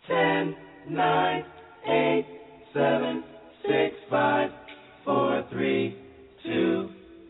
10, 9, 8, 7, 6, 5, 4, 3, 2,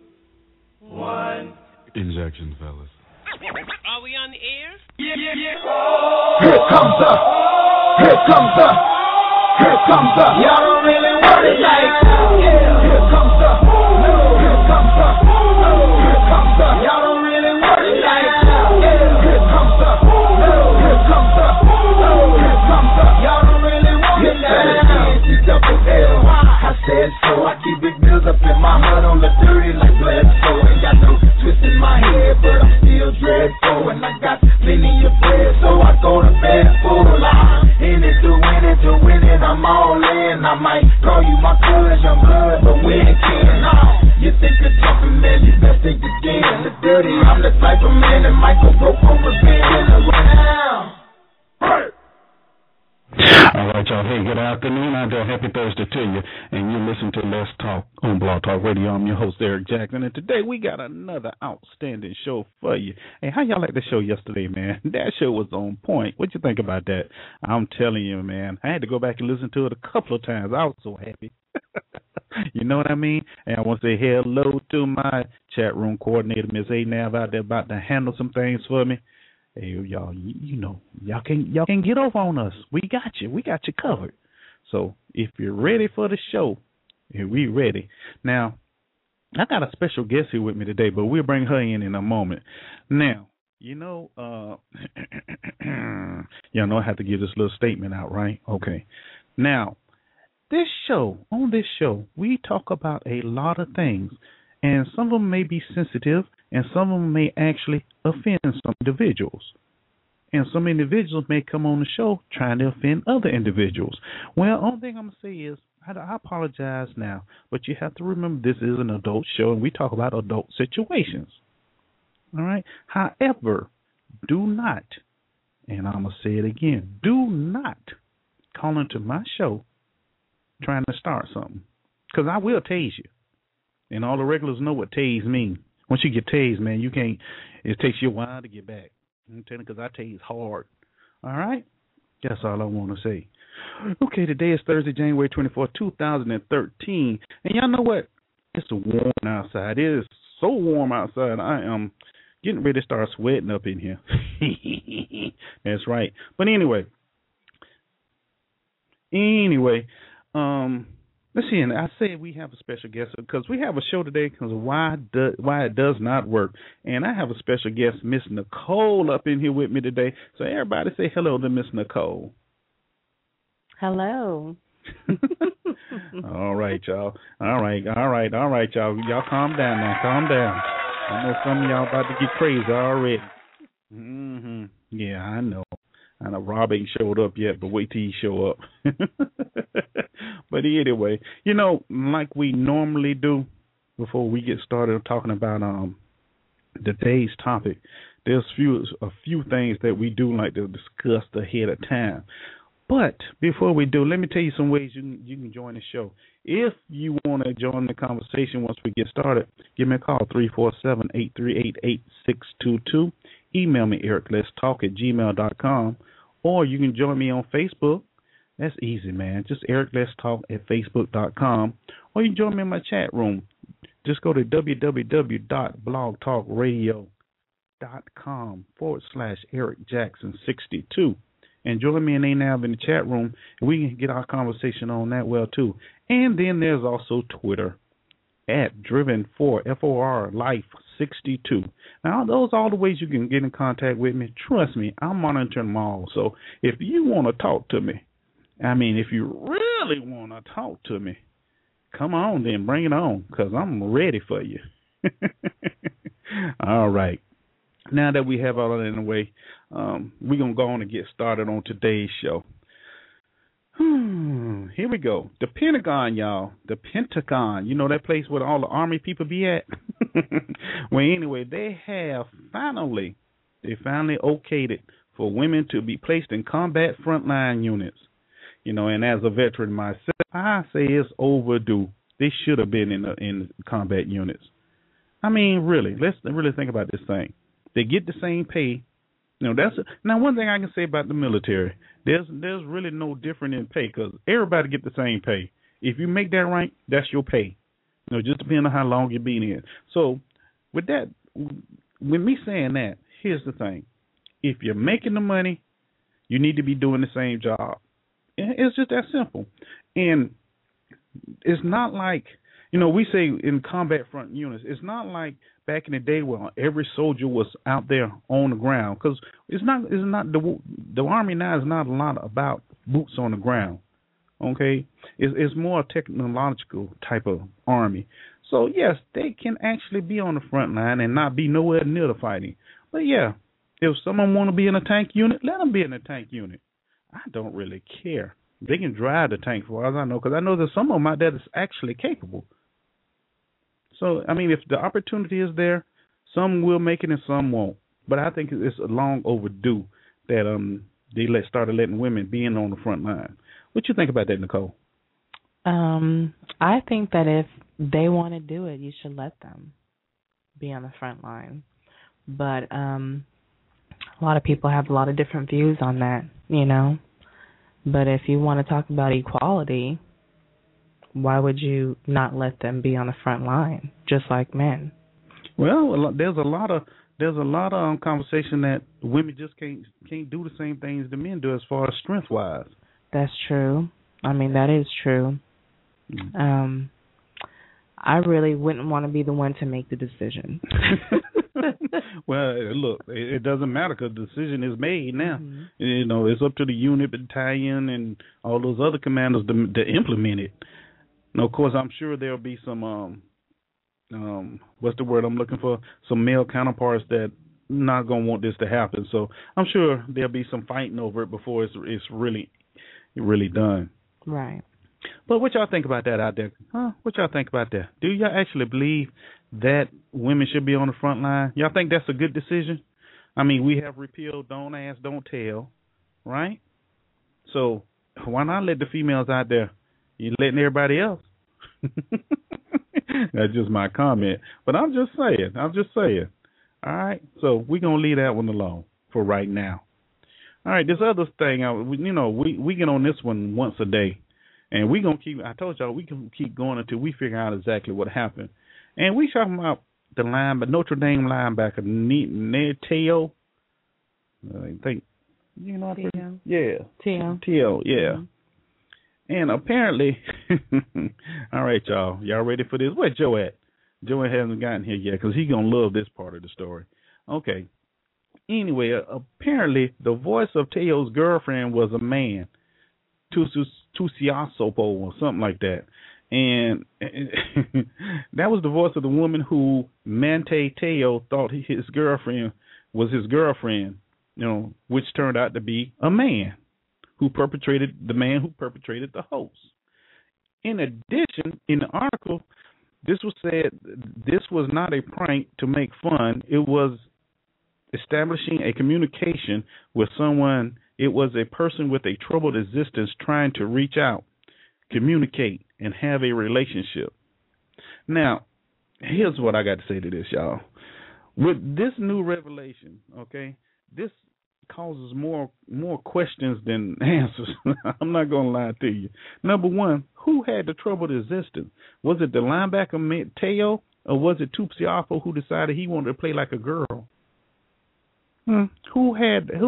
1. Injection, fellas. Are we on the air? Yeah. Here comes the, here comes the, here comes the. Y'all don't really want it like that. Here comes the, here comes the, here comes the. Y'all don't really want it like that. Here comes the, here comes the, here comes the. Y'all don't really want it like that. Double-L. I said so. I keep big bills up in my hood on the dirty like Bledsoe. Ain't got no twist in my head, but I'm still dreadful. And I got plenty of bread, so I go to bed full. In it to win it, I'm all in. I might call you my cuz, young blood, but we ain't kin. You think of jumping, man, you best think again. The dirty, I'm the type of man that might go broke on revenge. All right, y'all. Hey, good afternoon out there. Happy Thursday to you. And you listen to Let's Talk on Blog Talk Radio. I'm your host, Eric Jackson. And today we got another outstanding show for you. Hey, how y'all like the show yesterday, man? That show was on point. What you think about that? I'm telling you, man. I had to go back and listen to it a couple of times. I was so happy. You know what I mean? And I want to say hello to my chat room coordinator, Miss A. Nav, out there about to handle some things for me. Hey, y'all, you know, y'all can get over on us. We got you. We got you covered. So if you're ready for the show, we ready. Now, I got a special guest here with me today, but we'll bring her in a moment. Now, you know, y'all know I have to give this little statement out, right? Okay. Now, on this show, we talk about a lot of things, and some of them may be sensitive, and some of them may actually offend some individuals. And some individuals may come on the show trying to offend other individuals. Well, only thing I'm going to say is I apologize now, but you have to remember this is an adult show, and we talk about adult situations. All right? However, do not, and I'm going to say it again, do not call into my show trying to start something, because I will tase you. And all the regulars know what tase means. Once you get tased, man, you can't. It takes you a while to get back. I'm telling you, because I tase hard. All right? That's all I want to say. Okay, today is Thursday, January 24th, 2013. And y'all know what? It's warm outside. It is so warm outside. I am getting ready to start sweating up in here. That's right. But anyway, let's see, and I say we have a special guest because we have a show today because of why it does not work. And I have a special guest, Miss Nicole, up in here with me today. So everybody say hello to Miss Nicole. Hello. All right, y'all. All right, y'all. Y'all calm down now. Calm down. I know some of y'all about to get crazy already. Yeah, I know. I know Rob ain't showed up yet, but wait till he show up. But anyway, you know, like we normally do before we get started talking about today's topic, there's a few things that we do like to discuss ahead of time. But before we do, let me tell you some ways you can join the show. If you want to join the conversation once we get started, give me a call, 347-838-8622. Email me, ericletstalk@gmail.com. Or you can join me on Facebook. That's easy, man. Just ericletstalk@facebook.com. Or you can join me in my chat room. Just go to www.blogtalkradio.com/EricJackson62. And join me and ANAV in the chat room, and we can get our conversation on that well, too. And then there's also Twitter, @Driven4, FOR, Life62. Now, those are all the ways you can get in contact with me. Trust me, I'm monitoring them all. So if you want to talk to me, if you really want to talk to me, come on then, bring it on, because I'm ready for you. All right. Now that we have all that in the way, we're going to go on and get started on today's show. Here we go. The Pentagon, y'all. The Pentagon. You know that place where all the Army people be at? Well, anyway, they finally okayed it for women to be placed in combat frontline units. You know, and as a veteran myself, I say it's overdue. They should have been in combat units. Really, let's really think about this thing. They get the same pay Now one thing I can say about the military, there's really no different in pay because everybody get the same pay. If you make that rank, that's your pay. Just depending on how long you've been in. So with that, with me saying that, here's the thing: if you're making the money, you need to be doing the same job. It's just that simple. And it's not like, we say in combat front units, it's not like back in the day where every soldier was out there on the ground, because it's not the Army now is not a lot about boots on the ground. Okay, it's more a technological type of Army. So yes, they can actually be on the front line and not be nowhere near the fighting. But yeah, if someone want to be in a tank unit, let them be in a tank unit. I don't really care. They can drive the tank, for as I know, because I know there's some of them out there that's actually capable. So, I mean, if the opportunity is there, some will make it and some won't. But I think it's long overdue that they started letting women be in on the front line. What you think about that, Nicole? I think that if they want to do it, you should let them be on the front line. But a lot of people have a lot of different views on that, But if you want to talk about equality, why would you not let them be on the front line, just like men? Well, there's a lot of conversation that women just can't do the same things the men do as far as strength wise. That's true. I mean, that is true. Mm-hmm. I really wouldn't want to be the one to make the decision. Well, look, it doesn't matter because the decision is made now. Mm-hmm. It's up to the unit, battalion, and all those other commanders to implement it. Now, of course, I'm sure there'll be some what's the word I'm looking for? Some male counterparts that not gonna want this to happen. So I'm sure there'll be some fighting over it before it's really done. Right. But what y'all think about that out there? What y'all think about that? Do y'all actually believe that women should be on the front line? Y'all think that's a good decision? I mean, we have repealed Don't Ask, Don't Tell, right? So why not let the females out there? You letting everybody else? That's just my comment. But I'm just saying. All right? So we're going to leave that one alone for right now. All right, this other thing, we get on this one once a day. And we're going to keep, I told y'all, we can keep going until we figure out exactly what happened. And we talking about the Notre Dame linebacker, Ned Teo. I think, Teo. Yeah. Teo, yeah. Mm-hmm. And apparently, all right, y'all ready for this? Where's Joe at? Joe hasn't gotten here yet because he's going to love this part of the story. Okay. Anyway, apparently the voice of Teo's girlfriend was a man, Tusiasopo or something like that. And that was the voice of the woman who Manti Teo thought his girlfriend was his girlfriend, which turned out to be a man who perpetrated the hoax. In addition, in the article, this was said this was not a prank to make fun. It was establishing a communication with someone. It was a person with a troubled existence trying to reach out, communicate, and have a relationship. Now, here's what I got to say to this, y'all. With this new revelation, okay, this causes more questions than answers. I'm not going to lie to you. Number one, who had the troubled existence? Was it the linebacker, Teo, or was it Tusiasopo who decided he wanted to play like a girl? Who?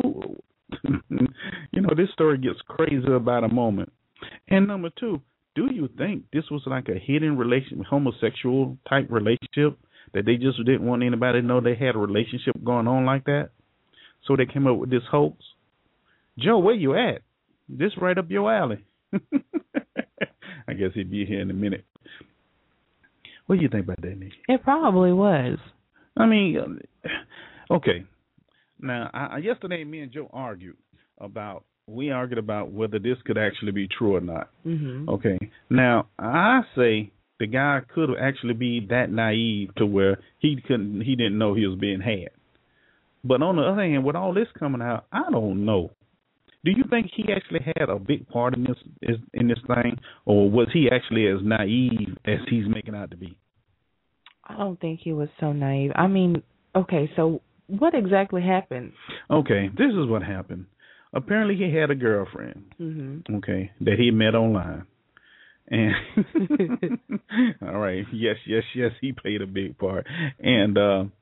This story gets crazy about a moment. And number two, do you think this was like a hidden homosexual type relationship that they just didn't want anybody to know they had a relationship going on like that? So they came up with this hoax. Joe, where you at? This right up your alley. I guess he'd be here in a minute. What do you think about that, Nikki? It probably was. I mean, okay. Now, yesterday, me and Joe argued about whether this could actually be true or not. Mm-hmm. Okay. Now, I say the guy could actually be that naive to where he didn't know he was being had. But on the other hand, with all this coming out, I don't know. Do you think he actually had a big part in this thing, or was he actually as naive as he's making out to be? I don't think he was so naive. I mean, okay, so what exactly happened? Okay, this is what happened. Apparently, he had a girlfriend. Mm-hmm. Okay, that he met online. And all right, yes, he played a big part. And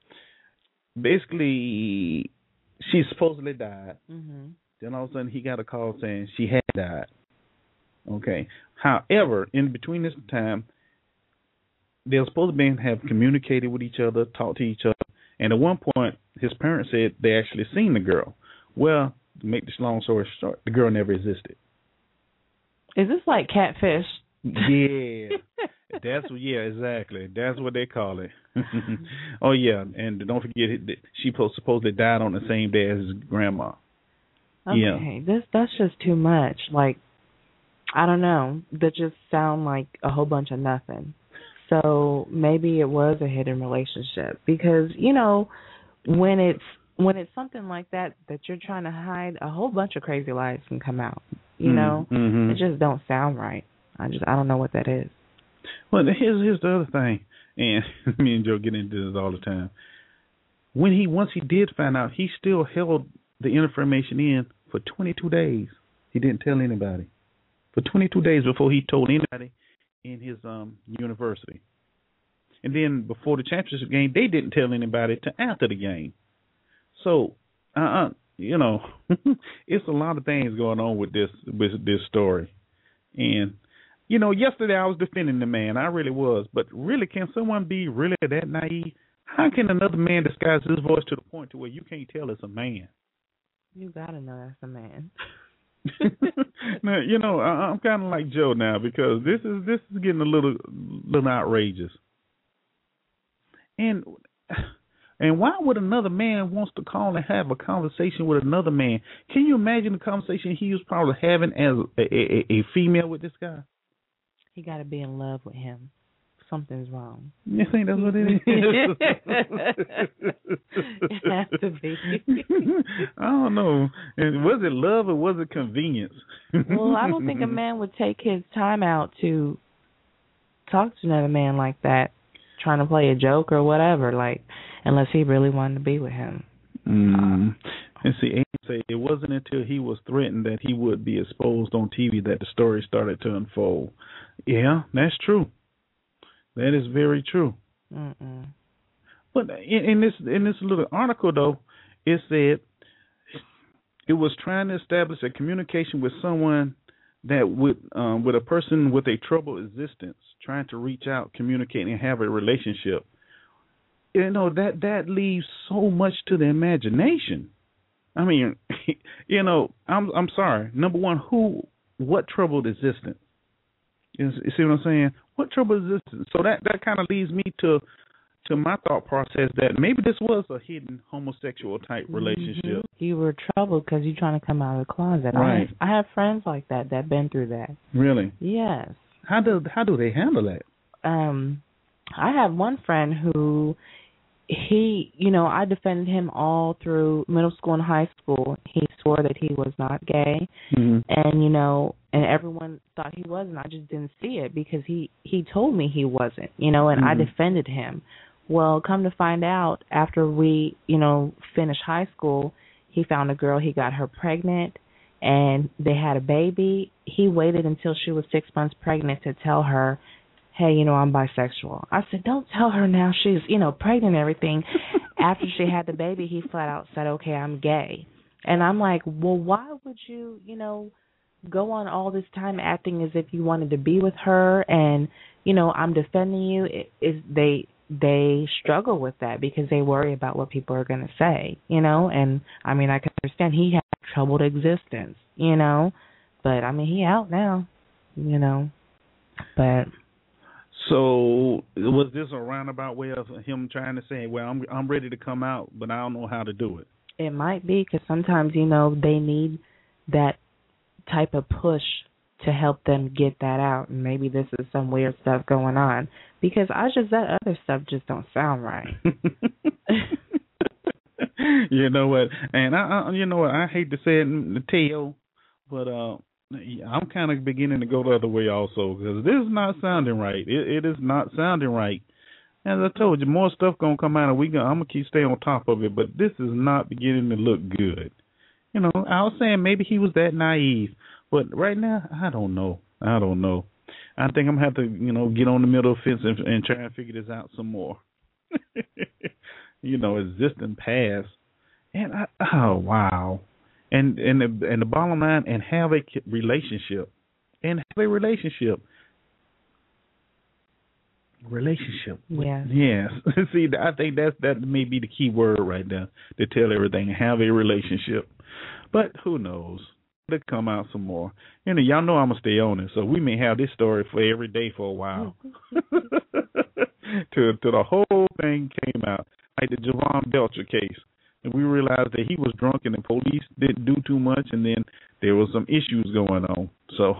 basically, she supposedly died. Mm-hmm. Then all of a sudden, he got a call saying she had died. Okay. However, in between this time, they were supposed to have communicated with each other, talked to each other, and at one point, his parents said they actually seen the girl. Well, to make this long story short, the girl never existed. Is this like catfish? Yeah. Exactly. That's what they call it. Oh yeah, and don't forget she supposedly died on the same day as his grandma. Okay, yeah. that's just too much. Like, I don't know. That just sound like a whole bunch of nothing. So maybe it was a hidden relationship because when it's something like that you're trying to hide, a whole bunch of crazy lies can come out. Mm-hmm. It just don't sound right. I don't know what that is. Well, here's the other thing, and me and Joe get into this all the time. Once he did find out, he still held the information in for 22 days. He didn't tell anybody for 22 days before he told anybody in his university. And then before the championship game, they didn't tell anybody till after the game. So, it's a lot of things going on with this story. And yesterday I was defending the man. I really was. But really, can someone be really that naive? How can another man disguise his voice to the point to where you can't tell it's a man? You gotta know that's a man. Now, I'm kind of like Joe now because this is getting a little outrageous. And why would another man wants to call and have a conversation with another man? Can you imagine the conversation he was probably having as a female with this guy? He got to be in love with him. Something's wrong. You think that's what it is? It has to be. I don't know. Was it love or was it convenience? Well, I don't think a man would take his time out to talk to another man like that, trying to play a joke or whatever, like, unless he really wanted to be with him. And see, Amy say it wasn't until he was threatened that he would be exposed on TV that the story started to unfold. Yeah, that's true. That is very true. Mm-mm. But in this little article, though, it said it was trying to establish a communication with someone that with a person with a troubled existence, trying to reach out, communicate, and have a relationship. That leaves so much to the imagination. I mean, I'm sorry. Number one, what troubled existence? You see what I'm saying? What troubled existence? So that kind of leads me to my thought process that maybe this was a hidden homosexual type relationship. Mm-hmm. You were troubled because you're trying to come out of the closet. Right. I have friends like that been through that. Really? Yes. How do they handle that? I have one friend who I defended him all through middle school and high school. He swore that he was not gay, mm-hmm. and everyone thought he was, and I just didn't see it because he told me he wasn't, and mm-hmm. I defended him. Well, come to find out, after we, finished high school, he found a girl, he got her pregnant, and they had a baby. He waited until she was 6 months pregnant to tell her, hey, I'm bisexual. I said, don't tell her now she's, pregnant and everything. After she had the baby, he flat out said, okay, I'm gay. And I'm like, well, why would you, go on all this time acting as if you wanted to be with her and, I'm defending you? They struggle with that because they worry about what people are going to say, And, I mean, I can understand he had a troubled existence, But, I mean, he out now, But... So was this a roundabout way of him trying to say, well, I'm ready to come out, but I don't know how to do it? It might be because sometimes, they need that type of push to help them get that out. And maybe this is some weird stuff going on because that other stuff just don't sound right. You know what? And I hate to say it, Teo, but I'm kind of beginning to go the other way also because this is not sounding right. It is not sounding right As I told you, more stuff gonna come out, and I'm gonna keep staying on top of it. But this is not beginning to look good. You know, I was saying maybe he was that naive, but right now I don't know. I think I'm gonna have to, get on the middle of the fence and try and figure this out some more. Existing past, and oh wow, and the bottom line, and have a relationship. Yes. See, I think that may be the key word right there to tell everything. Have a relationship, but who knows? It'll come out some more. Y'all know I'm gonna stay on it, so we may have this story for every day for a while. Till the whole thing came out, like the Javon Belcher case, and we realized that he was drunk and the police didn't do too much, and then there was some issues going on. So,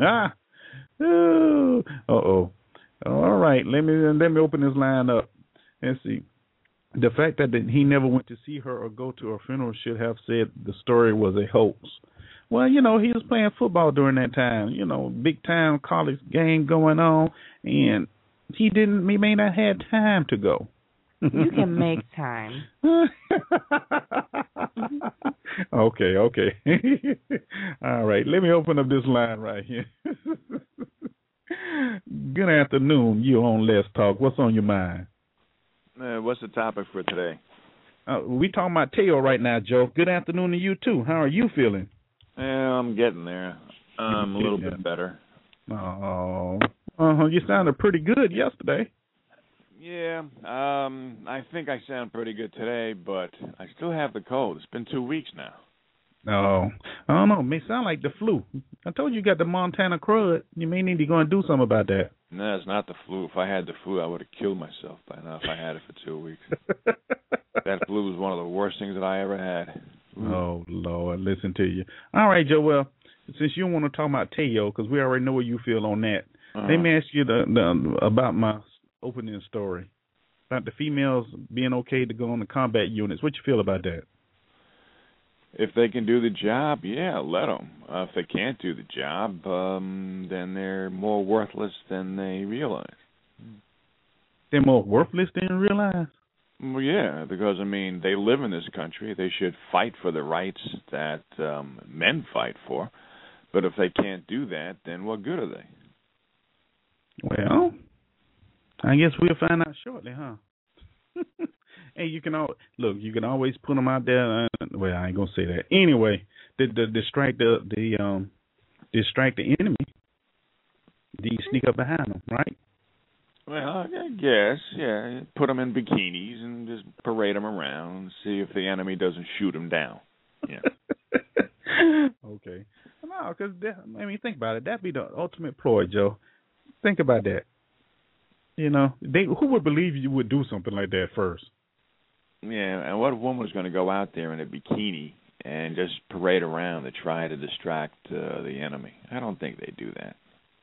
All right, let me open this line up and see. The fact that he never went to see her or go to her funeral should have said the story was a hoax. Well, he was playing football during that time, big time college game going on, and he may not have time to go. You can make time. Okay. All right, let me open up this line right here. Good afternoon. You on Let's Talk. What's on your mind? What's the topic for today? We talking about Teo right now, Joe. Good afternoon to you, too. How are you feeling? I'm getting there. A little bit better. Oh, you sounded pretty good yesterday. Yeah, I think I sound pretty good today, but I still have the cold. It's been 2 weeks now. Oh, I don't know. It may sound like the flu. I told you got the Montana crud. You may need to go and do something about that. No, it's not the flu. If I had the flu, I would have killed myself by now if I had it for 2 weeks. That flu was one of the worst things that I ever had. Oh, Lord, listen to you. All right, Joe, well, since you want to talk about Teo, because we already know what you feel on that, let me ask you about my opening story, about the females being okay to go on the combat units. What you feel about that? If they can do the job, yeah, let them. If they can't do the job, then they're more worthless than they realize. They're more worthless than you realize? Well, yeah, because, they live in this country. They should fight for the rights that men fight for. But if they can't do that, then what good are they? Well, I guess we'll find out shortly, huh? Hey, you can always put them out there. Well, I ain't gonna say that. Anyway, distract the enemy. Do you sneak up behind them, right? Well, I guess, yeah. Put them in bikinis and just parade them around and see if the enemy doesn't shoot them down. Yeah. Okay. No, because think about it. That'd be the ultimate ploy, Joe. Think about that. Who would believe you would do something like that first? Yeah, and what woman is going to go out there in a bikini and just parade around to try to distract the enemy? I don't think they do that.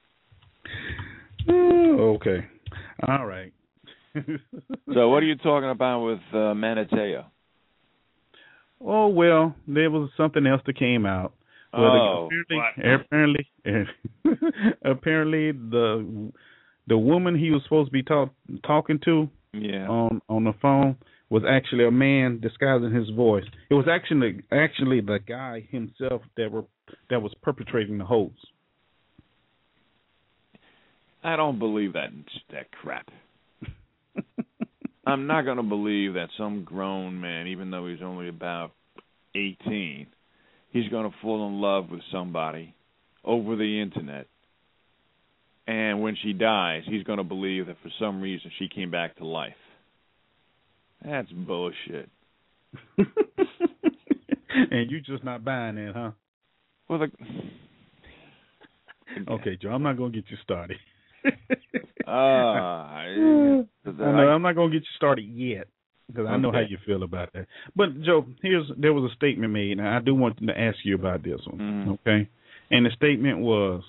Okay. All right. So what are you talking about with Manateo? Oh, well, there was something else that came out. Apparently, the woman he was supposed to be talking to on the phone was actually a man disguising his voice. It was actually the guy himself that was perpetrating the hoax. I don't believe that crap. I'm not going to believe that some grown man, even though he's only about 18, he's going to fall in love with somebody over the internet. And when she dies, he's going to believe that for some reason she came back to life. That's bullshit. And you just not buying that, huh? Well, okay, Joe, I'm not going to get you started. I'm not going to get you started yet because I know how you feel about that. But, Joe, there was a statement made, and I do want to ask you about this one, okay? And the statement was,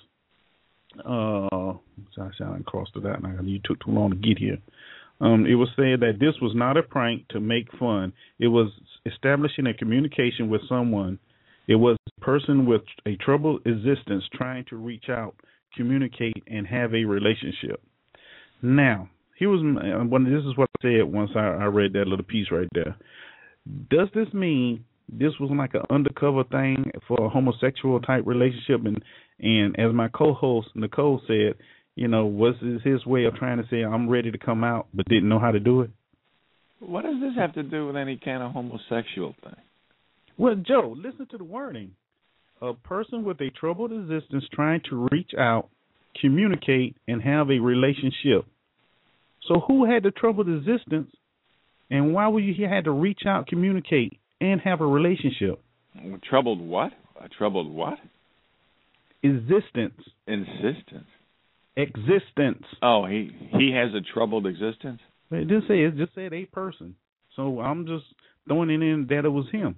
I crossed it out now. You took too long to get here. It was said that this was not a prank to make fun. It was establishing a communication with someone. It was a person with a troubled existence trying to reach out, communicate, and have a relationship. Now, This is what I said once I read that little piece right there. Does this mean this was like an undercover thing for a homosexual type relationship? And as my co-host Nicole said, was this his way of trying to say I'm ready to come out, but didn't know how to do it? What does this have to do with any kind of homosexual thing? Well, Joe, listen to the wording. A person with a troubled existence trying to reach out, communicate, and have a relationship. So who had the troubled existence, and why would you had to reach out, communicate, and have a relationship? Troubled what? A troubled what? Existence. Insistence. Existence. Oh, he has a troubled existence? It didn't say. It just said a person. So I'm just throwing it in that it was him.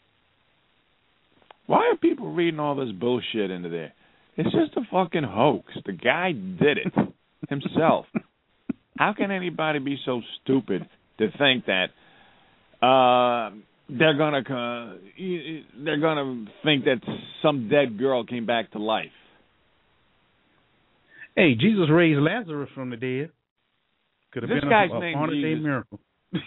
Why are people reading all this bullshit into there? It's just a fucking hoax. The guy did it himself. How can anybody be so stupid to think that they're gonna think that some dead girl came back to life? Hey, Jesus raised Lazarus from the dead. Could have been guy's a name modern-day Jesus. miracle.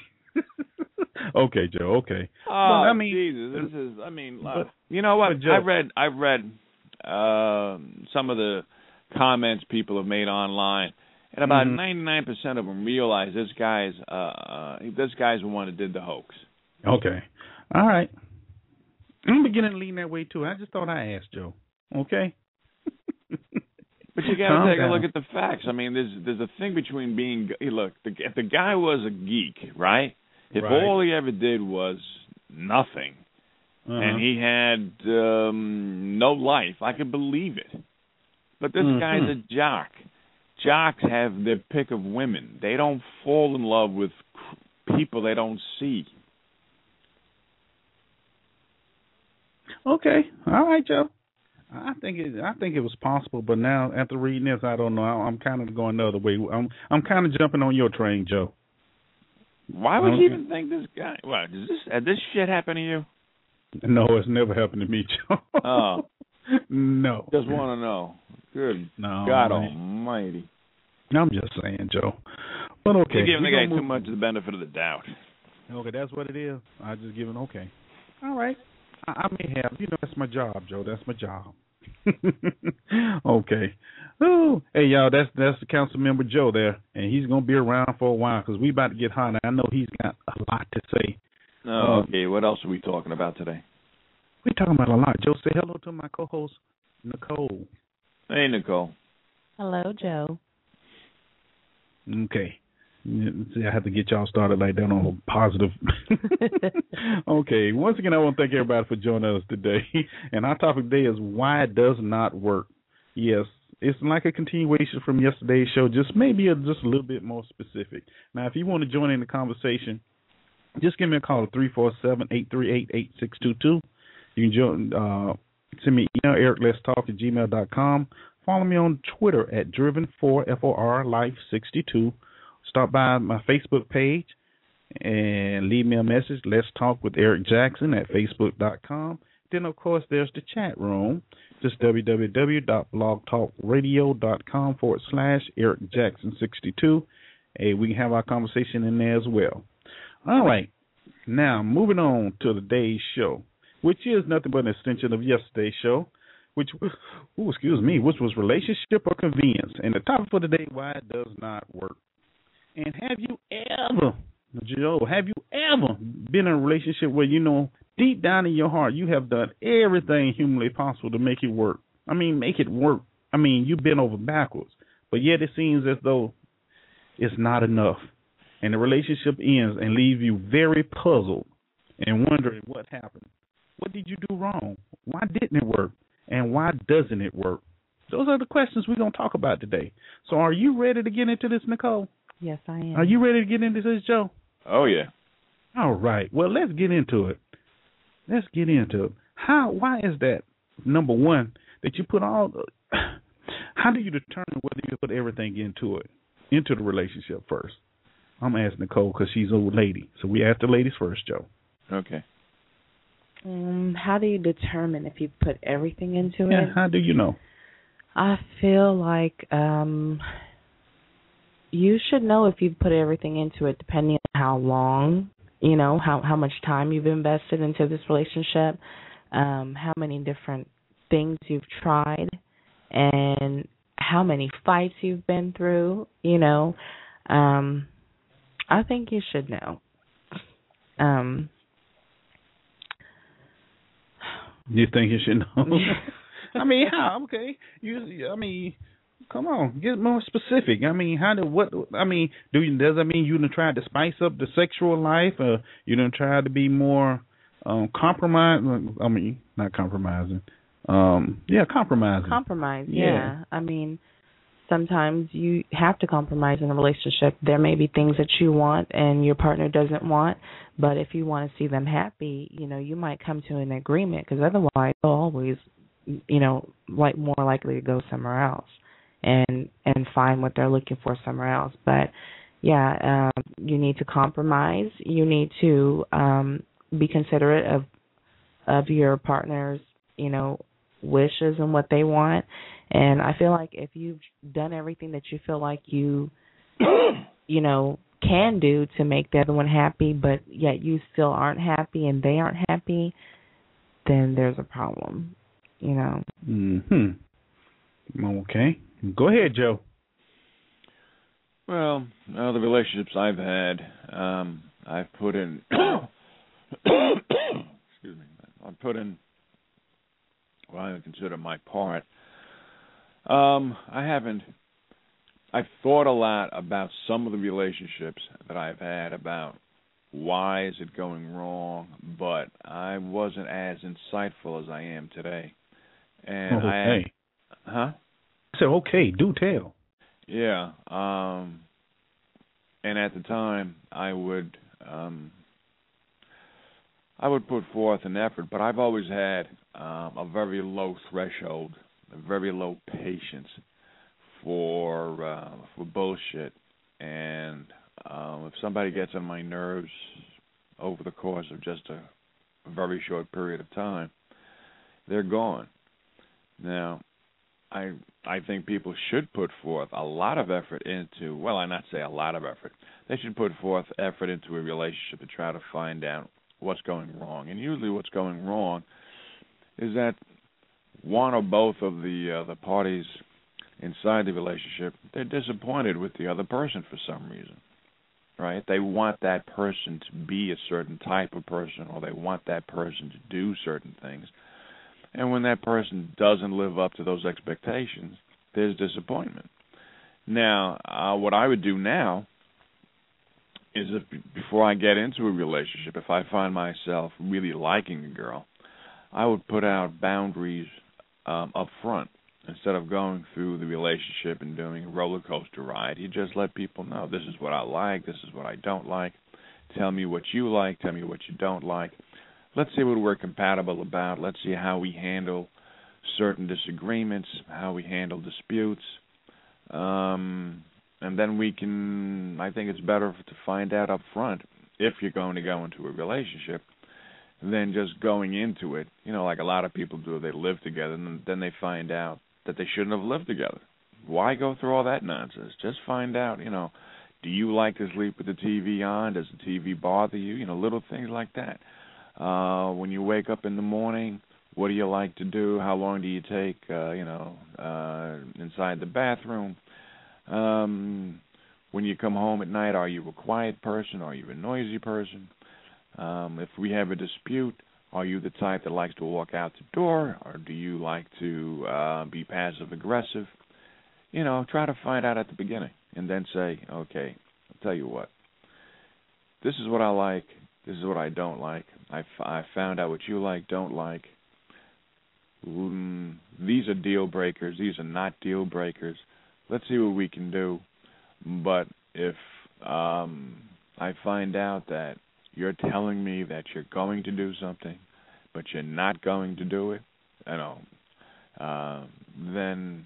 Okay, Joe. Okay. Oh, but, I mean, Jesus! This is. I mean, you know know what? Joe, I've read some of the comments people have made online, and about 99% of them realize this guy's the one that did the hoax. Okay. All right. I'm beginning to lean that way too. I just thought I asked Joe. Okay. But you got to take a look at the facts. I mean, there's a thing between being. Look, if the guy was a geek, right? If all he ever did was nothing, and he had no life, I could believe it. But this guy's a jock. Jocks have their pick of women. They don't fall in love with people they don't see. Okay. All right, Joe. I think it was possible, but now after reading this, I don't know. I'm kind of going the other way. I'm kind of jumping on your train, Joe. Why would you even think this guy? What had this shit happen to you? No, it's never happened to me, Joe. Oh, no. Just want to know. Good God Almighty. I'm just saying, Joe. But okay, you're giving the guy too much of the benefit of the doubt. Okay, that's what it is. I just give it. Okay, all right. I may have. That's my job, Joe. That's my job. Okay. Ooh. Hey, y'all, that's the council member Joe there, and he's going to be around for a while because we about to get hot. I know he's got a lot to say. Okay, what else are we talking about today? We're talking about a lot. Joe, say hello to my co-host, Nicole. Hey, Nicole. Hello, Joe. Okay. See, I have to get y'all started like that on a positive. Okay. Once again, I want to thank everybody for joining us today. And our topic today is why it does not work. Yes, it's like a continuation from yesterday's show, just maybe just a little bit more specific. Now, if you want to join in the conversation, just give me a call at 347-838-8622. You can join, send me an email, ericletstalk@gmail.com. Follow me on Twitter at Driven4, FOR, Life62. Stop by my Facebook page and leave me a message. Let's Talk with Eric Jackson at Facebook.com. Then, of course, there's the chat room. Just www.blogtalkradio.com/Eric Jackson62. Hey, we can have our conversation in there as well. All right. Now, moving on to today's show, which is nothing but an extension of yesterday's show, which was relationship or convenience. And the topic for today, why it does not work. And have you ever, Joe, been in a relationship where, deep down in your heart, you have done everything humanly possible to make it work? I mean, make it work. I mean, you've been over backwards, but yet it seems as though it's not enough. And the relationship ends and leaves you very puzzled and wondering what happened. What did you do wrong? Why didn't it work? And why doesn't it work? Those are the questions we're going to talk about today. So are you ready to get into this, Nicole? Yes, I am. Are you ready to get into this, Joe? Oh, yeah. All right. Well, let's get into it. Why is that, number one, that you put how do you determine whether you put everything into the relationship first? I'm asking Nicole because she's an old lady. So we ask the ladies first, Joe. Okay. How do you determine if you put everything into it? How do you know? I feel like you should know if you've put everything into it, depending on how long, how much time you've invested into this relationship, how many different things you've tried, and how many fights you've been through. I think you should know. You think you should know? I mean, how? Okay, come on, get more specific. I mean, does that mean you done tried to spice up the sexual life, or you done tried to be more compromised? I mean, not compromising. Compromising. Compromise, yeah. I mean, sometimes you have to compromise in a relationship. There may be things that you want and your partner doesn't want, but if you want to see them happy, you might come to an agreement, because otherwise they'll always, more likely to go somewhere else and find what they're looking for somewhere else. But yeah, you need to compromise. You need to be considerate of your partner's, wishes and what they want. And I feel like if you've done everything that you feel like you, can do to make the other one happy, but yet you still aren't happy and they aren't happy, then there's a problem, Okay. Go ahead, Joe. Well, the relationships I've had, I've put in, excuse me, I've put in what I would consider my part. I've thought a lot about some of the relationships that I've had, about why is it going wrong, but I wasn't as insightful as I am today. And okay. I said, okay, do tell. Yeah. And at the time, I would put forth an effort, but I've always had a very low threshold, a very low patience for bullshit. And if somebody gets on my nerves over the course of just a very short period of time, they're gone. Now, I think people should put forth a lot of effort into, well, I not say a lot of effort. They should put forth effort into a relationship to try to find out what's going wrong. And usually what's going wrong is that one or both of the parties inside the relationship, they're disappointed with the other person for some reason, right? They want that person to be a certain type of person, or they want that person to do certain things. And when that person doesn't live up to those expectations, there's disappointment. Now, what I would do now is, if before I get into a relationship, if I find myself really liking a girl, I would put out boundaries up front. Instead of going through the relationship and doing a roller coaster ride, you just let people know, this is what I like, this is what I don't like. Tell me what you like, tell me what you don't like. Let's see what we're compatible about. Let's see how we handle certain disagreements, how we handle disputes. And then we can, I think it's better to find out up front if you're going to go into a relationship than just going into it. Like a lot of people do, they live together and then they find out that they shouldn't have lived together. Why go through all that nonsense? Just find out, do you like to sleep with the TV on? Does the TV bother you? Little things like that. When you wake up in the morning, what do you like to do? How long do you take, inside the bathroom? When you come home at night, are you a quiet person? Are you a noisy person? If we have a dispute, are you the type that likes to walk out the door, or do you like to be passive-aggressive? Try to find out at the beginning, and then say, okay, I'll tell you what. This is what I like. This is what I don't like. I found out what you like, don't like. These are deal breakers. These are not deal breakers. Let's see what we can do. But if I find out that you're telling me that you're going to do something, but you're not going to do it, then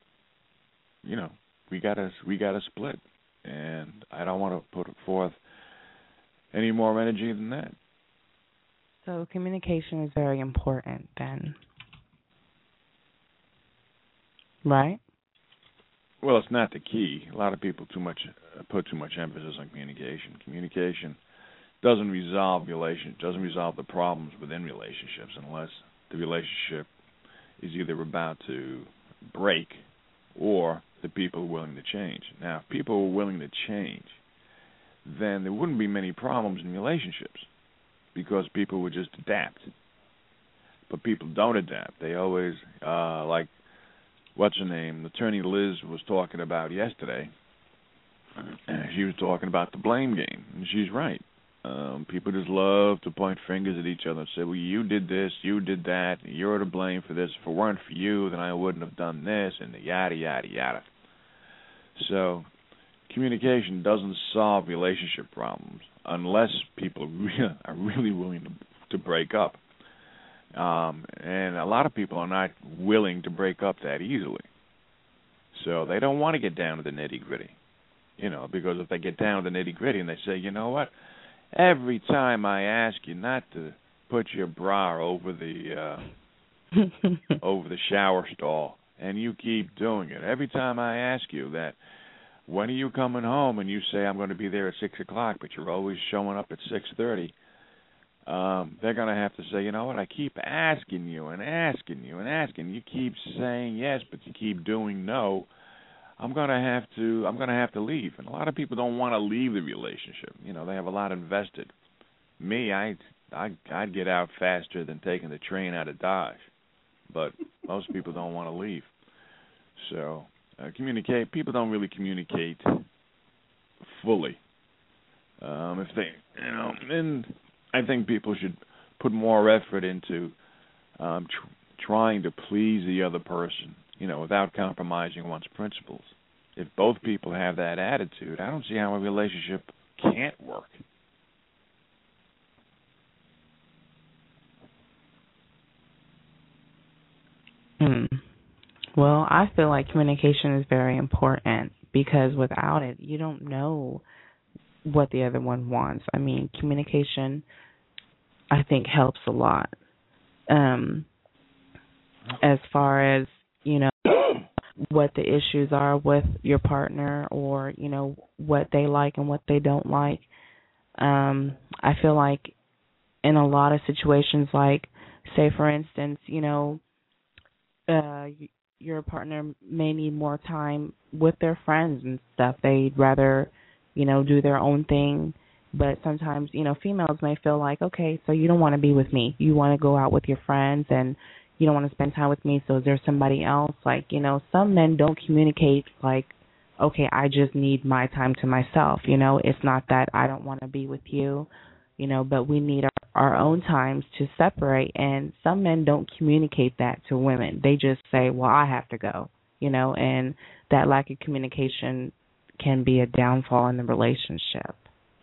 we gotta split, and I don't want to put forth any more energy than that. So communication is very important then, right? Well, it's not the key. A lot of people put too much emphasis on communication. Communication doesn't resolve the problems within relationships unless the relationship is either about to break or the people are willing to change. Now, if people were willing to change, then there wouldn't be many problems in relationships because people would just adapt. But people don't adapt. They always, like, what's her name? Attorney Liz was talking about yesterday. She was talking about the blame game, and she's right. People just love to point fingers at each other and say, well, you did this, you did that, and you're to blame for this. If it weren't for you, then I wouldn't have done this, and yada, yada, yada. So communication doesn't solve relationship problems unless people are really willing to break up. And a lot of people are not willing to break up that easily. So they don't want to get down to the nitty-gritty, because if they get down to the nitty-gritty and they say, you know what, every time I ask you not to put your bra over the over the shower stall, and you keep doing it. Every time I ask you that, when are you coming home, and you say I'm going to be there at 6 o'clock, but you're always showing up at 6:30. They're going to have to say, you know what, I keep asking you and asking you and asking. You keep saying yes, but you keep doing no. I'm going to have to leave. And a lot of people don't want to leave the relationship. They have a lot invested. Me, I'd get out faster than taking the train out of Dodge. But most people don't want to leave. So people don't really communicate fully. If they, and I think people should put more effort into trying to please the other person, without compromising one's principles. If both people have that attitude, I don't see how a relationship can't work. Well, I feel like communication is very important because without it, you don't know what the other one wants. I mean, communication, I think, helps a lot. As far as, what the issues are with your partner or, what they like and what they don't like. I feel like in a lot of situations, like, say, for instance, your partner may need more time with their friends and stuff. They'd rather, do their own thing. But sometimes, females may feel like, okay, so you don't want to be with me. You want to go out with your friends and you don't want to spend time with me, so is there somebody else? Like, some men don't communicate like, okay, I just need my time to myself. It's not that I don't want to be with you, but we need our own times to separate. And some men don't communicate that to women. They just say, well, I have to go, and that lack of communication can be a downfall in the relationship,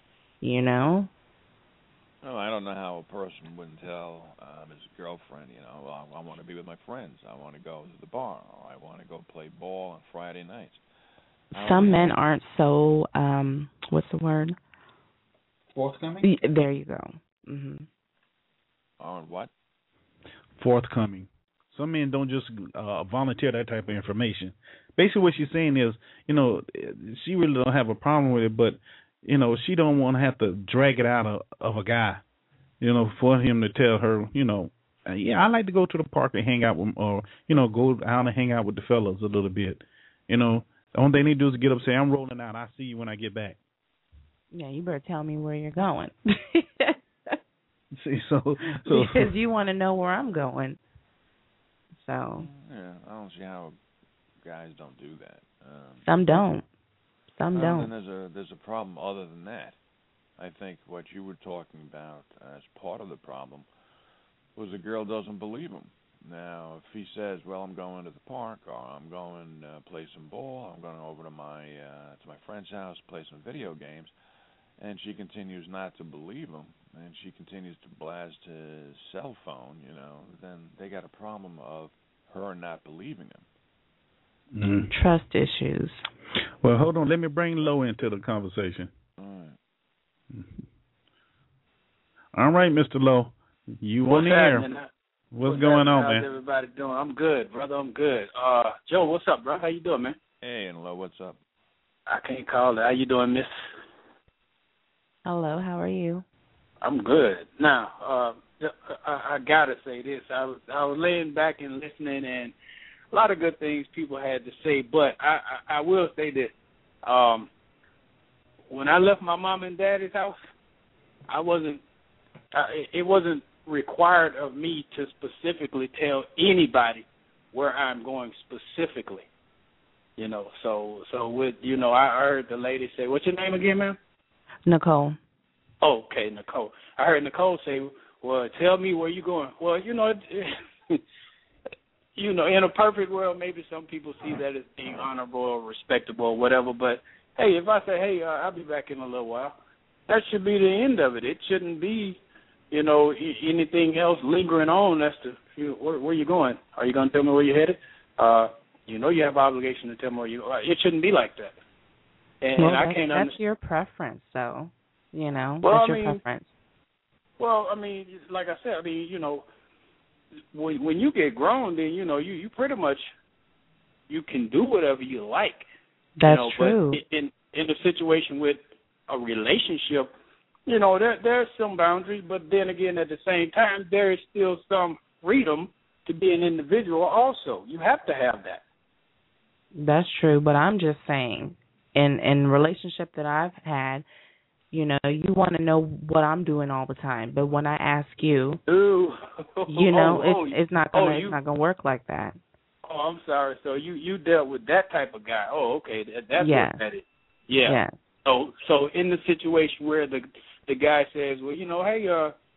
Oh, I don't know how a person wouldn't tell his girlfriend, I want to be with my friends. I want to go to the bar. Or I want to go play ball on Friday nights. Some men aren't so, what's the word? Forthcoming? There you go. Mm-hmm. On what? Forthcoming. Some men don't just volunteer that type of information. Basically what she's saying is, she really don't have a problem with it, but she don't want to have to drag it out of a guy, for him to tell her, I like to go to the park and hang out with, or, go out and hang out with the fellas a little bit. The only thing they do is get up and say, I'm rolling out. I'll see you when I get back. Yeah, you better tell me where you're going. See, so because you want to know where I'm going. So. Yeah, I don't see how guys don't do that. Some don't. Some don't. And there's a problem other than that. I think what you were talking about as part of the problem was the girl doesn't believe him. Now, if he says, well, I'm going to the park, or I'm going to play some ball, I'm going over to my friend's house, play some video games, and she continues not to believe him, and she continues to blast his cell phone, then they got a problem of her not believing him. Trust issues. Well, hold on. Let me bring Lo into the conversation. All right. All right, Mr. Lo. You on the air. What's going on, man? How's everybody doing? I'm good, brother. I'm good. Joe, what's up, bro? How you doing, man? Hey, and hello, what's up? I can't call it. How you doing, miss? Hello, how are you? I'm good. Now, I gotta say this. I was laying back and listening, and a lot of good things people had to say. But I will say this. When I left my mom and daddy's house, it wasn't required of me to specifically tell anybody where I'm going specifically. You know, so with, you know, I heard the lady say, what's your name again, ma'am? Nicole. Oh, okay, Nicole. I heard Nicole say, well, tell me where you're going. Well, you know, you know, in a perfect world, maybe some people see that as being honorable or respectable or whatever. But, hey, if I say, hey, I'll be back in a little while, that should be the end of it. It shouldn't be, you know, anything else lingering on as to where you going. Are you going to tell me where you're headed? You know you have an obligation to tell me where you are. It shouldn't be like that. And Well, I can't understand. that's your preference, though. You know, Well, that's your preference. Well, I mean, like I said, I mean, you know, when you get grown, then, you know, you pretty much, you can do whatever you like. That's you know, true. But in a situation with a relationship, you know, there's some boundaries, but then again, at the same time, there is still some freedom to be an individual also. You have to have that. That's true, but I'm just saying, in relationship that I've had, you know, you want to know what I'm doing all the time, but when I ask you, Ooh. you know, it's not gonna work like that. Oh, I'm sorry. So you dealt with that type of guy. Oh, okay. That's Yeah. what that is. Yeah. So in the situation where the guy says, well, you know, hey,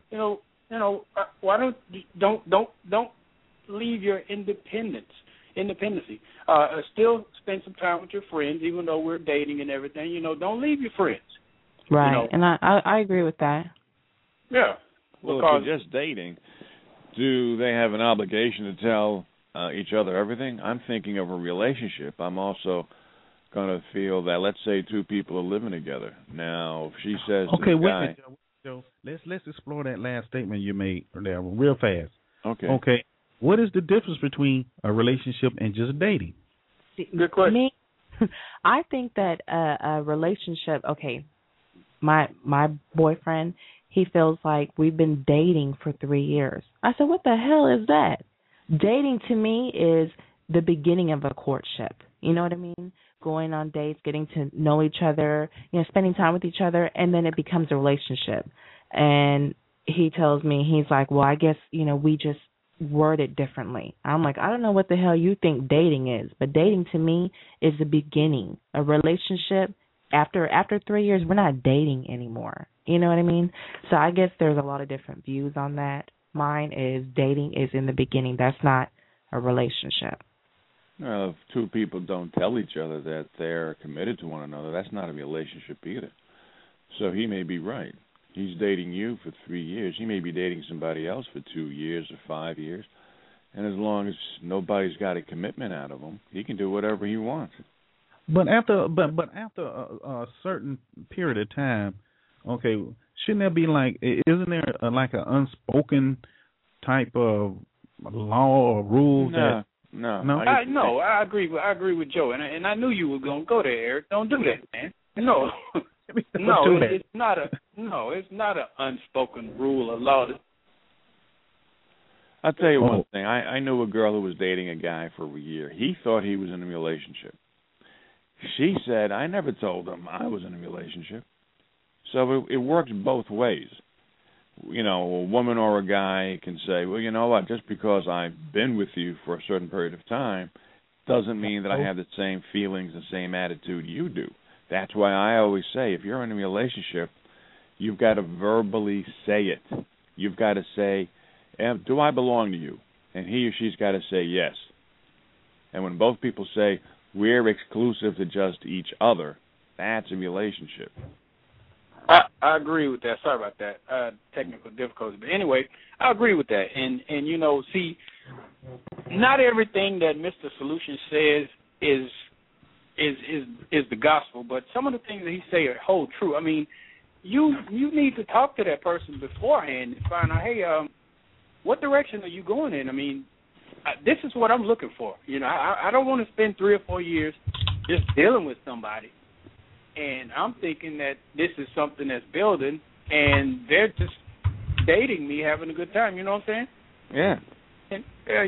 why don't leave your independency. Still spend some time with your friends, even though we're dating and everything. You know, don't leave your friends. Right, you know? and I agree with that. Yeah. Well, if you're just dating, do they have an obligation to tell each other everything? I'm thinking of a relationship. I'm also going to feel that, let's say two people are living together. Now, if she says to the guy... Okay, wait, Joe. Let's explore that last statement you made there real fast. Okay. What is the difference between a relationship and just dating? Good question. I think that a relationship, okay, my boyfriend, he feels like we've been dating for 3 years. I said, what the hell is that? Dating to me is the beginning of a courtship. You know what I mean? Going on dates, getting to know each other, you know, spending time with each other, and then it becomes a relationship. And he tells me, he's like, well, I guess, you know, we just word it differently. I'm like, I don't know what the hell you think dating is, but dating to me is the beginning. A relationship, after 3 years, we're not dating anymore. You know what I mean? So I guess there's a lot of different views on that. Mine is dating is in the beginning. That's not a relationship. Well, if two people don't tell each other that they're committed to one another, that's not a relationship either. So he may be right. He's dating you for 3 years. He may be dating somebody else for 2 years or 5 years. And as long as nobody's got a commitment out of him, he can do whatever he wants. But after a certain period of time, okay, shouldn't there be isn't there like an unspoken type of law or rule that? No. I agree with Joe, and I knew you were gonna go there, Eric. Don't do that, man. No, it's not an unspoken rule or law. I'll tell you one thing. I knew a girl who was dating a guy for a year. He thought he was in a relationship. She said, I never told him I was in a relationship. So it works both ways. You know, a woman or a guy can say, well, you know what, just because I've been with you for a certain period of time doesn't mean that I have the same feelings, the same attitude you do. That's why I always say, if you're in a relationship, you've got to verbally say it. You've got to say, do I belong to you? And he or she's got to say yes. And when both people say, we're exclusive to just each other, that's a relationship. I agree with that. Sorry about that. Technical difficulties. But anyway, I agree with that. And you know, see, not everything that Mr. Solution says is the gospel, but some of the things that he say hold true. I mean, you need to talk to that person beforehand and find out, hey, what direction are you going in? I mean, this is what I'm looking for. You know, I don't want to spend 3 or 4 years just dealing with somebody, and I'm thinking that this is something that's building, and they're just dating me, having a good time. You know what I'm saying? Yeah. And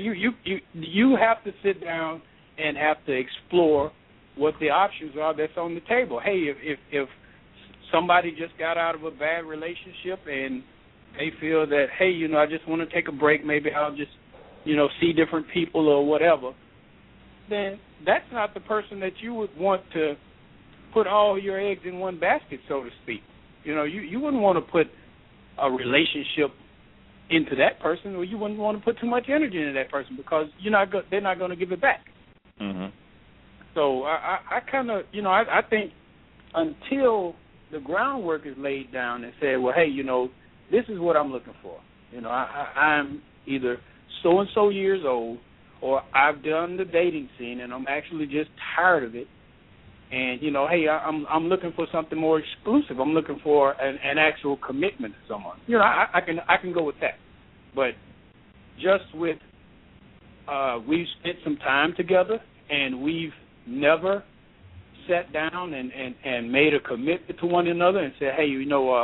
you have to sit down and have to explore what the options are that's on the table. Hey, if somebody just got out of a bad relationship and they feel that, hey, I just want to take a break, maybe I'll just, see different people or whatever, then that's not the person that you would want to put all your eggs in one basket, so to speak. You wouldn't want to put a relationship into that person, or you wouldn't want to put too much energy into that person because they're not going to give it back. Mm-hmm. So I kind of, I think until the groundwork is laid down and said, well, hey, this is what I'm looking for. I'm either so-and-so years old, or I've done the dating scene and I'm actually just tired of it. And, hey, I'm looking for something more exclusive. I'm looking for an actual commitment to someone. I can go with that. But just with we've spent some time together and we've never sat down and made a commitment to one another and said, hey,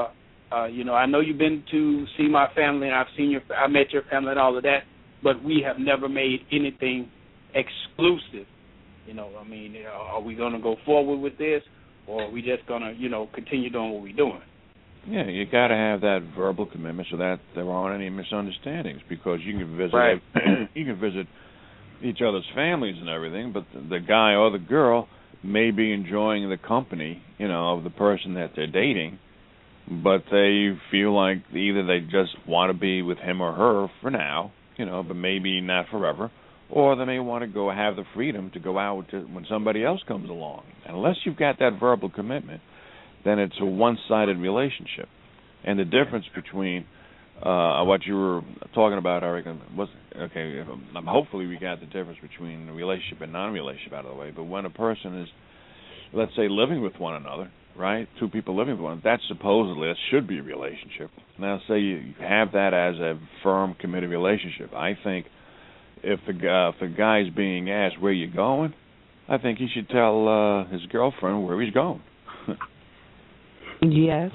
I know you've been to see my family and I met your family and all of that, but we have never made anything exclusive. Are we going to go forward with this, or are we just going to, continue doing what we're doing? Yeah, you got to have that verbal commitment so that there aren't any misunderstandings, because you can visit right. You can visit each other's families and everything, but the guy or the girl may be enjoying the company, of the person that they're dating, but they feel like either they just want to be with him or her for now, but maybe not forever, or they may want to go have the freedom to go out when somebody else comes along. And unless you've got that verbal commitment, then it's a one-sided relationship. And the difference between what you were talking about, Eric, was hopefully we got the difference between a relationship and non-relationship out of the way. But when a person is, let's say, living with one another, right? Two people living with one another, that should be a relationship. Now, say you have that as a firm, committed relationship. I think if the guy's being asked where you're going, I think he should tell his girlfriend where he's going. Yes.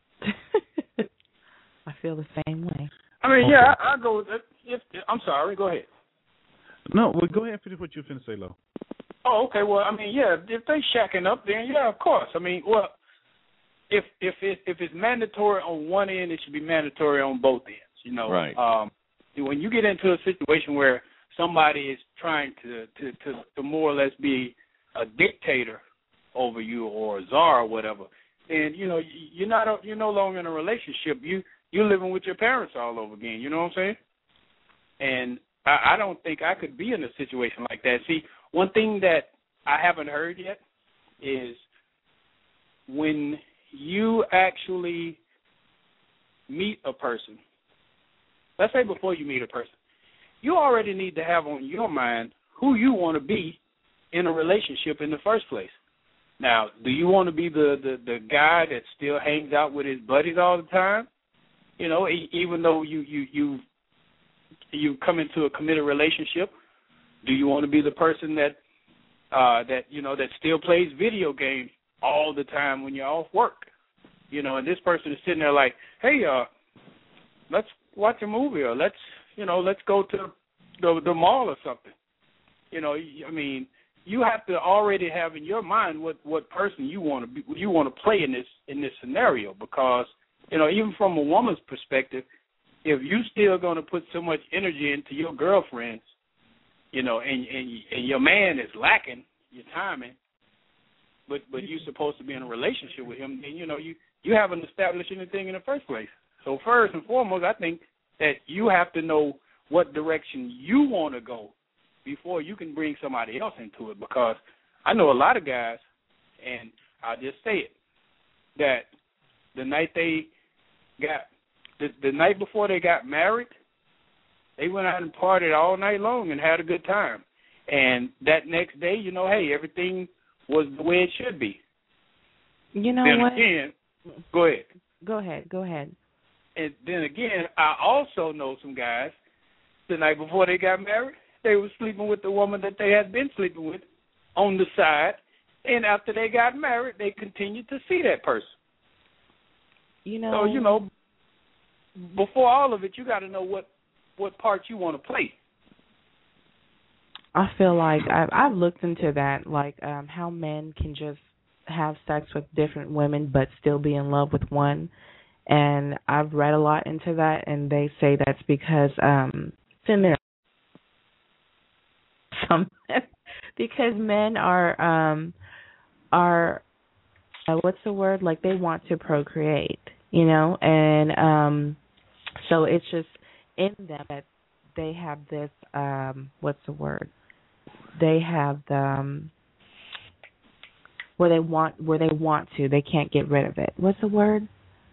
I feel the same way. I go with it. I'm sorry, go ahead. No, well, go ahead and finish what you finna say, Lo. Oh, okay. Well, if they shacking up, then yeah, of course. If it's mandatory on one end, it should be mandatory on both ends. Right. When you get into a situation where somebody is trying to more or less be a dictator over you or a czar or whatever, and you're no longer in a relationship. You're living with your parents all over again. You know what I'm saying? And I don't think I could be in a situation like that. See, one thing that I haven't heard yet is when you actually meet a person, let's say before you meet a person, you already need to have on your mind who you want to be in a relationship in the first place. Now, do you want to be the guy that still hangs out with his buddies all the time? Even though you come into a committed relationship, do you want to be the person that still plays video games all the time when you're off work? And this person is sitting there like, hey, let's watch a movie, or let's go to the mall or something. You have to already have in your mind what person you want to play in this scenario, because even from a woman's perspective, if you still going to put so much energy into your girlfriends, and your man is lacking your timing, but you're supposed to be in a relationship with him, then you haven't established anything in the first place. So first and foremost, I think that you have to know what direction you want to go before you can bring somebody else into it. Because I know a lot of guys, and I'll just say it, that the night they got the night before they got married, they went out and partied all night long and had a good time. And that next day, hey, everything was the way it should be. You know then what? Again, go ahead. Go ahead. And then again, I also know some guys, the night before they got married, they were sleeping with the woman that they had been sleeping with on the side, And after they got married, they continued to see that person. So, before all of it, you got to know what part you want to play. I feel like I've looked into that, like how men can just have sex with different women but still be in love with one. And I've read a lot into that, and they say that's because because men are what's the word? Like they want to procreate, and so it's just in them that they have this what's the word? They have the where they want to, they can't get rid of it. What's the word?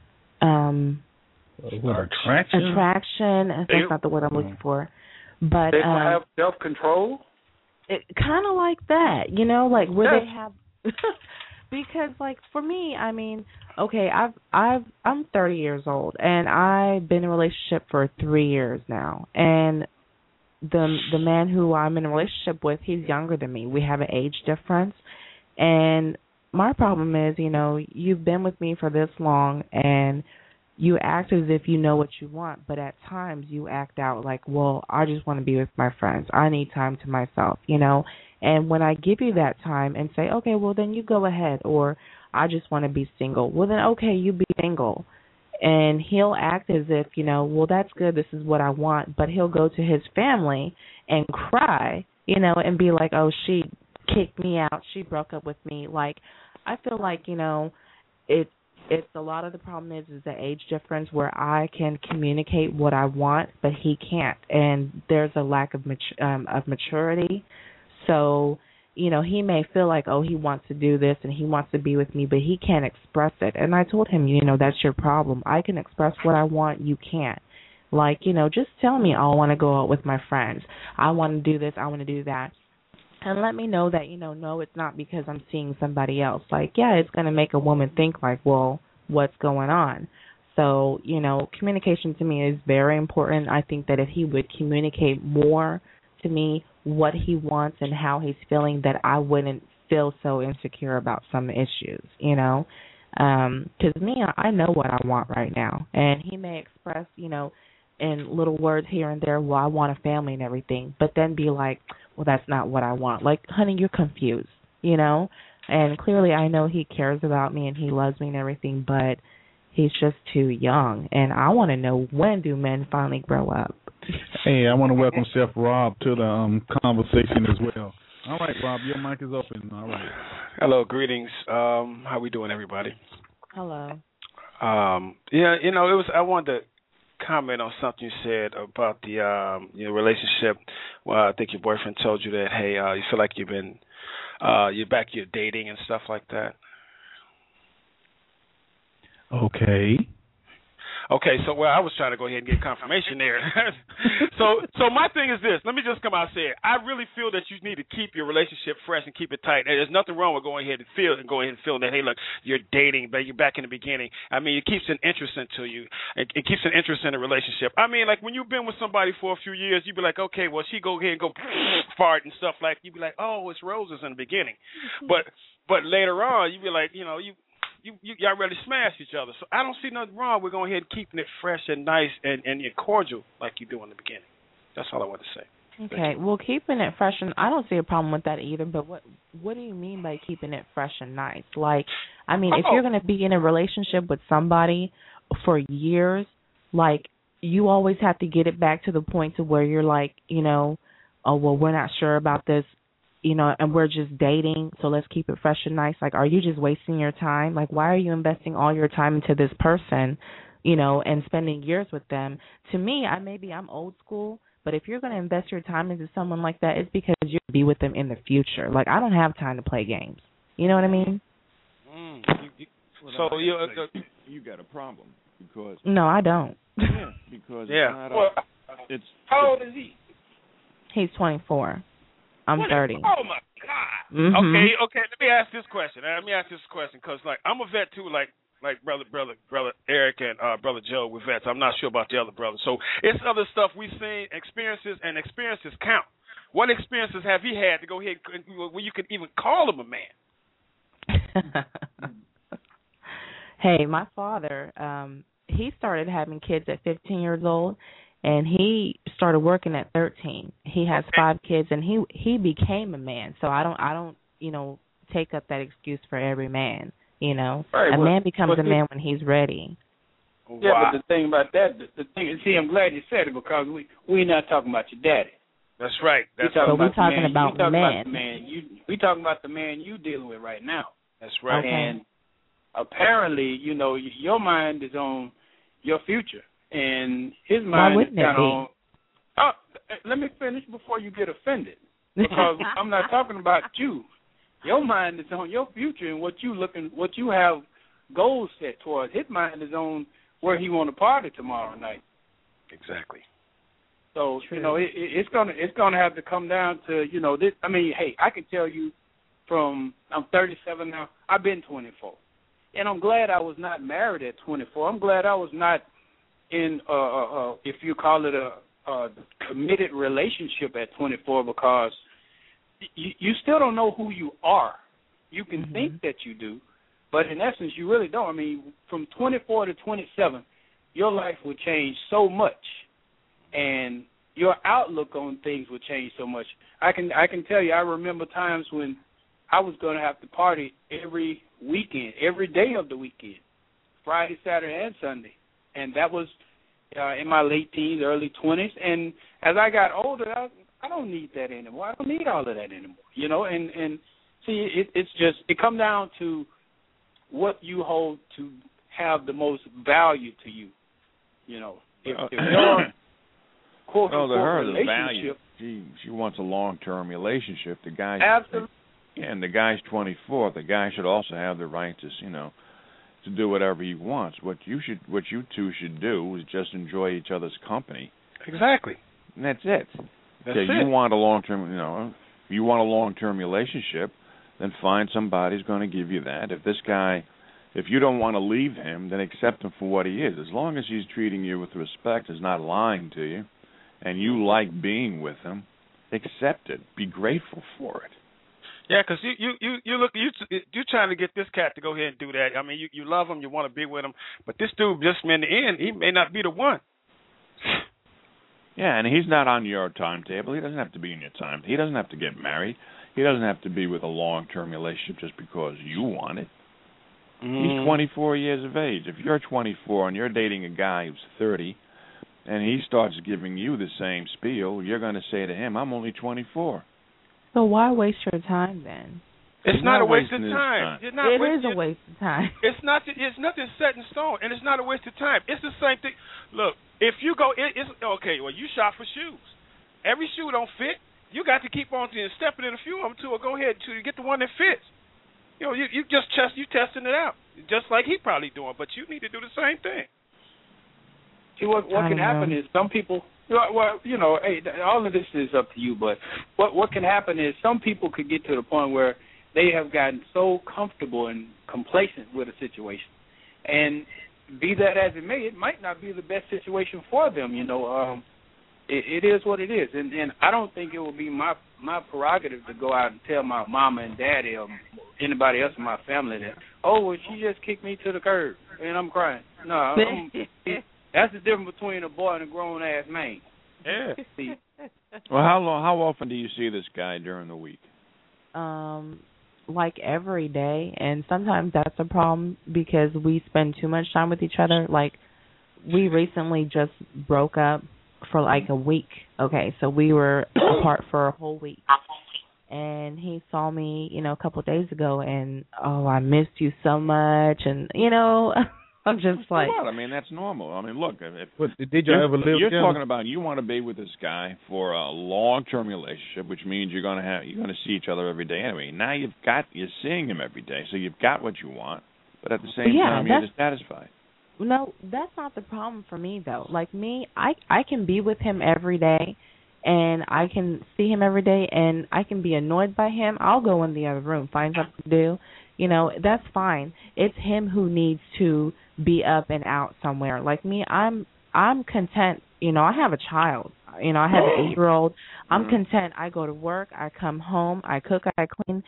Attraction. Attraction. That's not the word I'm looking for. But they don't have self-control. It kind of like that, like where they have. Because, like, for me, I mean, okay, I'm 30 years old, and I've been in a relationship for 3 years now, and the man who I'm in a relationship with, he's younger than me. We have an age difference, and my problem is, you've been with me for this long, and you act as if you know what you want, but at times you act out like, well, I just want to be with my friends. I need time to myself, And when I give you that time and say, okay, well, then you go ahead, or I just want to be single, well, then, okay, you be single. And he'll act as if, well, that's good, this is what I want, but he'll go to his family and cry, and be like, oh, she kicked me out, she broke up with me. Like, I feel like, it's a lot of the problem is the age difference where I can communicate what I want, but he can't, and there's a lack of maturity. So, he may feel like, oh, he wants to do this and he wants to be with me, but he can't express it. And I told him, that's your problem. I can express what I want, you can't. Like, just tell me, oh, I want to go out with my friends. I want to do this, I want to do that. And let me know that, no, it's not because I'm seeing somebody else. Like, yeah, it's going to make a woman think like, well, what's going on? So, communication to me is very important. I think that if he would communicate more to me what he wants and how he's feeling, that I wouldn't feel so insecure about some issues, Because me, I know what I want right now. And he may express, in little words here and there, well, I want a family and everything, but then be like, well, that's not what I want. Like, honey, you're confused, And clearly I know he cares about me and he loves me and everything, but he's just too young. And I want to know, when do men finally grow up? Hey, I want to welcome Chef Rob to the conversation as well. All right, Rob, your mic is open. All right. Hello, greetings. How we doing, everybody? Hello. Yeah, it was. I wanted to comment on something you said about the relationship. Well, I think your boyfriend told you that, hey, you feel like you're dating and stuff like that. Okay, so I was trying to go ahead and get confirmation there. So my thing is this. Let me just come out and say it. I really feel that you need to keep your relationship fresh and keep it tight. And there's nothing wrong with going ahead and feeling that, hey, look, you're dating, but you're back in the beginning. I mean, it keeps an interest into you. It keeps an interest in a relationship. I mean, like when you've been with somebody for a few years, you'd be like, okay, well, she go ahead and go fart and stuff like. You'd be like, oh, it's roses in the beginning, but later on, you'd be like, y'all really smash each other. So I don't see nothing wrong with going ahead and keeping it fresh and nice and cordial like you do in the beginning. That's all I want to say. Okay, well, keeping it fresh, and I don't see a problem with that either, but what do you mean by keeping it fresh and nice? Like, I mean, if you're going to be in a relationship with somebody for years, like, you always have to get it back to the point to where you're like, oh, well, we're not sure about this, and we're just dating, so let's keep it fresh and nice. Like, are you just wasting your time? Like, why are you investing all your time into this person, and spending years with them? To me, I'm old school, but if you're going to invest your time into someone like that, it's because you'll be with them in the future. Like, I don't have time to play games. You know what I mean? So you got a problem because... No, I don't. Yeah, because it's how old is he? He's 24. I'm 30. Oh my God. Mm-hmm. Okay. Let me ask this question because, like, I'm a vet too, like brother Eric and brother Joe with vets. I'm not sure about the other brothers. So it's other stuff we've seen, experiences count. What experiences have he had to go ahead where you could even call him a man? Hey, my father, he started having kids at 15 years old, and he started working at 13. He has 5 kids, and he became a man. So I don't take up that excuse for every man. Right, a man becomes a man when he's ready. Yeah, but the thing about that, see, I'm glad you said it because we're not talking about your daddy. That's right. We're talking about men. We talking about the man you dealing with right now. That's right. Okay. And apparently, your mind is on your future, and his mind is kind of on. Let me finish before you get offended, because I'm not talking about you. Your mind is on your future and what you have goals set towards. His mind is on where he want to party tomorrow night. Exactly. So it's gonna have to come down to this. I mean, hey, I can tell you, I'm 37 now. I've been 24, and I'm glad I was not married at 24. I'm glad I was not in if you call it a committed relationship at 24, because you still don't know who you are. You can think that you do, but in essence, you really don't. I mean, from 24 to 27, your life will change so much, and your outlook on things will change so much. I can tell you, I remember times when I was going to have to party every weekend, every day of the weekend, Friday, Saturday, and Sunday, and that was in my late teens, early 20s. And as I got older, I don't need that anymore. I don't need all of that anymore, and see, it comes down to what you hold to have the most value to you, If your quote-unquote relationship... She wants a long-term relationship. The guy... Absolutely. And the guy's 24. The guy should also have the right to do whatever he wants. What you two should do is just enjoy each other's company. Exactly. And that's it. You want a long-term, if you want a long-term relationship, then find somebody who's going to give you that. If you don't want to leave him, then accept him for what he is. As long as he's treating you with respect, is not lying to you, and you like being with him, accept it. Be grateful for it. Yeah, because you're trying to get this cat to go ahead and do that. I mean, you love him, you want to be with him, but this dude, just in the end, he may not be the one. Yeah, and he's not on your timetable. He doesn't have to be in your time. He doesn't have to get married. He doesn't have to be with a long-term relationship just because you want it. He's 24 years of age. If you're 24 and you're dating a guy who's 30, and he starts giving you the same spiel, you're going to say to him, I'm only 24. So why waste your time then? It's not a waste of time. It is a waste of time. It's nothing set in stone, and it's not a waste of time. It's the same thing. Look, if you go, it's okay. Well, you shop for shoes. Every shoe don't fit. You got to keep on stepping in a few of them or go ahead to get the one that fits. You just testing it out, just like he probably doing. But you need to do the same thing. See, what can happen is some people. Well, hey, all of this is up to you. But what can happen is some people could get to the point where they have gotten so comfortable and complacent with a situation, and be that as it may, it might not be the best situation for them. It is what it is, and I don't think it will be my prerogative to go out and tell my mama and daddy or anybody else in my family that, well, she just kicked me to the curb and I'm crying. No, that's the difference between a boy and a grown ass man. Yeah. See? Well, how often do you see this guy during the week? Like every day, and sometimes that's a problem because we spend too much time with each other. Like, we recently just broke up for like a week. Okay, so we were apart for a whole week. And he saw me, a couple of days ago, and, I missed you so much. And, I'm just like... What? I mean, that's normal. I mean, look, did you ever live You're together? talking about you want to be with this guy for a long-term relationship, which means you're going to see each other every day anyway. Now you're seeing him every day, so you've got what you want, but at the same time you're dissatisfied. No, that's not the problem for me, though. Like me, I can be with him every day, and I can see him every day, and I can be annoyed by him. I'll go in the other room, find something to do. That's fine. It's him who needs to be up and out somewhere. Like me, I'm content. I have a child. I have an 8-year-old. I'm content. I go to work. I come home. I cook. I clean.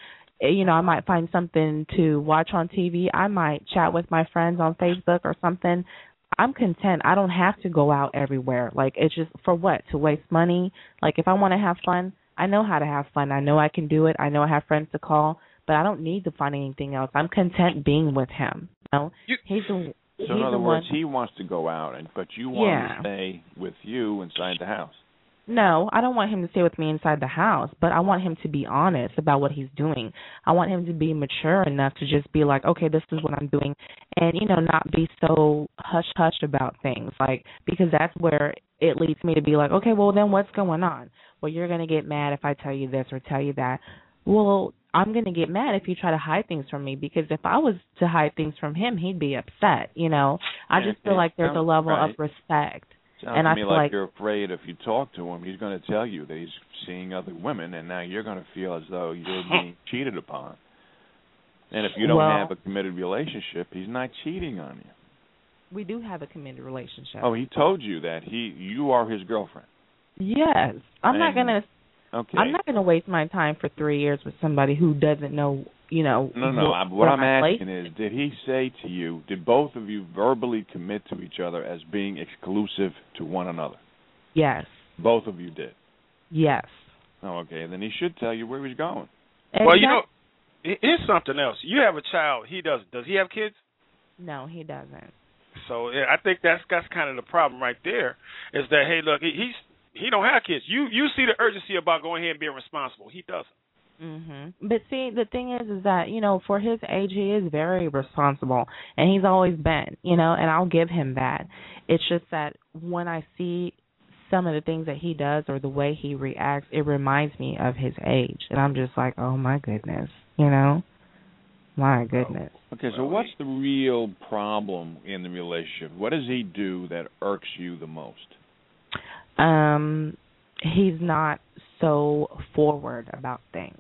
I might find something to watch on TV. I might chat with my friends on Facebook or something. I'm content. I don't have to go out everywhere. Like, it's just for what? To waste money? Like, if I want to have fun, I know how to have fun. I know I can do it. I know I have friends to call, but I don't need to find anything else. I'm content being with him. He's the So in other words, he wants to go out, but you want him to stay with you inside the house. No, I don't want him to stay with me inside the house, but I want him to be honest about what he's doing. I want him to be mature enough to just be like, okay, this is what I'm doing, and, not be so hush-hush about things, like, because that's where it leads me to be like, okay, well, then what's going on? Well, you're going to get mad if I tell you this or tell you that. Well, I'm going to get mad if you try to hide things from me, because if I was to hide things from him, he'd be upset, I just feel like there's a level of respect. Sounds to me like you're afraid if you talk to him, he's going to tell you that he's seeing other women, and now you're going to feel as though you're being cheated upon. And if you don't have a committed relationship, he's not cheating on you. We do have a committed relationship. Oh, he told you that you are his girlfriend. Yes. I'm not going to waste my time for 3 years with somebody who doesn't know, No. What I'm asking is, did he say to you, did both of you verbally commit to each other as being exclusive to one another? Yes. Both of you did? Yes. Oh, okay. Then he should tell you where he's going. Exactly. Well, here's something else. You have a child. He doesn't. Does he have kids? No, he doesn't. So I think that's kind of the problem right there, is that, hey, look, he don't have kids. You see the urgency about going ahead and being responsible. He doesn't. But see, the thing is that, for his age, he is very responsible, and he's always been, and I'll give him that. It's just that when I see some of the things that he does or the way he reacts, it reminds me of his age, and I'm just like, oh my goodness, my goodness. Okay, so what's the real problem in the relationship? What does he do that irks you the most? He's not so forward about things,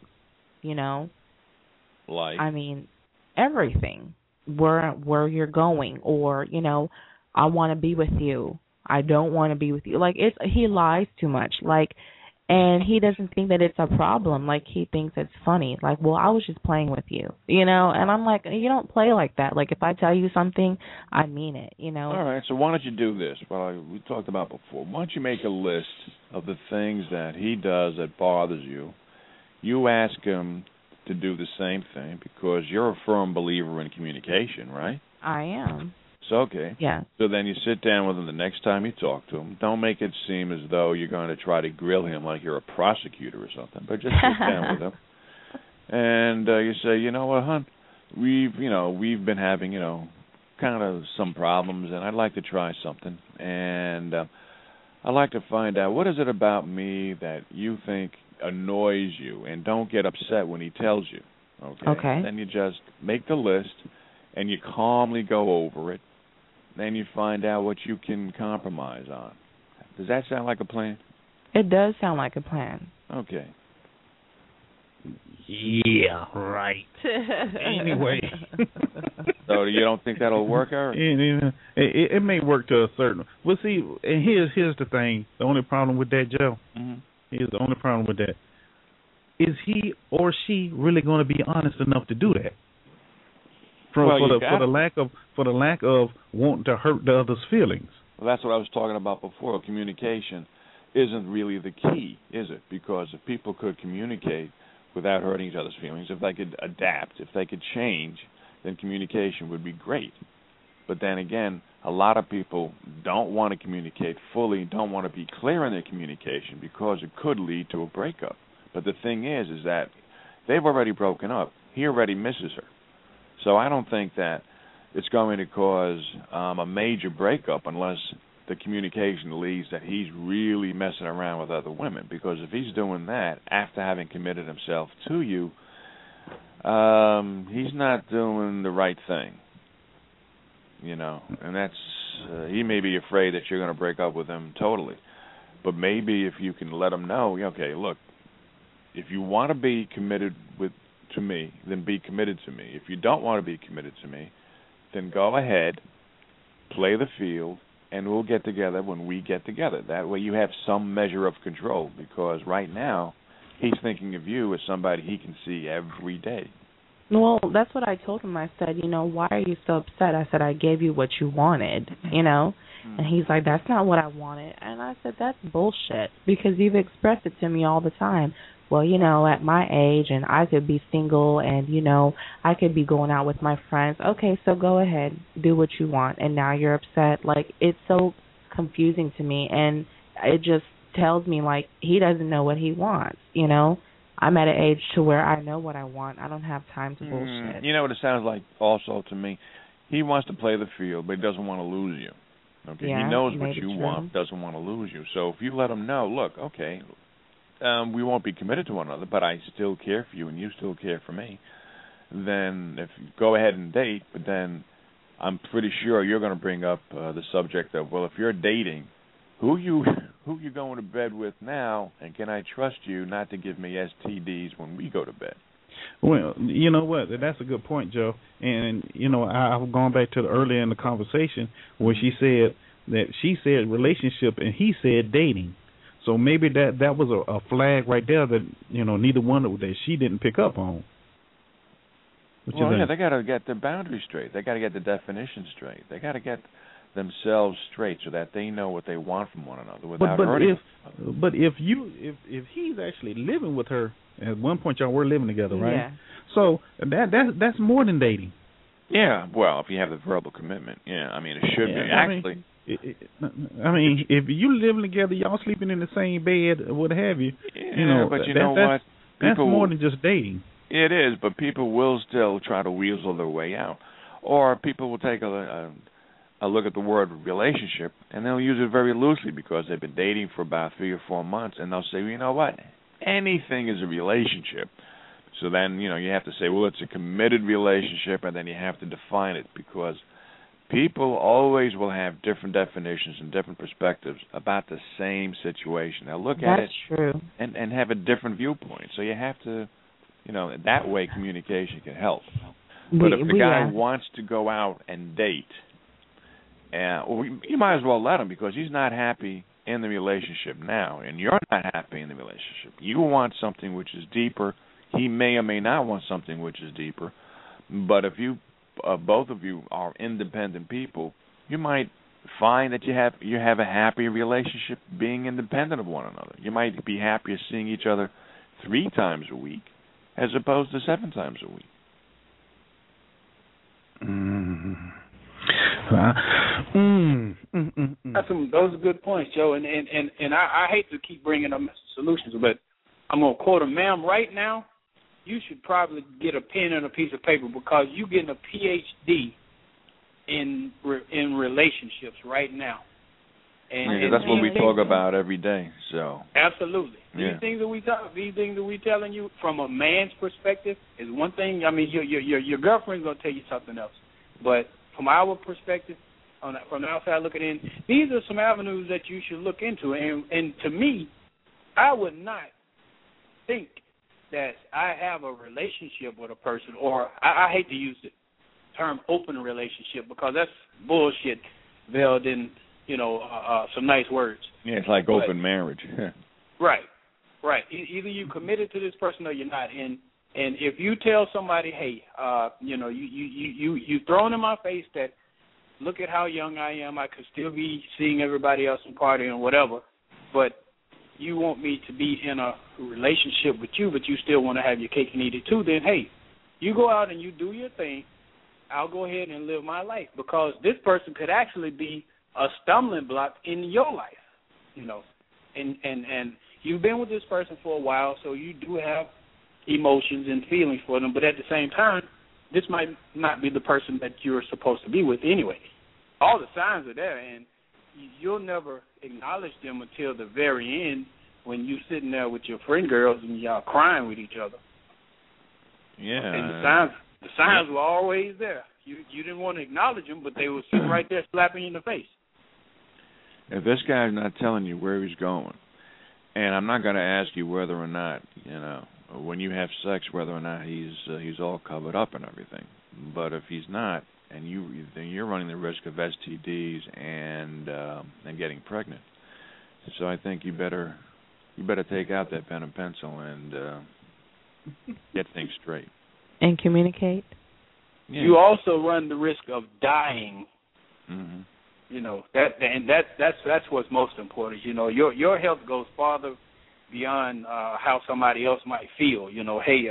Like? I mean, everything. Where you're going, or, I want to be with you. I don't want to be with you. Like, he lies too much. Like, and he doesn't think that it's a problem. Like, he thinks it's funny. Like, well, I was just playing with you, and I'm like, you don't play like that. Like, if I tell you something, I mean it, All right, so why don't you do this? Well, we talked about before. Why don't you make a list of the things that he does that bothers you? You ask him to do the same thing, because you're a firm believer in communication, right? I am. So, okay. Yeah. So then you sit down with him the next time you talk to him. Don't make it seem as though you're going to try to grill him like you're a prosecutor or something, but just sit down with him. And you say, you know what, hon, we've been having, kind of some problems, and I'd like to try something. And I'd like to find out, what is it about me that you think annoys you, and don't get upset when he tells you. Okay. Then you just make the list, and you calmly go over it. Then you find out what you can compromise on. Does that sound like a plan? It does sound like a plan. Okay. Yeah, right. Anyway. So you don't think that'll work, Eric? It may work to a certain... Well, see, and here's the thing. The only problem with that, Joe, here's the only problem with that. Is he or she really going to be honest enough to do that? For the lack of wanting to hurt the other's feelings. Well, that's what I was talking about before. Communication isn't really the key, is it? Because if people could communicate without hurting each other's feelings, if they could adapt, if they could change, then communication would be great. But then again, a lot of people don't want to communicate fully, don't want to be clear in their communication, because it could lead to a breakup. But the thing is that they've already broken up. He already misses her. So I don't think that it's going to cause a major breakup unless the communication leads that he's really messing around with other women. Because if he's doing that after having committed himself to you, he's not doing the right thing. And that's he may be afraid that you're going to break up with him totally. But maybe if you can let him know, okay, look, if you want to be committed to me, then be committed to me. If you don't want to be committed to me, then go ahead, play the field, and we'll get together when we get together. That way you have some measure of control, because right now he's thinking of you as somebody he can see every day. Well, that's what I told him. I said, why are you so upset? I said, I gave you what you wanted, And he's like, that's not what I wanted. And I said, that's bullshit, because you've expressed it to me all the time. Well, at my age, and I could be single, and, I could be going out with my friends. Okay, so go ahead, do what you want. And now you're upset. Like, it's so confusing to me, and it just tells me, like, he doesn't know what he wants, I'm at an age to where I know what I want. I don't have time to bullshit. You know what it sounds like also to me? He wants to play the field, but he doesn't want to lose you. Okay, yeah, he knows what you want, doesn't want to lose you. So if you let him know, look, okay, we won't be committed to one another, but I still care for you and you still care for me, then if you go ahead and date, but then I'm pretty sure you're going to bring up the subject of, well, if you're dating, who you going to bed with now, and can I trust you not to give me STDs when we go to bed? Well, you know what? That's a good point, Joe. And, I've gone back to earlier in the conversation where she said relationship and he said dating. So maybe that was a flag right there that, neither one that she didn't pick up on. Well, they got to get the boundaries straight. They got to get the definition straight. They got to get themselves straight so that they know what they want from one another without hurting. But if he's actually living with her, at one point y'all were living together, right? Yeah. So that's more than dating. Yeah, well, if you have the verbal commitment, yeah, I mean it should be actually. If you living together, y'all sleeping in the same bed, what have you? Yeah, but you know what? That's more than just dating. It is, but people will still try to weasel their way out, or people will take a look at the word relationship and they'll use it very loosely because they've been dating for about 3 or 4 months, and they'll say, well, you know what? Anything is a relationship. So then, you have to say, well, it's a committed relationship, and then you have to define it, because people always will have different definitions and different perspectives about the same situation. They'll look at it true. And have a different viewpoint. So you have to, that way communication can help. But if the guy wants to go out and date, you might as well let him, because he's not happy in the relationship now, and you're not happy in the relationship. You want something which is deeper. He may or may not want something which is deeper. But if you both of you are independent people, you might find that you have a happy relationship being independent of one another. You might be happier seeing each other 3 times a week as opposed to 7 times a week. Those are good points, Joe. And I hate to keep bringing up solutions, but I'm gonna quote him, ma'am. Right now, you should probably get a pen and a piece of paper, because you're getting a PhD in relationships right now. And that's what we talk about every day. So absolutely, yeah. These things that we telling you from a man's perspective is one thing. I mean, your girlfriend's gonna tell you something else, but from our perspective, from the outside looking in, these are some avenues that you should look into. And to me, I would not think that I have a relationship with a person, or I hate to use the term open relationship, because that's bullshit veiled in, some nice words. Yeah, it's like open marriage. Right. Either you committed to this person or you're not. And if you tell somebody, hey, you thrown in my face that, look at how young I am, I could still be seeing everybody else and partying and whatever, but you want me to be in a relationship with you, but you still want to have your cake and eat it too, then, hey, you go out and you do your thing. I'll go ahead and live my life, because this person could actually be a stumbling block in your life, And you've been with this person for a while, so you do have emotions and feelings for them, but at the same time, this might not be the person that you're supposed to be with anyway. All the signs are there, and you'll never acknowledge them until the very end, when you're sitting there with your friend girls and y'all crying with each other. Yeah. And the signs were always there. You didn't want to acknowledge them, but they were sitting right there slapping you in the face. If this guy's not telling you where he's going, and I'm not going to ask you whether or not, when you have sex, whether or not he's all covered up and everything. But if he's not, and then you're running the risk of STDs and getting pregnant. So I think you better you better take out that pen and pencil and get things straight. And communicate. Yeah. You also run the risk of dying. Mm-hmm. You know, that's what's most important. You know, your health goes farther beyond how somebody else might feel. You know, hey,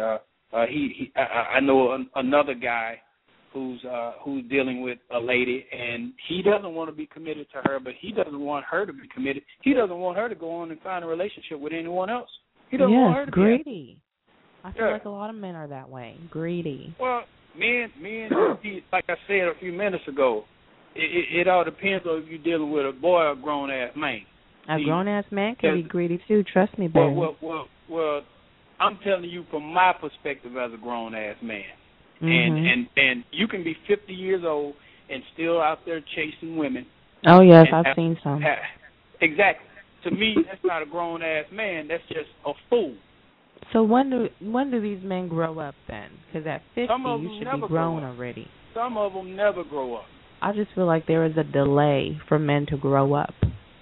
I know another guy who's dealing with a lady, and he doesn't want to be committed to her, but he doesn't want her to be committed. He doesn't want her to go on and find a relationship with anyone else. He doesn't want her to greedy. I feel like a lot of men are that way, greedy. Well, men, like I said a few minutes ago, it all depends on if you're dealing with a boy or a grown-ass man. A grown-ass man can be greedy, too. Trust me, baby. Well, I'm telling you from my perspective as a grown-ass man. Mm-hmm. And you can be 50 years old and still out there chasing women. Oh, yes, I've seen some. Exactly. To me, that's not a grown-ass man. That's just a fool. So when do these men grow up then? Because at 50, you should be grown already. Some of them never grow up. I just feel like there is a delay for men to grow up.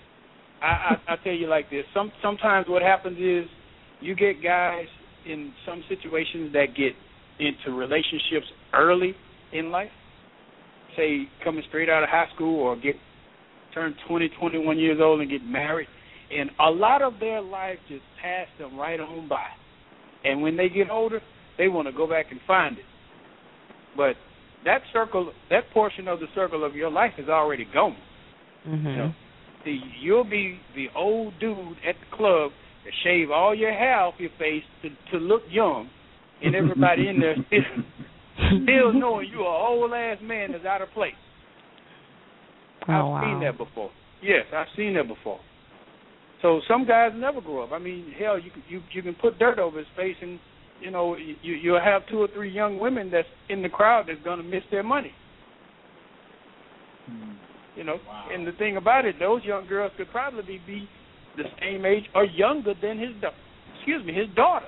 I tell you like this. Sometimes what happens is you get guys in some situations that get into relationships early in life, say coming straight out of high school or turn 20, 21 years old and get married, and a lot of their life just passed them right on by. And when they get older, they want to go back and find it. But that portion of the circle of your life is already gone. Mm-hmm. You know, you'll be the old dude at the club that shave all your hair off your face to look young, and everybody in there still knowing you're an old-ass man that's out of place. I've seen that before. Yes, I've seen that before. So some guys never grow up. I mean, hell, you can put dirt over his face, and you know you'll have 2 or 3 young women that's in the crowd that's going to miss their money. You know, and the thing about it, those young girls could probably be the same age or younger than his daughter.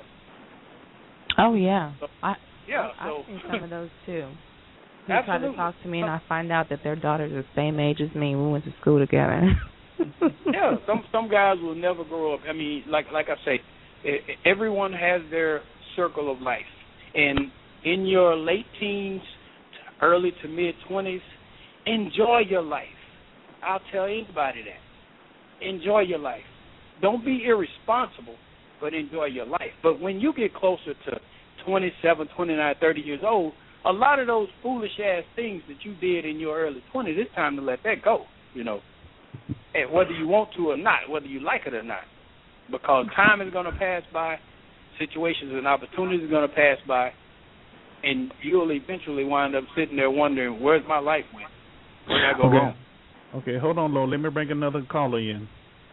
Oh yeah, so, I've seen some of those too. They try to talk to me, and I find out that their daughter's the same age as me. We went to school together. Yeah, some guys will never grow up. I mean, like I say, everyone has their circle of life, and in your late teens, early to mid 20s, enjoy your life. I'll tell anybody that. Enjoy your life. Don't be irresponsible, but enjoy your life. But when you get closer to 27, 29, 30 years old, a lot of those foolish-ass things that you did in your early 20s, it's time to let that go, you know. And whether you want to or not, whether you like it or not. Because time is going to pass by, situations and opportunities are going to pass by, and you'll eventually wind up sitting there wondering, where's my life went? Where did I go wrong? Okay, hold on, Lord. Let me bring another caller in.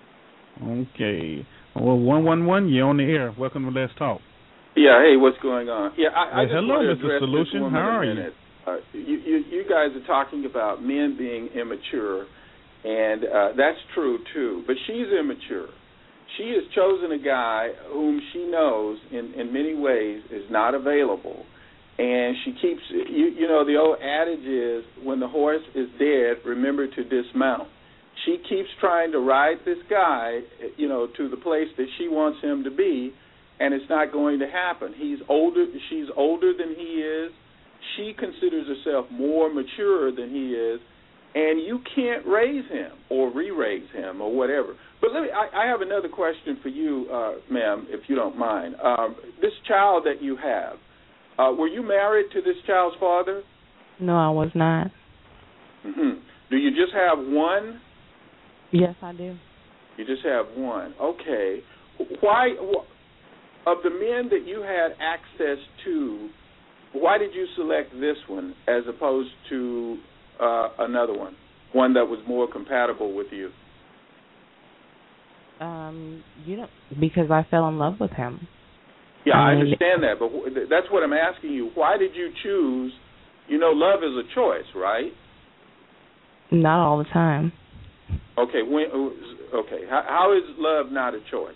Okay. Well, 111, you're on the air. Welcome to Let's Talk. Yeah, hey, what's going on? Yeah, I just hello, want to Mr. Solution. How are you? You guys are talking about men being immature, and that's true, too. But she's immature. She has chosen a guy whom she knows in many ways is not available. And she keeps, you know, the old adage is, when the horse is dead, remember to dismount. She keeps trying to ride this guy, you know, to the place that she wants him to be, and it's not going to happen. She's older than he is. She considers herself more mature than he is, and you can't raise him or re-raise him or whatever. But I have another question for you, ma'am, if you don't mind. This child that you have, were you married to this child's father? No, I was not. Mm-hmm. Do you just have one? Yes, I do. You just have one. Okay. Why, of the men that you had access to, why did you select this one as opposed to another one that was more compatible with you? Because I fell in love with him. Yeah, I understand that, but that's what I'm asking you. Why did you choose? You know, love is a choice, right? Not all the time. Okay. Okay. How is love not a choice?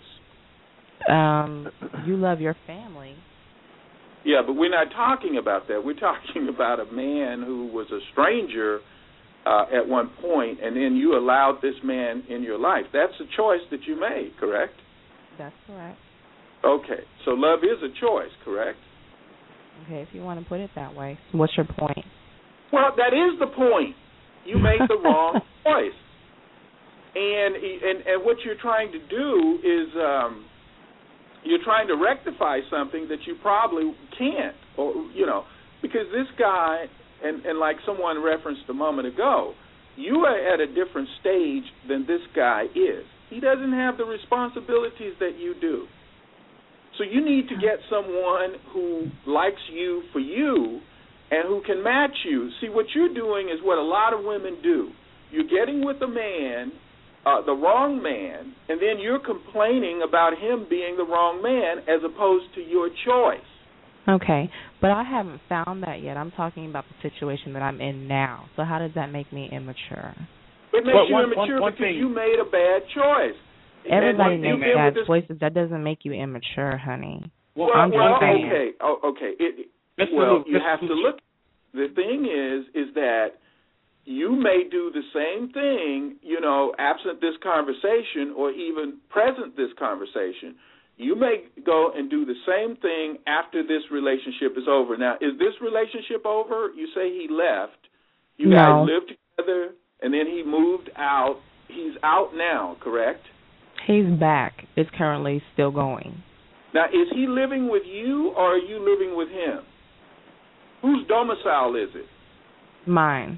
You love your family. Yeah, but we're not talking about that. We're talking about a man who was a stranger at one point, and then you allowed this man in your life. That's a choice that you made, correct? That's correct. Okay, so love is a choice, correct? Okay, if you want to put it that way. What's your point? Well, that is the point. You made the wrong choice. And what you're trying to do is you're trying to rectify something that you probably can't, or because this guy, and like someone referenced a moment ago, you are at a different stage than this guy is. He doesn't have the responsibilities that you do. So you need to get someone who likes you for you and who can match you. See, what you're doing is what a lot of women do. You're getting with a man, the wrong man, and then you're complaining about him being the wrong man as opposed to your choice. Okay, but I haven't found that yet. I'm talking about the situation that I'm in now. So how does that make me immature? It makes you immature because you made a bad choice. Everybody makes bad choices. That doesn't make you immature, honey. Well, okay. You have to look. The thing is that you may do the same thing, absent this conversation or even present this conversation. You may go and do the same thing after this relationship is over. Now, is this relationship over? You say he left. You guys lived together, and then he moved out. He's out now, correct? He's back. It's currently still going. Now, is he living with you or are you living with him? Whose domicile is it? Mine.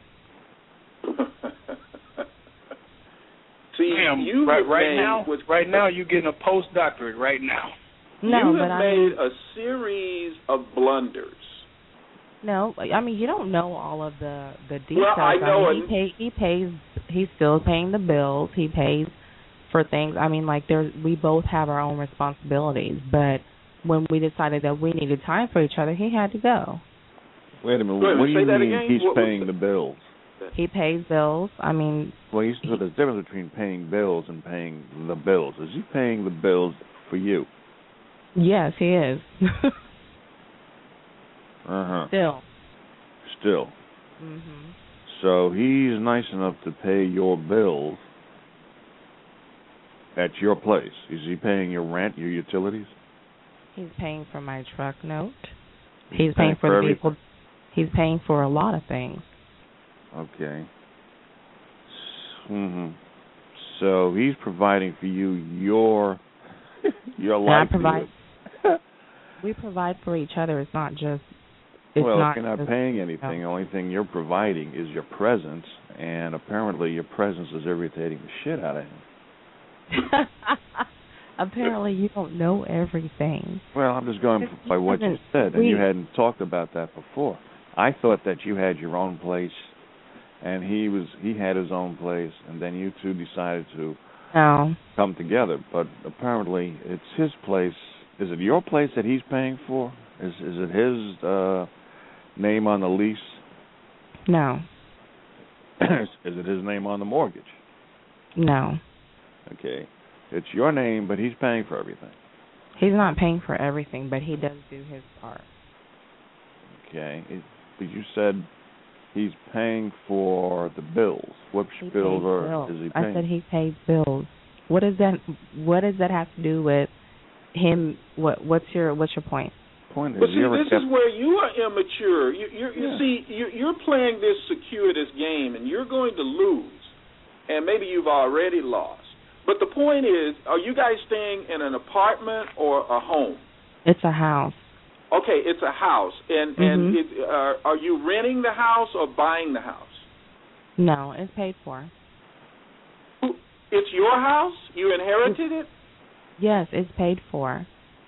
See, right now you're getting a postdoctorate right now. No, you have made a series of blunders. No, I mean you don't know all of the details. Well, I know he pays. He's still paying the bills. He pays for things. I mean, we both have our own responsibilities. But when we decided that we needed time for each other, he had to go. Wait a minute. What do you mean he's paying the bills? He pays bills. I mean... Well, there's a difference between paying bills and paying the bills. Is he paying the bills for you? Yes, he is. Still. Mm-hmm. So he's nice enough to pay your bills at your place. Is he paying your rent, your utilities? He's paying for my truck note. He's paying for the vehicle. He's paying for a lot of things. Okay. So he's providing for you your life. We provide for each other. It's not just. If you're not paying anything, the only thing you're providing is your presence, and apparently your presence is irritating the shit out of him. Apparently you don't know everything. Well, I'm just going by what you said, and you hadn't talked about that before. I thought that you had your own place, and he had his own place, and then you two decided to come together. But apparently it's his place. Is it your place that he's paying for? Is it his name on the lease? No. Is it his name on the mortgage? No. Okay. It's your name, but he's paying for everything. He's not paying for everything, but he does do his part. Okay. But you said he's paying for the bills. Which bills is he paying? I said he pays bills. What does that have to do with him? What's your point? But see, this is where you are immature. You're playing this circuitous game, and you're going to lose. And maybe you've already lost. But the point is, are you guys staying in an apartment or a home? It's a house. Okay, it's a house. And are you renting the house or buying the house? No, it's paid for. It's your house? You inherited it? Yes, it's paid for.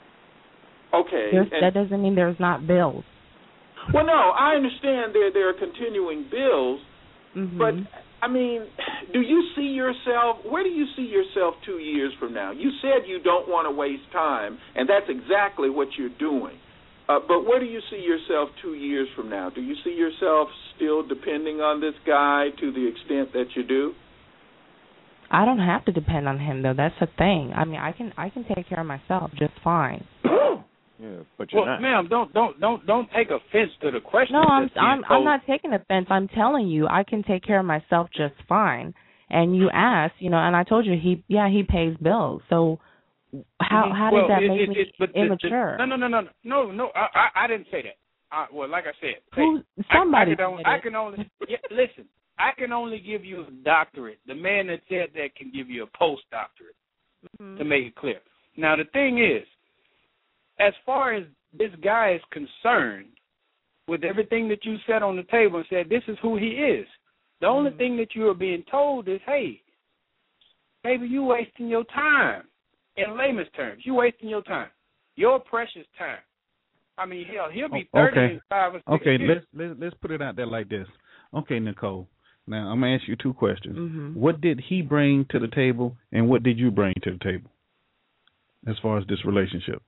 Okay. That doesn't mean there's not bills. Well, no, I understand there are continuing bills, but, I mean, do you see yourself, where do you see yourself 2 years from now? You said you don't want to waste time, and that's exactly what you're doing. But where do you see yourself 2 years from now? Do you see yourself still depending on this guy to the extent that you do? I don't have to depend on him, though. That's the thing. I mean, I can take care of myself just fine. Yeah, but you're not. Ma'am, don't take offense to the question. No, I'm not taking offense. I'm telling you, I can take care of myself just fine. And you asked, and I told you he pays bills. So How does that make me immature? No. I didn't say that. Well, like I said, somebody I can only listen. I can only give you a doctorate. The man that said that can give you a postdoctorate, to make it clear. Now, the thing is, as far as this guy is concerned, with everything that you said on the table and said, this is who he is, the only thing that you are being told is, hey, baby, you wasting your time. In layman's terms, you wasting your time. Your precious time. I mean, hell, he'll be 30 in 5 or 6 years. Let's put it out there like this. Okay, Nicole. Now, I'm going to ask you two questions. What did he bring to the table, and what did you bring to the table as far as this relationship?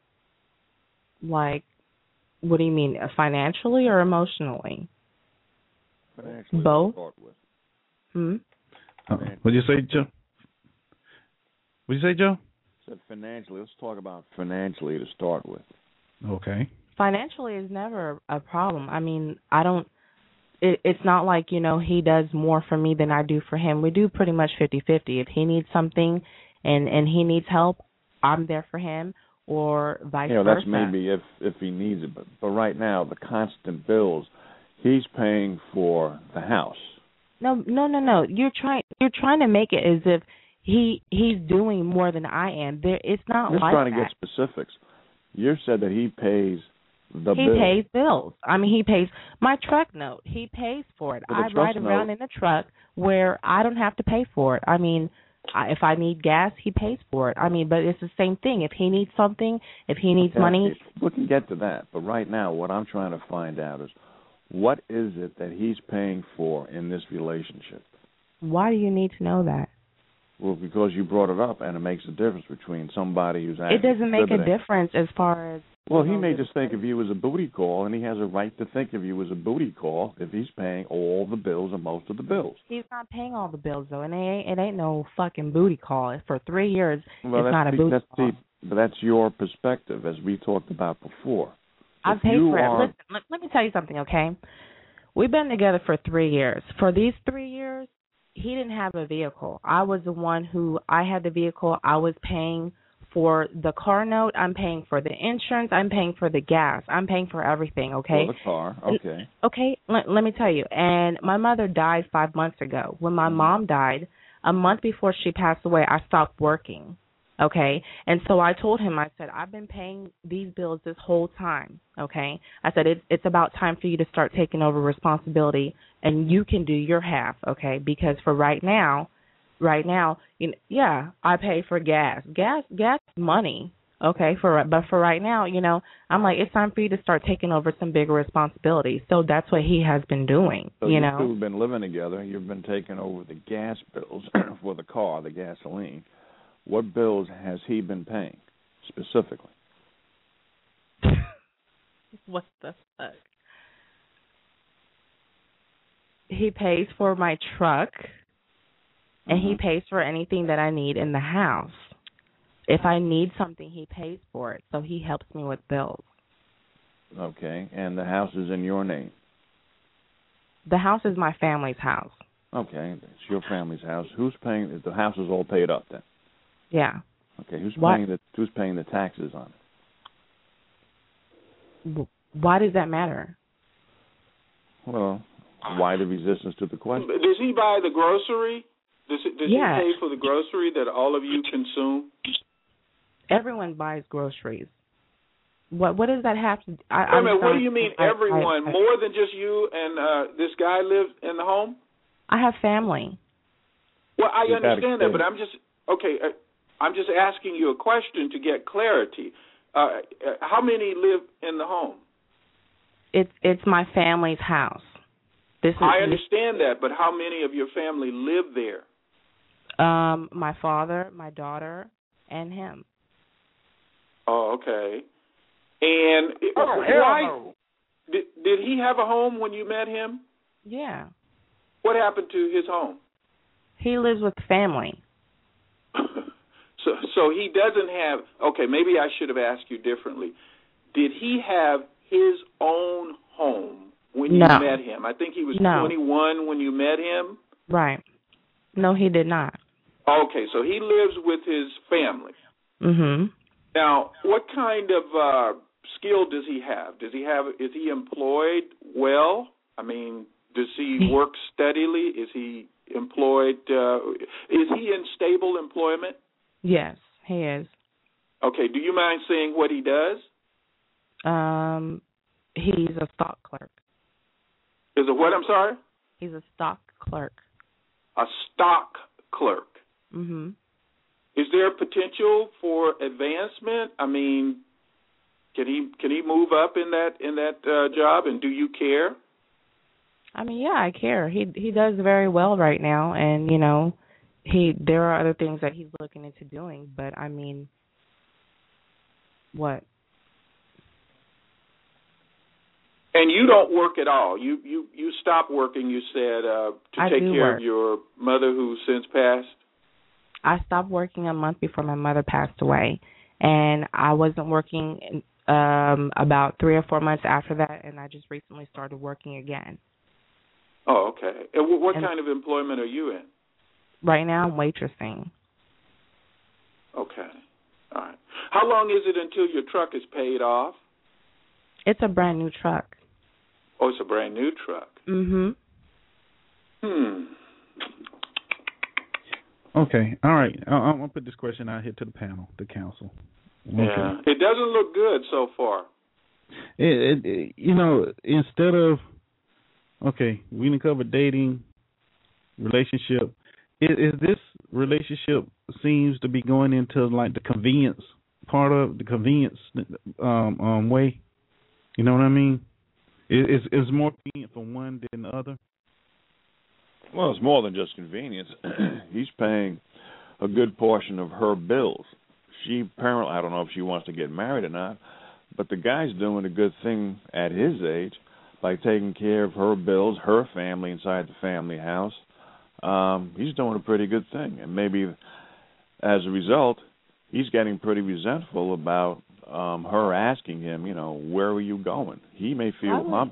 Like, what do you mean, financially or emotionally? Financially. Both. To start with. What'd you say, Joe? What'd you say, Joe? I said financially. Let's talk about financially to start with. Okay. Financially is never a problem. I mean, it's not like, he does more for me than I do for him. We do pretty much 50-50. If he needs something and he needs help, I'm there for him, or vice versa. That's maybe if he needs it. But right now, the constant bills, he's paying for the house. No. You're trying to make it as if he's doing more than I am. It's not You're like that. You're trying to get specifics. You said that he pays the bills. He pays bills. I mean, he pays my truck note. He pays for it. I ride around in a truck where I don't have to pay for it. I mean, if I need gas, he pays for it. I mean, but it's the same thing. If he needs something, if he needs money. We can get to that. But right now, what I'm trying to find out is, what is it that he's paying for in this relationship? Why do you need to know that? Well, because you brought it up, and it makes a difference between somebody who's actually It doesn't make a difference as far as... Well, he may just think of you as a booty call, and he has a right to think of you as a booty call if he's paying all the bills or most of the bills. He's not paying all the bills, though, and it ain't no fucking booty call. For 3 years, well, it's not a booty call. But that's your perspective, as we talked about before. I've paid for it. Listen, let me tell you something, okay? We've been together for 3 years. For these 3 years, he didn't have a vehicle. I was the one I had the vehicle. I was paying for the car note. I'm paying for the insurance. I'm paying for the gas. I'm paying for everything, okay? For the car, okay. Okay, let me tell you. And my mother died 5 months ago. When my mom died, a month before she passed away, I stopped working, okay? And so I told him, I said, I've been paying these bills this whole time, okay? I said, it's about time for you to start taking over responsibility, and you can do your half, okay? Because for right now, I pay for gas. Gas money, okay? But for right now, I'm like, it's time for you to start taking over some bigger responsibilities. So that's what he has been doing, So you two have been living together. You've been taking over the gas bills for the car, the gasoline. What bills has he been paying specifically? What the fuck? He pays for my truck, and he pays for anything that I need in the house. If I need something, he pays for it, so he helps me with bills. Okay, and the house is in your name? The house is my family's house. Okay, it's your family's house. Who's paying? The house is all paid up then? Yeah. Okay, who's paying the taxes on it? Why does that matter? Well, why the resistance to the question? Does he buy the grocery? Does he pay for the grocery that all of you consume? Everyone buys groceries. What does that have to? What do you mean everyone? More than just you and this guy live in the home? I have family. Well, I understand that, but I'm just asking you a question to get clarity. How many live in the home? It's my family's house. I understand that, but how many of your family live there? My father, my daughter, and him. Oh, okay. And why did he have a home when you met him? Yeah. What happened to his home? He lives with family. So he doesn't have. Okay, maybe I should have asked you differently. Did he have his own home when you met him? I think he was 21 when you met him. Right. No, he did not. Okay, so he lives with his family. Mhm. Now, what kind of skill does he have? Is he employed well? I mean, does he work steadily? Is he employed? Is he in stable employment? Yes, he is. Okay. Do you mind saying what he does? He's a stock clerk. Is it what? I'm sorry. He's a stock clerk. A stock clerk. Mhm. Is there potential for advancement? I mean, can he move up in that job? And do you care? I mean, yeah, I care. He does very well right now, and there are other things that he's looking into doing. But I mean, what? And you don't work at all. You stopped working. You said to take care of your mother who since passed. I stopped working a month before my mother passed away, and I wasn't working about 3 or 4 months after that, and I just recently started working again. Oh, okay. And what kind of employment are you in? Right now, I'm waitressing. Okay. All right. How long is it until your truck is paid off? It's a brand new truck. Oh, it's a brand new truck. Mhm. Okay. All right. I'm going to put this question out here to the panel, the council. Okay. Yeah. It doesn't look good so far. Instead of, we didn't cover dating, relationship. Is this relationship seems to be going into like the convenience part of the convenience way? You know what I mean? It's more convenient for one than the other. Well, it's more than just convenience. He's paying a good portion of her bills. She apparently, I don't know if she wants to get married or not, but the guy's doing a good thing at his age by taking care of her bills, her family inside the family house. He's doing a pretty good thing. And maybe as a result, he's getting pretty resentful about her asking him, where are you going? He may feel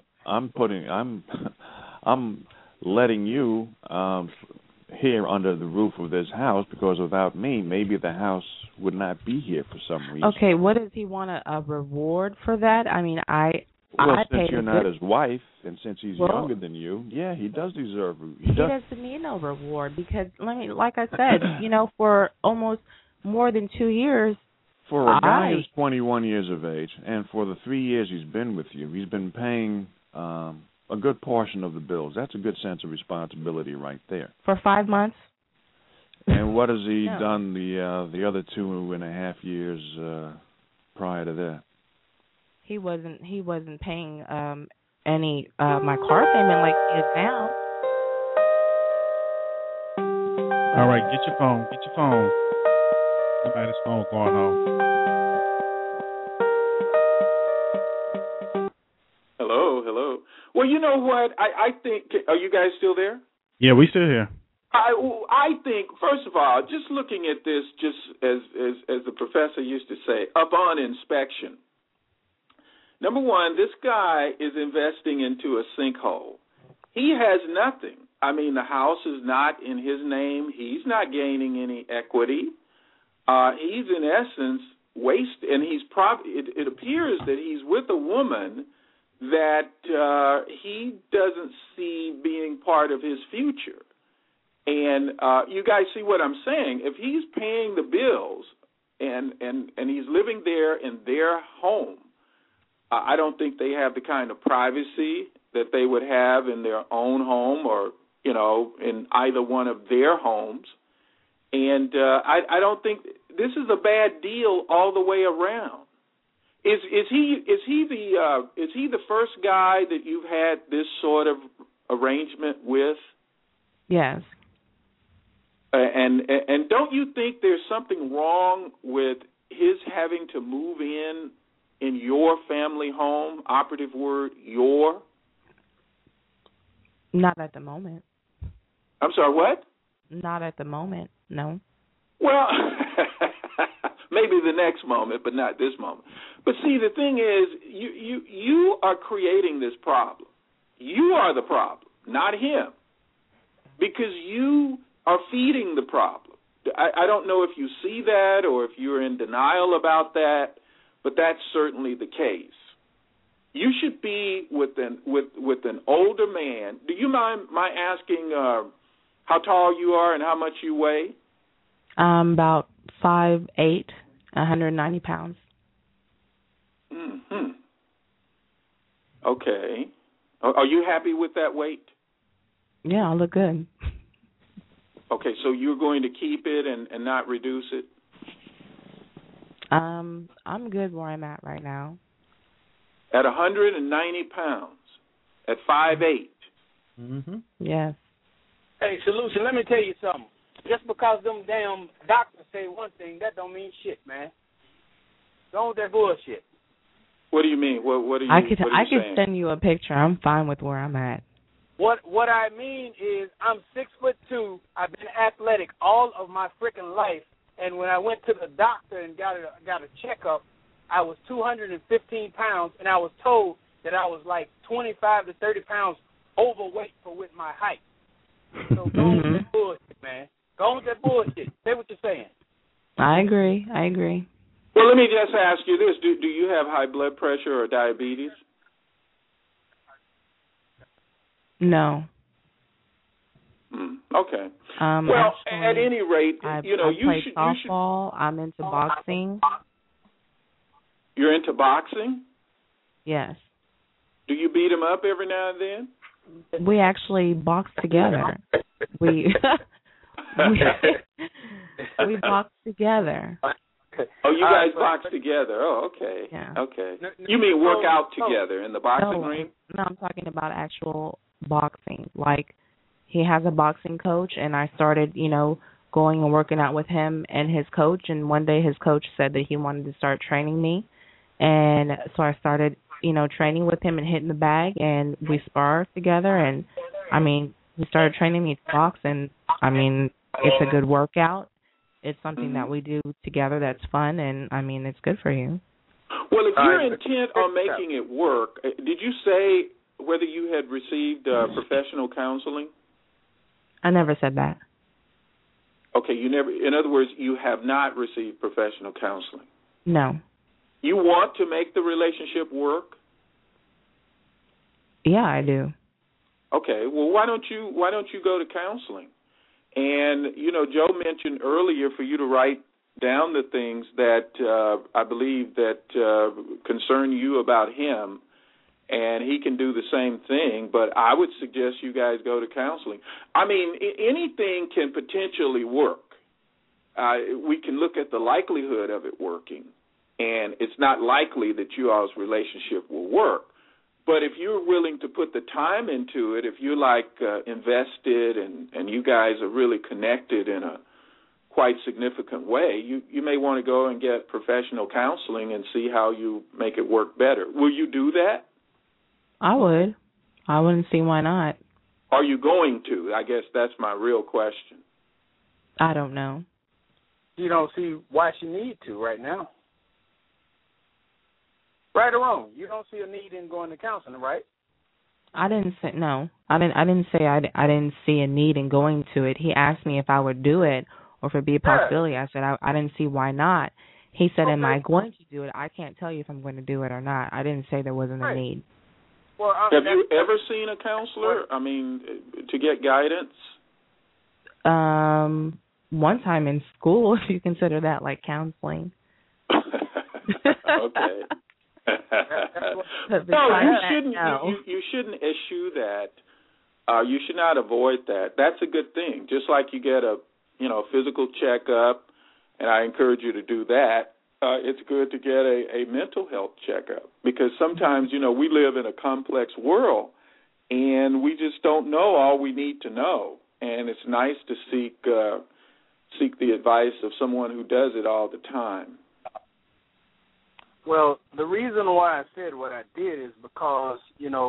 I'm letting you here under the roof of this house because without me, maybe the house would not be here for some reason. Okay, what does he want a reward for that? I mean, since you're not his wife and since he's younger than you, yeah, he does deserve. He doesn't need no reward because like I said, for almost more than 2 years. For a guy who's 21 years of age, and for the 3 years he's been with you, he's been paying a good portion of the bills. That's a good sense of responsibility right there. For 5 months. And what has he done the other 2.5 years prior to that? He wasn't paying any my car payment like he is now. All right, get your phone. Somebody's phone going on. Hello. Well, you know what? I think. Are you guys still there? Yeah, we still here. I think, first of all, just looking at this, just as the professor used to say, upon inspection. Number one, this guy is investing into a sinkhole. He has nothing. I mean, the house is not in his name. He's not gaining any equity. He's in essence and he's it appears that he's with a woman that he doesn't see being part of his future. And you guys see what I'm saying? If he's paying the bills and he's living there in their home, I don't think they have the kind of privacy that they would have in their own home or, in either one of their homes. And I don't think this is a bad deal all the way around. Is he the first guy that you've had this sort of arrangement with? Yes. And don't you think there's something wrong with his having to move in your family home? Operative word, your. Not at the moment. I'm sorry, what? Not at the moment, no. Well, maybe the next moment, but not this moment. But see, the thing is, you are creating this problem. You are the problem, not him, because you are feeding the problem. I don't know if you see that or if you're in denial about that, but that's certainly the case. You should be with an older man. Do you mind my asking how tall you are and how much you weigh? About 5'8", 190 pounds. Mm-hmm. Okay. Are you happy with that weight? Yeah, I look good. Okay, so you're going to keep it and not reduce it? I'm good where I'm at right now. At 190 pounds, at 5'8". Mm-hmm. Yes. Hey, Solution, let me tell you something. Just because them damn doctors say one thing, that don't mean shit, man. Don't that bullshit. What do you mean? What are you? I could saying? send you a picture. I'm fine with where I'm at. What I mean is I'm 6'2". I've been athletic all of my freaking life, and when I went to the doctor and got a checkup, I was 215 pounds, and I was told that I was like 25 to 30 pounds overweight for with my height. So go on with that bullshit, man. Go on with that bullshit. Say what you're saying. I agree. Well, let me just ask you this. Do you have high blood pressure or diabetes? No. Okay. Well, actually, at any rate, I you should. Softball. I'm into boxing. You're into boxing? Yes. Do you beat them up every now and then? We actually box together. We box together. Oh, you guys box together. Oh, okay. Yeah. Okay. You mean work out together in the boxing ring? No, I'm talking about actual boxing. Like, he has a boxing coach, and I started, going and working out with him and his coach. And one day his coach said that he wanted to start training me. And so I started, training with him and hitting the bag, and we spar together. And, he started training me to box, and, it's a good workout. It's something that we do together that's fun, and, it's good for you. Well, if you're intent on making it work, did you say whether you had received professional counseling? I never said that. Okay, you never. In other words, you have not received professional counseling. No. You want to make the relationship work? Yeah, I do. Okay. Well, why don't you go to counseling? And Joe mentioned earlier for you to write down the things that I believe that concern you about him, and he can do the same thing. But I would suggest you guys go to counseling. Anything can potentially work. We can look at the likelihood of it working, and it's not likely that you all's relationship will work. But if you're willing to put the time into it, if you're invested and you guys are really connected in a quite significant way, you may want to go and get professional counseling and see how you make it work better. Will you do that? I would. I wouldn't see why not. Are you going to? I guess that's my real question. I don't know. You don't see why she need to right now. Right or wrong, you don't see a need in going to counseling, right? I didn't say no. I didn't say I didn't see a need in going to it. He asked me if I would do it or if it'd be a possibility. I said I didn't see why not. He said, "Am I going to do it?" I can't tell you if I'm going to do it or not. I didn't say there wasn't a need. Well, have you ever seen a counselor? To get guidance? One time in school, if you consider that like counseling. Okay. No, you shouldn't eschew that. You should not avoid that. That's a good thing. Just like you get a physical checkup, and I encourage you to do that. It's good to get a mental health checkup because sometimes we live in a complex world, and we just don't know all we need to know. And it's nice to seek the advice of someone who does it all the time. Well, the reason why I said what I did is because,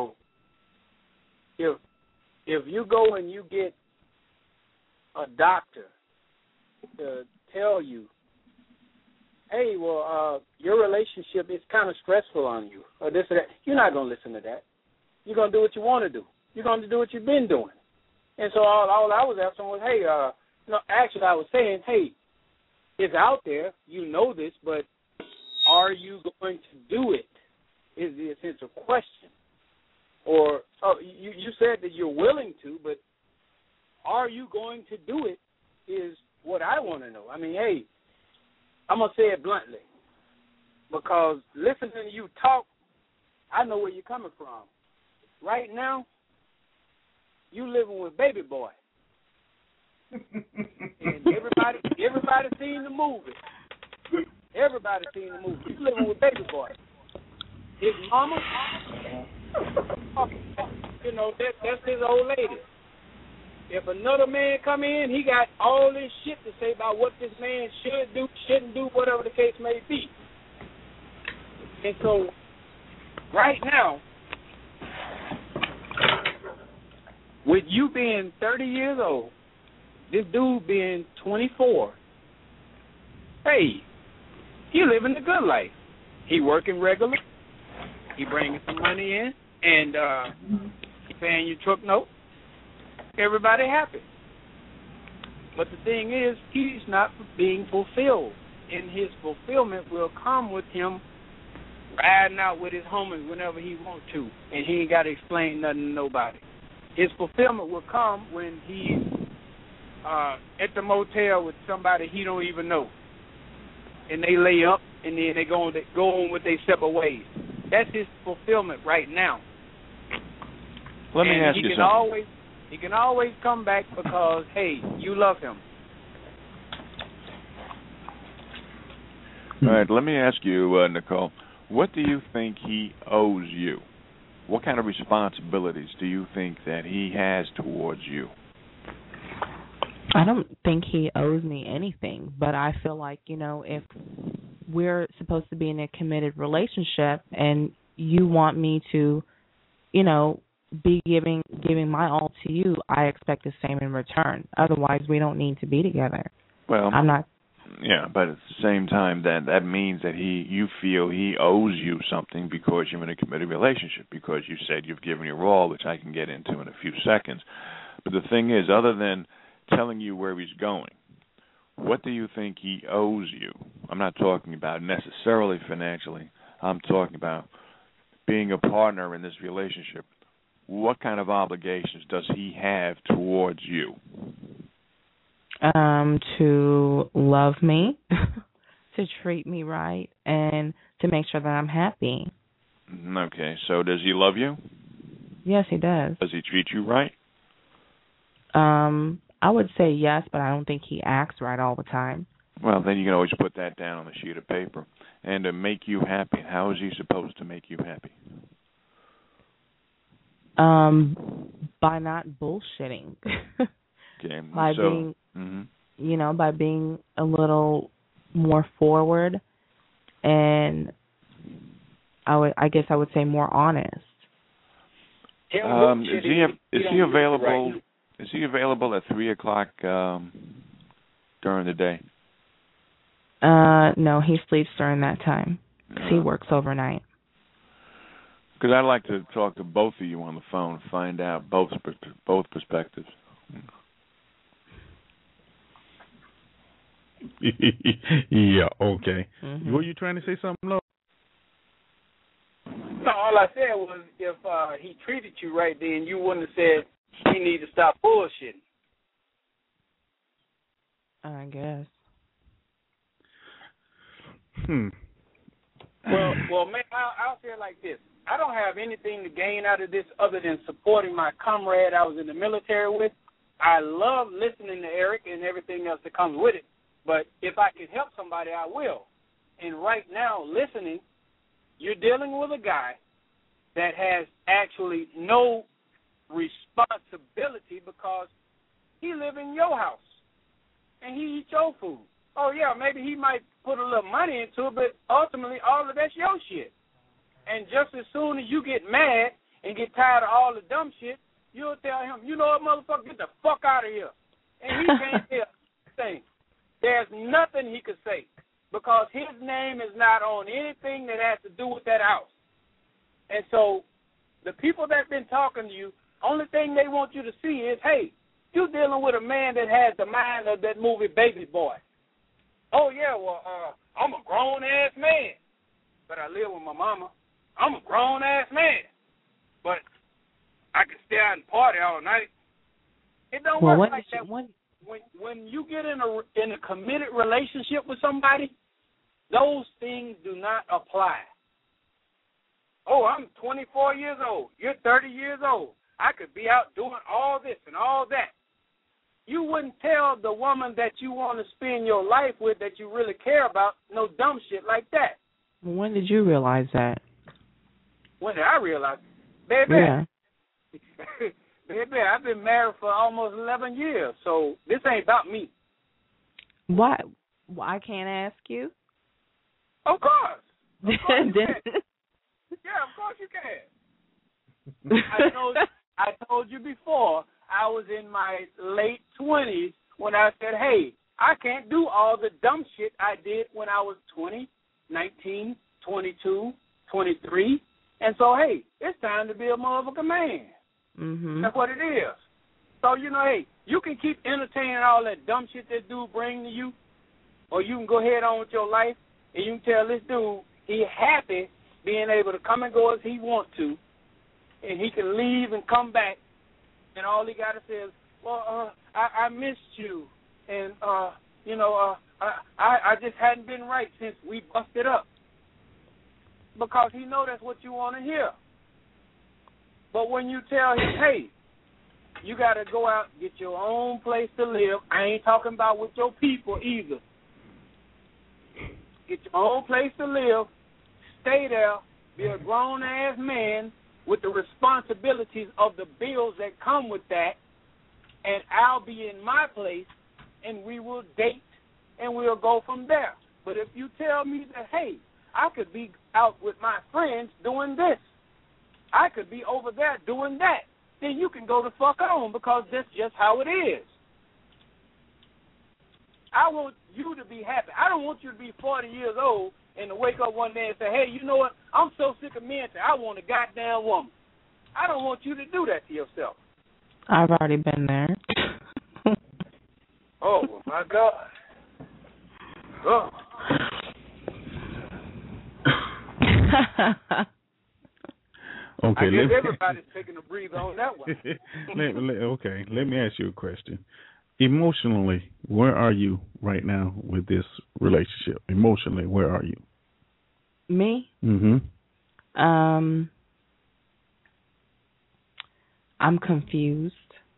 if you go and you get a doctor to tell you, hey, well, your relationship is kind of stressful on you, or this or that, you're not going to listen to that. You're going to do what you want to do. You're going to do what you've been doing. And so all I was asking was, hey, No, actually, I was saying, hey, it's out there. You know this, but are you going to do it? Is the essential question. Or you said that you're willing to, but are you going to do it is what I want to know. I mean, hey, I'm going to say it bluntly because listening to you talk, I know where you're coming from. Right now, you living with baby boy. And everybody seen the movie. Everybody seen the movie. You living with baby boy. His mama, you know, that's his old lady. If another man come in, he got all this shit to say about what this man should do, shouldn't do, whatever the case may be. And so, right now, with you being 30 years old, this dude being 24, hey, he living the good life. He working regular. He bringing some money in, and he paying your truck note. Everybody happy. But the thing is, he's not being fulfilled. And his fulfillment will come with him riding out with his homies whenever he wants to. And he ain't got to explain nothing to nobody. His fulfillment will come when he's at the motel with somebody he don't even know. And they lay up, and then they go on with their separate ways. That's his fulfillment right now. Let me ask you something. He can always come back because, hey, you love him. All right, let me ask you, Nicole, what do you think he owes you? What kind of responsibilities do you think that he has towards you? I don't think he owes me anything, but I feel like, you know, if we're supposed to be in a committed relationship and you want me to, you know, be giving my all to you, I expect the same in return. Otherwise, we don't need to be together. Well, I'm not. Yeah, but at the same time, that means that you feel he owes you something because you're in a committed relationship, because you said you've given your all, which I can get into in a few seconds. But the thing is, other than telling you where he's going, what do you think he owes you? I'm not talking about necessarily financially. I'm talking about being a partner in this relationship. What kind of obligations does he have towards you? To love me, to treat me right, and to make sure that I'm happy. Okay, so does he love you? Yes, he does. Does he treat you right? I would say yes, but I don't think he acts right all the time. Well, then you can always put that down on a sheet of paper. And to make you happy, how is he supposed to make you happy? By not bullshitting. Okay. By being, you know, by being a little more forward, and I guess I would say more honest. Is he available? Is he available at 3:00 during the day? No, he sleeps during that time. He works overnight. Because I'd like to talk to both of you on the phone, find out both perspectives. Yeah, okay. Mm-hmm. Were you trying to say something, Lo? No, all I said was if he treated you right, then you wouldn't have said he need to stop bullshitting. I guess. Well, man, I'll say it like this. I don't have anything to gain out of this other than supporting my comrade I was in the military with. I love listening to Eric and everything else that comes with it. But if I can help somebody, I will. And right now, listening, you're dealing with a guy that has actually no responsibility because he live in your house and he eat your food. Oh, yeah, maybe he might put a little money into it, but ultimately all of that's your shit. And just as soon as you get mad and get tired of all the dumb shit, you'll tell him, you know what, motherfucker, get the fuck out of here. And he can't tell anything. There's nothing he could say because his name is not on anything that has to do with that house. And so the people that have been talking to you, only thing they want you to see is, hey, You dealing with a man that has the mind of that movie Baby Boy. Oh, yeah, well, I'm a grown-ass man, but I live with my mama. I'm a grown-ass man, but I can stay out and party all night. It don't work like that. When you get in a committed relationship with somebody, those things do not apply. Oh, I'm 24 years old. You're 30 years old. I could be out doing all this and all that. You wouldn't tell the woman that you want to spend your life with, that you really care about, no dumb shit like that. When did you realize that? When did I realize? Baby, yeah. Baby, I've been married for almost 11 years, so this ain't about me. Why? I can't ask you? Of course. Of course you can. Yeah, of course you can. I told you before, I was in my late 20s when I said, hey, I can't do all the dumb shit I did when I was 20, 19, 22, 23. And so, hey, it's time to be a motherfucking man. Mm-hmm. That's what it is. So, hey, you can keep entertaining all that dumb shit that dude bring to you, or you can go ahead on with your life, and you can tell this dude he happy being able to come and go as he want to, and he can leave and come back, and all he got to say is, well, I missed you, and, I just hadn't been right since we busted up. Because he know that's what you want to hear. But when you tell him, hey, you got to go out and get your own place to live. I ain't talking about with your people either. Get your own place to live. Stay there. Be a grown-ass man with the responsibilities of the bills that come with that. And I'll be in my place, and we will date, and we'll go from there. But if you tell me that, hey, I could be out with my friends doing this, I could be over there doing that, then you can go the fuck on, because that's just how it is. I want you to be happy. I don't want you to be 40 years old and to wake up one day and say, hey, you know what, I'm so sick of men that I want a goddamn woman. I don't want you to do that to yourself. I've already been there. Oh, my God. Oh. Okay, I guess everybody's taking a breather on that one. Let me ask you a question. Emotionally, where are you right now with this relationship? Emotionally, where are you? Me? Mm-hmm. I'm confused.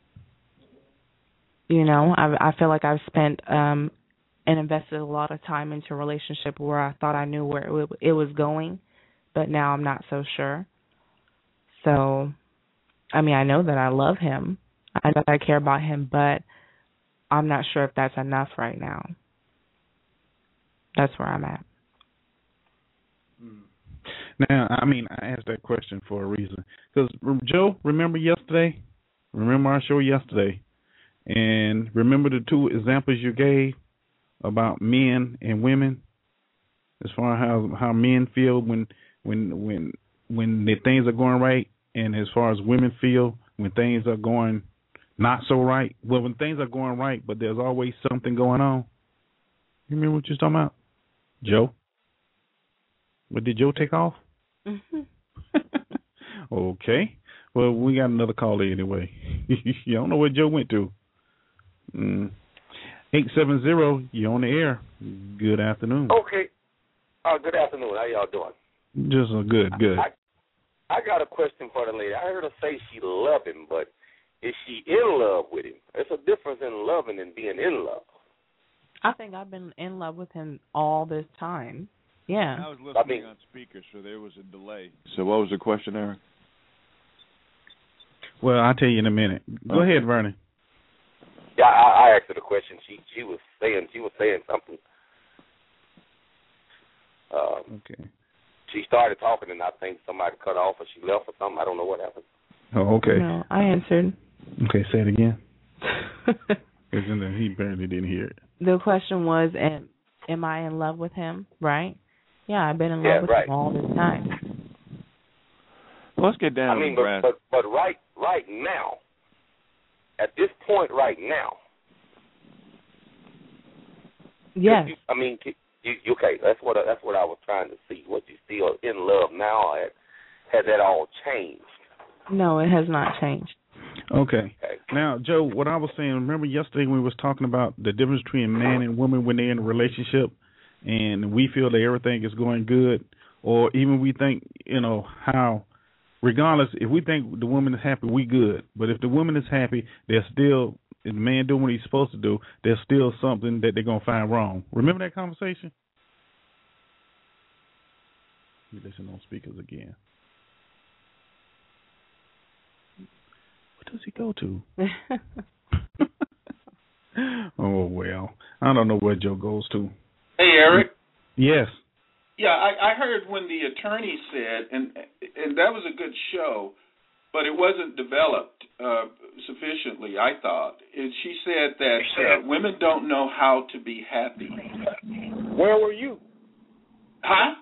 I feel like I've spent and invested a lot of time into a relationship where I thought I knew where it was going, but now I'm not so sure. So, I know that I love him. I know that I care about him, but I'm not sure if that's enough right now. That's where I'm at. Now, I asked that question for a reason. Because, Joe, remember yesterday? Remember our show yesterday? And remember the two examples you gave about men and women? As far as how men feel when the things are going right, and as far as women feel when things are going not so right. Well, when things are going right, but there's always something going on. You remember what you're talking about, Joe? But did Joe take off? Mm-hmm. Okay. Well, we got another caller anyway. You don't know where Joe went to. 870, you're on the air. Good afternoon. Okay. Good afternoon. How y'all doing? Just good. I got a question for the lady. I heard her say she love him, but is she in love with him? There's a difference in loving and being in love. I think I've been in love with him all this time. Yeah. I was listening on speaker, so there was a delay. So what was the question, Eric? Well, I'll tell you in a minute. Go ahead, Vernon. Yeah, I asked her the question. She was saying something. Okay. She started talking, and I think somebody cut off, or she left, or something. I don't know what happened. Oh, okay. No, I answered. Okay, say it again. He barely didn't hear it. The question was, am I in love with him? Right? Yeah, I've been in love with him all this time. Well, let's get down to the grass. But right now, at this point right now. Yes. Okay, that's what I was trying to see. Was you still in love now, or has that all changed? No, it has not changed. Okay. Now, Joe, what I was saying, remember yesterday when we was talking about the difference between man and woman when they're in a relationship and we feel that everything is going good, or even we think, how, regardless, if we think the woman is happy, we good. But if the woman is happy, there's still, if the man doing what he's supposed to do, there's still something that they're going to find wrong. Remember that conversation? Let me listen on speakers again. What does he go to? Oh, well. I don't know where Joe goes to. Hey, Eric. Yes. Yeah, I heard when the attorney said, and that was a good show, but it wasn't developed sufficiently, I thought. She said that women don't know how to be happy. Where were you? Huh?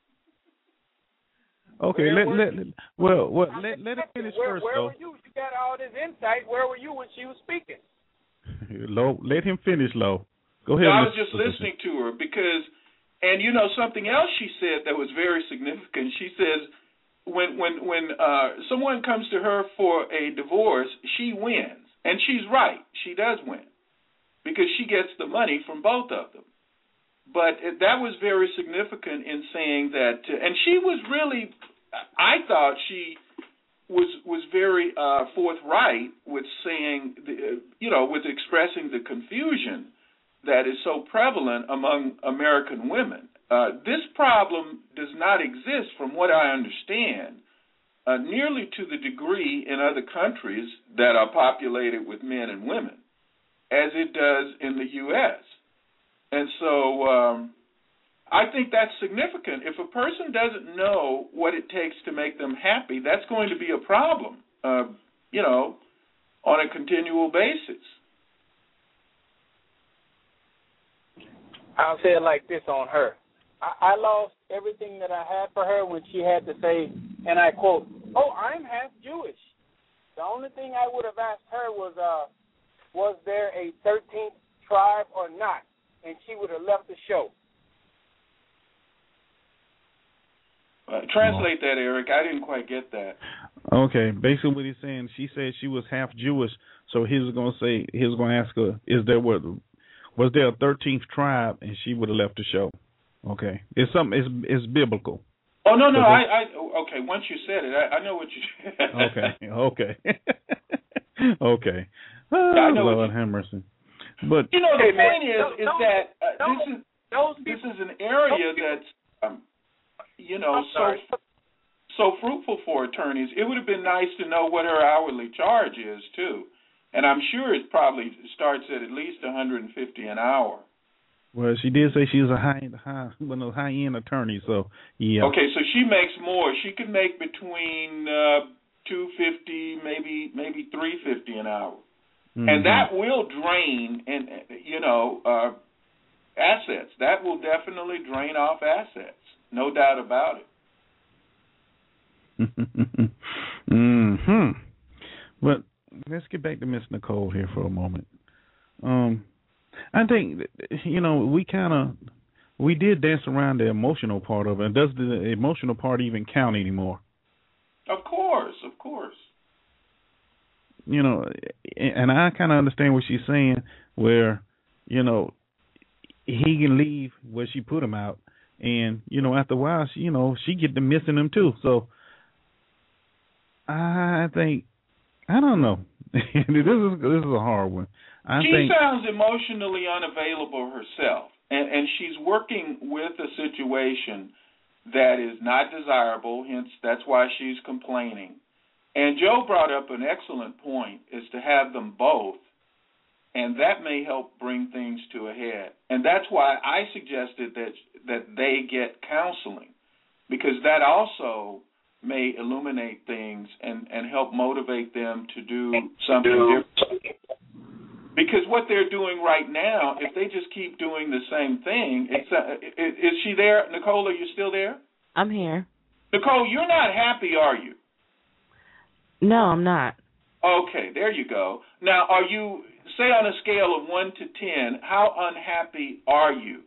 Okay, let him finish first, where though. Were you? You got all this insight. Where were you when she was speaking? Lo, let him finish, Lo. Go ahead. No, I was just listening to her because, and something else she said that was very significant. She says when someone comes to her for a divorce, she wins, and she's right. She does win because she gets the money from both of them. But that was very significant in saying that, and she was really, I thought she was very forthright with saying, with expressing the confusion that is so prevalent among American women. This problem does not exist, from what I understand, nearly to the degree in other countries that are populated with men and women, as it does in the U.S., and so I think that's significant. If a person doesn't know what it takes to make them happy, that's going to be a problem, on a continual basis. I'll say it like this on her. I lost everything that I had for her when she had to say, and I quote, "Oh, I'm half Jewish." The only thing I would have asked her was there a 13th tribe or not? And she would have left the show. Translate that, Eric. I didn't quite get that. Okay, basically what he's saying, she said she was half Jewish, so he was going to ask her, was there a 13th tribe, and she would have left the show. Okay, it's biblical. Oh no, okay. Once you said it, I know what you said. Okay. Okay. Yeah, I know Lord have mercy. But the point is that this is an area that's so fruitful for attorneys. It would have been nice to know what her hourly charge is too, and I'm sure it probably starts at least $150 an hour. Well, she did say she was a high-end attorney, so yeah. Okay, so she makes more. She could make between $250, maybe $350 an hour. Mm-hmm. And that will drain, assets. That will definitely drain off assets, no doubt about it. Mm-hmm. But let's get back to Miss Nicole here for a moment. I think we did dance around the emotional part of it. Does the emotional part even count anymore? Of course. And I kind of understand what she's saying, where, he can leave where she put him out, and, after a while, she get to missing him too. So I think, I don't know. This is a hard one. She sounds emotionally unavailable herself, and she's working with a situation that is not desirable, hence that's why she's complaining. And Joe brought up an excellent point, is to have them both, and that may help bring things to a head. And that's why I suggested that they get counseling, because that also may illuminate things and help motivate them to do something different. Because what they're doing right now, if they just keep doing the same thing, is she there? Nicole, are you still there? I'm here. Nicole, you're not happy, are you? No, I'm not. Okay, there you go. Now, are you, say on a scale of 1 to 10, how unhappy are you?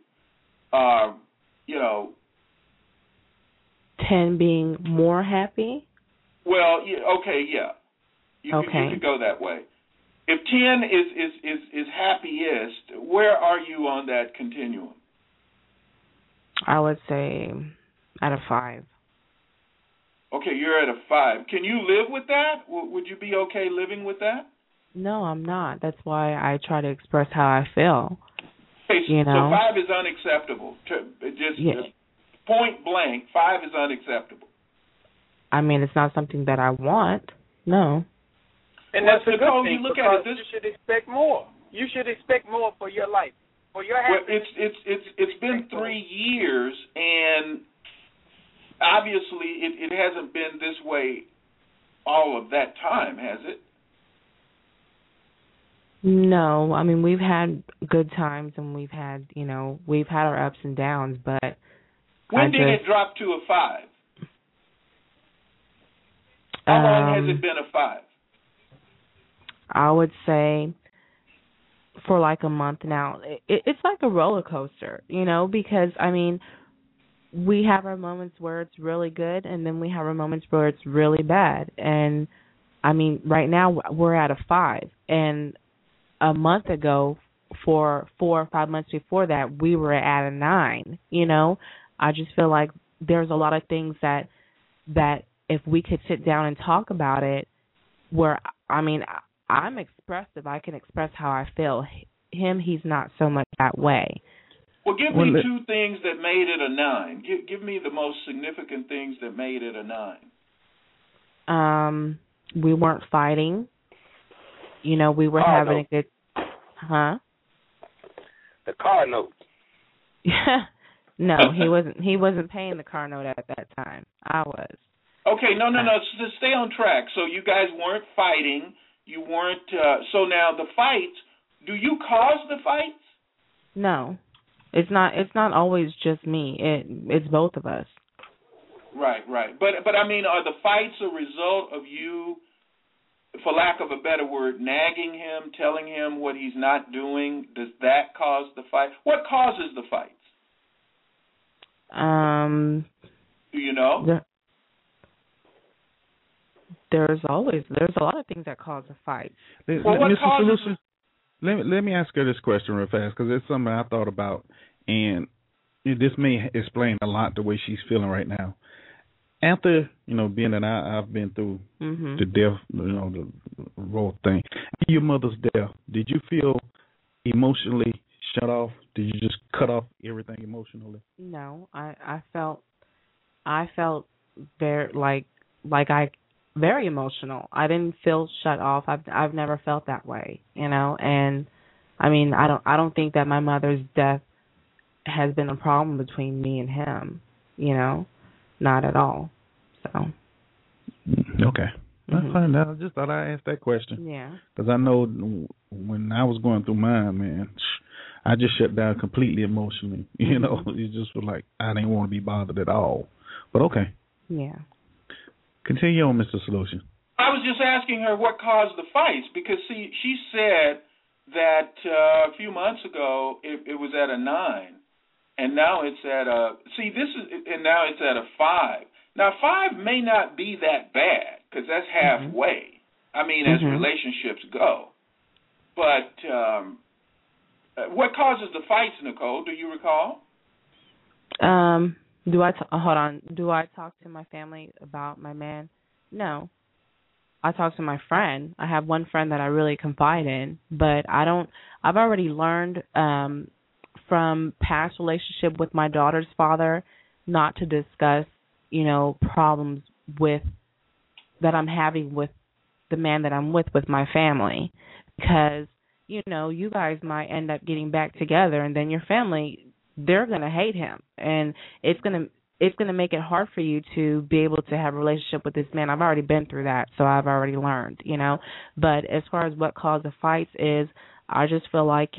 10 being more happy? Well, yeah. You could go that way. If 10 is happiest, where are you on that continuum? I would say at a 5. Okay, you're at a 5. Can you live with that? Would you be okay living with that? No, I'm not. That's why I try to express how I feel. Okay, you know? So 5 is unacceptable. Just point blank, 5 is unacceptable. I mean, it's not something that I want. No. And that's a good Nicole, thing, you look because at it, you should expect more. You should expect more for your life, for your happiness. Well, it's been 3 years, and obviously it hasn't been this way all of that time, has it? No, I mean, we've had good times, and we've had our ups and downs, but when did it drop to a 5? How long has it been a 5? I would say for like a month now. It's like a roller coaster, because, I mean, we have our moments where it's really good, and then we have our moments where it's really bad. And, I mean, right now we're at a 5. And a month ago, for 4 or 5 months before that, we were at a 9, I just feel like there's a lot of things that if we could sit down and talk about it, where, I mean, I'm expressive. I can express how I feel. Him, he's not so much that way. Well, give me 2 things that made it a 9. Give me the most significant things that made it a 9. We weren't fighting. We were having a good... Huh? The car note. No, he wasn't paying the car note at that time. I was. Okay, no. So stay on track. So you guys weren't fighting. You weren't. So now the fights. Do you cause the fights? No, it's not. It's not always just me. It's both of us. Right. But I mean, are the fights a result of you, for lack of a better word, nagging him, telling him what he's not doing? Does that cause the fight? What causes the fights? Do you know? There's a lot of things that cause a fight. Mr. Solution, let me ask her this question real fast, because it's something I thought about, and this may explain a lot the way she's feeling right now. After being that I've been through the death, the raw thing, your mother's death, did you feel emotionally shut off? Did you just cut off everything emotionally? No, I felt very emotional. I didn't feel shut off. I've never felt that way, and I mean, I don't think that my mother's death has been a problem between me and him, not at all. So okay. That's fine. I just thought I'd ask that question. Yeah. Because I know when I was going through mine, man, I just shut down completely emotionally. It just was like I didn't want to be bothered at all. But okay. Yeah. Continue on, Mr. Solution. I was just asking her what caused the fights, because see, she said that a few months ago it was at a 9, and now it's at a now it's at a 5. Now 5 may not be that bad, because that's halfway. I mean, as relationships go. But what causes the fights, Nicole? Do you recall? Hold on. Do I talk to my family about my man? No. I talk to my friend. I have one friend that I really confide in, but I've already learned from past relationship with my daughter's father not to discuss, problems that I'm having with the man that I'm with my family, because, you guys might end up getting back together, and then your family, they're going to hate him, and it's going to make it hard for you to be able to have a relationship with this man. I've already been through that, so I've already learned, But as far as what caused the fights is, I just feel like,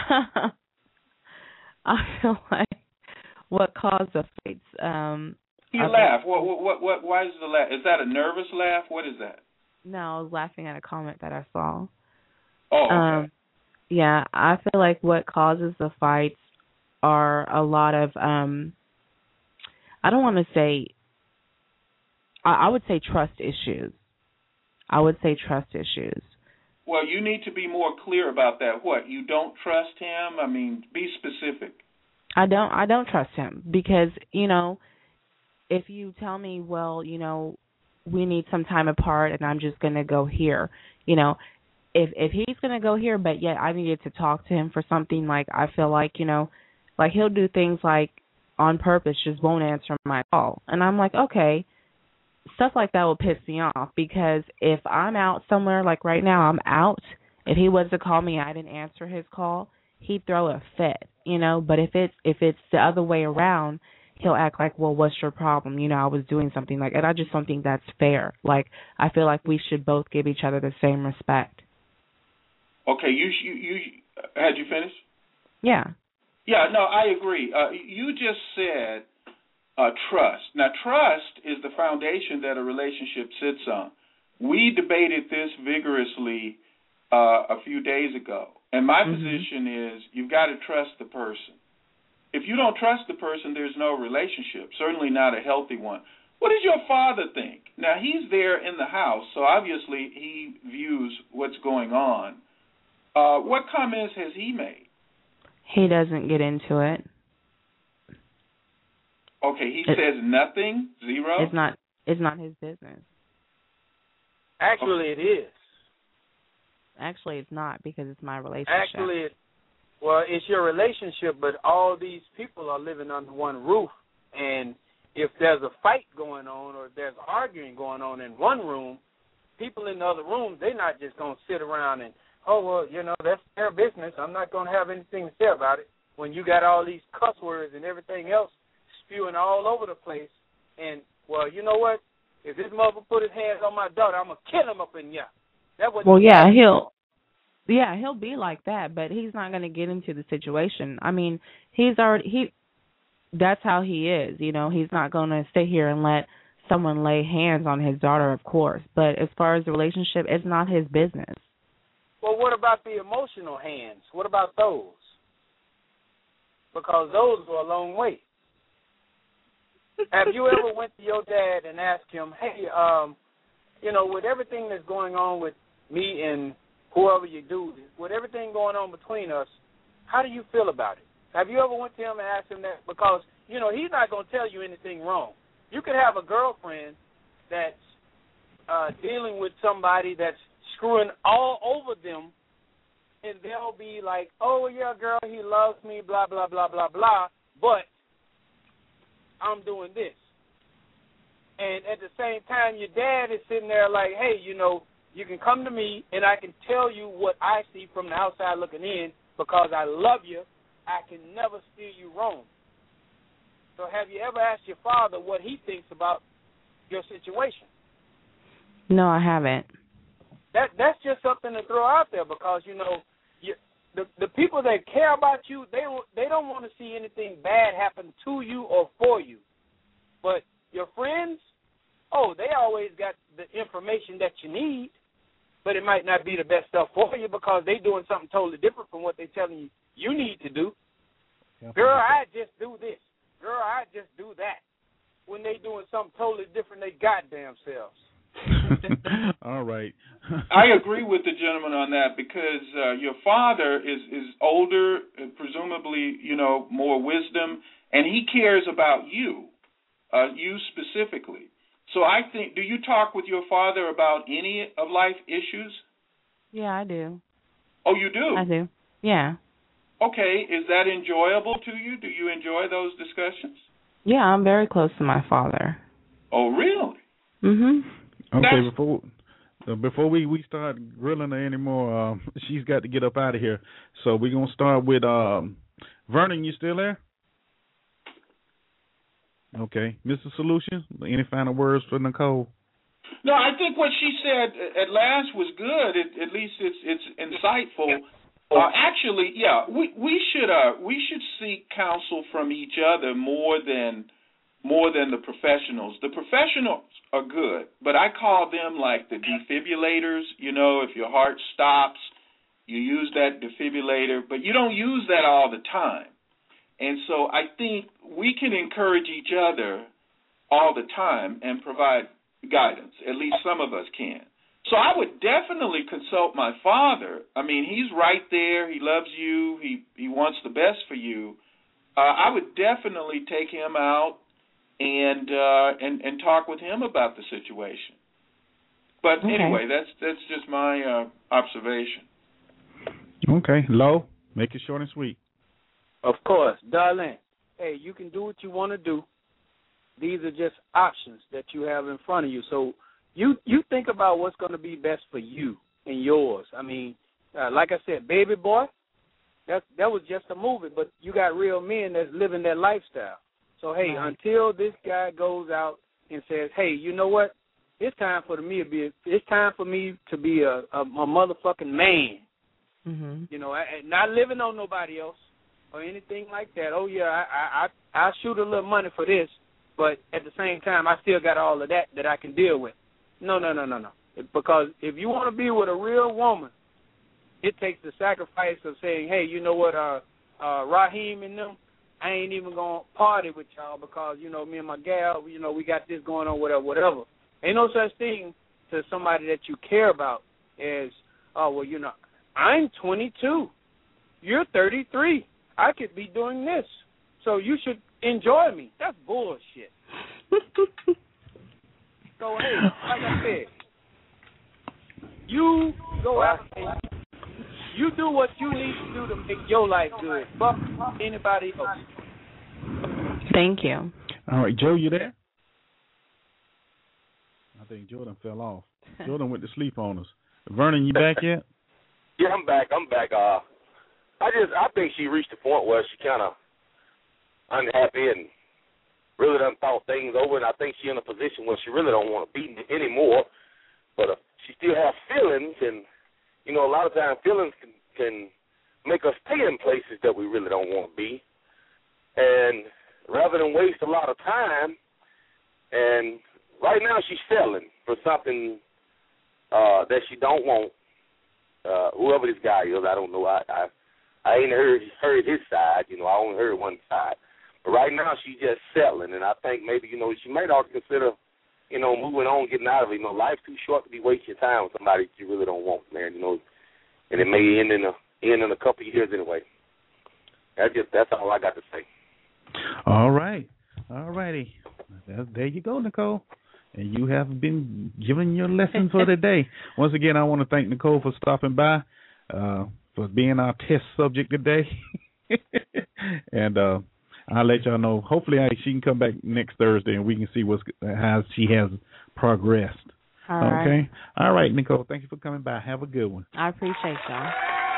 I feel like what caused the fights, You laugh. What? Why is the laugh? Is that a nervous laugh? What is that? No, I was laughing at a comment that I saw. Oh, okay. Yeah, I feel like what causes the fights are a lot of, I don't want to say, I would say trust issues. Well, you need to be more clear about that. What? You don't trust him? I mean, be specific. I don't trust him because, if you tell me, well, we need some time apart and I'm just going to go here, if he's going to go here, but yet I needed to talk to him for something, like I feel like, like he'll do things like on purpose, just won't answer my call. And I'm like, okay, stuff like that will piss me off because if I'm out somewhere, like right now I'm out, if he was to call me and I didn't answer his call, he'd throw a fit, but if it's the other way around, he'll act like, well, what's your problem? I was doing something like, and I just don't think that's fair. Like, I feel like we should both give each other the same respect. Okay, you had you finished? Yeah. Yeah, no, I agree. You just said trust. Now, trust is the foundation that a relationship sits on. We debated this vigorously a few days ago, and my position is you've got to trust the person. If you don't trust the person, there's no relationship, certainly not a healthy one. What does your father think? Now, he's there in the house, so obviously he views what's going on. What comments has he made? He doesn't get into it. Okay, he says nothing, zero? It's not his business. Actually, it is. Actually, it's not because it's my relationship. Actually, it's your relationship, but all these people are living under one roof, and if there's a fight going on or there's arguing going on in one room, people in the other room, they're not just going to sit around and, that's their business. I'm not going to have anything to say about it. When you got all these cuss words and everything else spewing all over the place, and, well, you know what? If this mother put his hands on my daughter, I'm going to kill him up in here. He'll be like that, but he's not going to get into the situation. I mean, that's how he is, He's not going to sit here and let someone lay hands on his daughter, of course. But as far as the relationship, it's not his business. Well, what about the emotional hands? What about those? Because those go a long way. Have you ever went to your dad and asked him, hey, with everything that's going on with me and whoever you do, with everything going on between us, how do you feel about it? Have you ever went to him and asked him that? Because, he's not going to tell you anything wrong. You could have a girlfriend that's dealing with somebody that's screwing all over them, and they'll be like, oh, yeah, girl, he loves me, blah, blah, blah, blah, blah, but I'm doing this. And at the same time, your dad is sitting there like, hey, you can come to me and I can tell you what I see from the outside looking in because I love you. I can never steer you wrong. So have you ever asked your father what he thinks about your situation? No, I haven't. That's just something to throw out there because, the people that care about you, they don't want to see anything bad happen to you or for you. But your friends, they always got the information that you need, but it might not be the best stuff for you because they're doing something totally different from what they're telling you need to do. Girl, I just do this. Girl, I just do that. When they doing something totally different, they goddamn selves. All right. I agree with the gentleman on that because your father is older, presumably, more wisdom, and he cares about you, you specifically. So I think, do you talk with your father about any of life issues? Yeah, I do. Oh, you do? I do, yeah. Okay, is that enjoyable to you? Do you enjoy those discussions? Yeah, I'm very close to my father. Oh, really? Mm-hmm. Okay, before we start grilling her anymore, she's got to get up out of here. So we're going to start with Vernon, you still there? Okay. Mr. Solution, any final words for Nicole? No, I think what she said at last was good. At least it's insightful. Actually, yeah, we should seek counsel from each other more than more than the professionals. The professionals are good, but I call them like the defibrillators. You know, if your heart stops, you use that defibrillator, but you don't use that all the time. And so I think we can encourage each other all the time and provide guidance. At least some of us can. So I would definitely consult my father. I mean, he's right there. He loves you. He wants the best for you. I would definitely take him out and talk with him about the situation. But anyway, that's just my observation. Okay, Lo, make it short and sweet. Of course, darling. Hey, you can do what you want to do. These are just options that you have in front of you. So you think about what's going to be best for you and yours. I mean, like I said, Baby Boy, that was just a movie, but you got real men that's living that lifestyle. So, hey, until this guy goes out and says, hey, you know what? It's time for me to be a motherfucking man. Mm-hmm. You know, not living on nobody else or anything like that. Oh, yeah, I shoot a little money for this, but at the same time, I still got all of that I can deal with. No. Because if you want to be with a real woman, it takes the sacrifice of saying, hey, you know what, Raheem and them, I ain't even going to party with y'all because, you know, me and my gal, you know, we got this going on, whatever. Ain't no such thing to somebody that you care about as, oh, well, you know, I'm 22. You're 33. I could be doing this. So you should enjoy me. That's bullshit. So, hey, like I said, you go out and you do what you need to do to make your life good. Fuck anybody else. Thank you. All right, Joe, you there? I think Jordan fell off. Jordan went to sleep on us. Vernon, you back yet? Yeah, I'm back. I think she reached the point where she kind of unhappy and really done thought things over, and I think she's in a position where she really don't want to be anymore, but she still has feelings, and, you know, a lot of times feelings can make us stay in places that we really don't want to be, and rather than waste a lot of time, and right now she's settling for something that she don't want. Whoever this guy is, I don't know. I ain't heard his side. You know, I only heard one side. But right now she's just settling, and I think maybe, you know, she might ought to consider, you know, moving on, getting out of it. You know, life's too short to be wasting your time with somebody that you really don't want, man. You know, and it may end in a couple of years anyway. That's all I got to say. All right. All righty. There you go, Nicole. And you have been given your lesson for the day. Once again, I want to thank Nicole for stopping by, for being our test subject today. And I'll let y'all know. Hopefully, she can come back next Thursday and we can see how she has progressed. All right. Okay? All right, Nicole. Thank you for coming by. Have a good one. I appreciate y'all.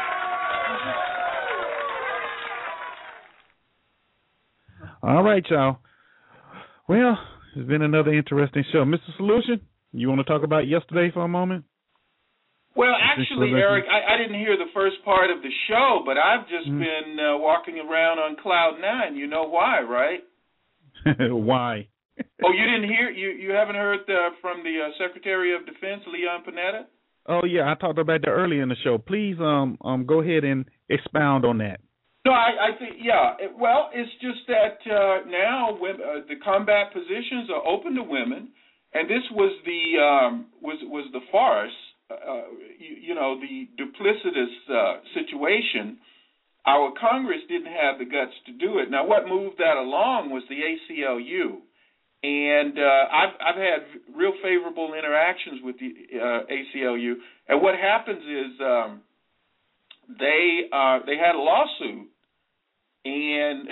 All right, y'all. Well, it's been another interesting show. Mr. Solution, you want to talk about yesterday for a moment? Well, actually, Eric, I didn't hear the first part of the show, but I've just been walking around on cloud nine. You know why, right? Why? Oh, you didn't hear? You haven't heard from the Secretary of Defense, Leon Panetta? Oh, yeah, I talked about that earlier in the show. Please go ahead and expound on that. No, I think, yeah. Well, it's just that now the combat positions are open to women, and this was the farce. You know, the duplicitous situation. Our Congress didn't have the guts to do it. Now, what moved that along was the ACLU, and I've had real favorable interactions with the ACLU. And what happens is they had a lawsuit, and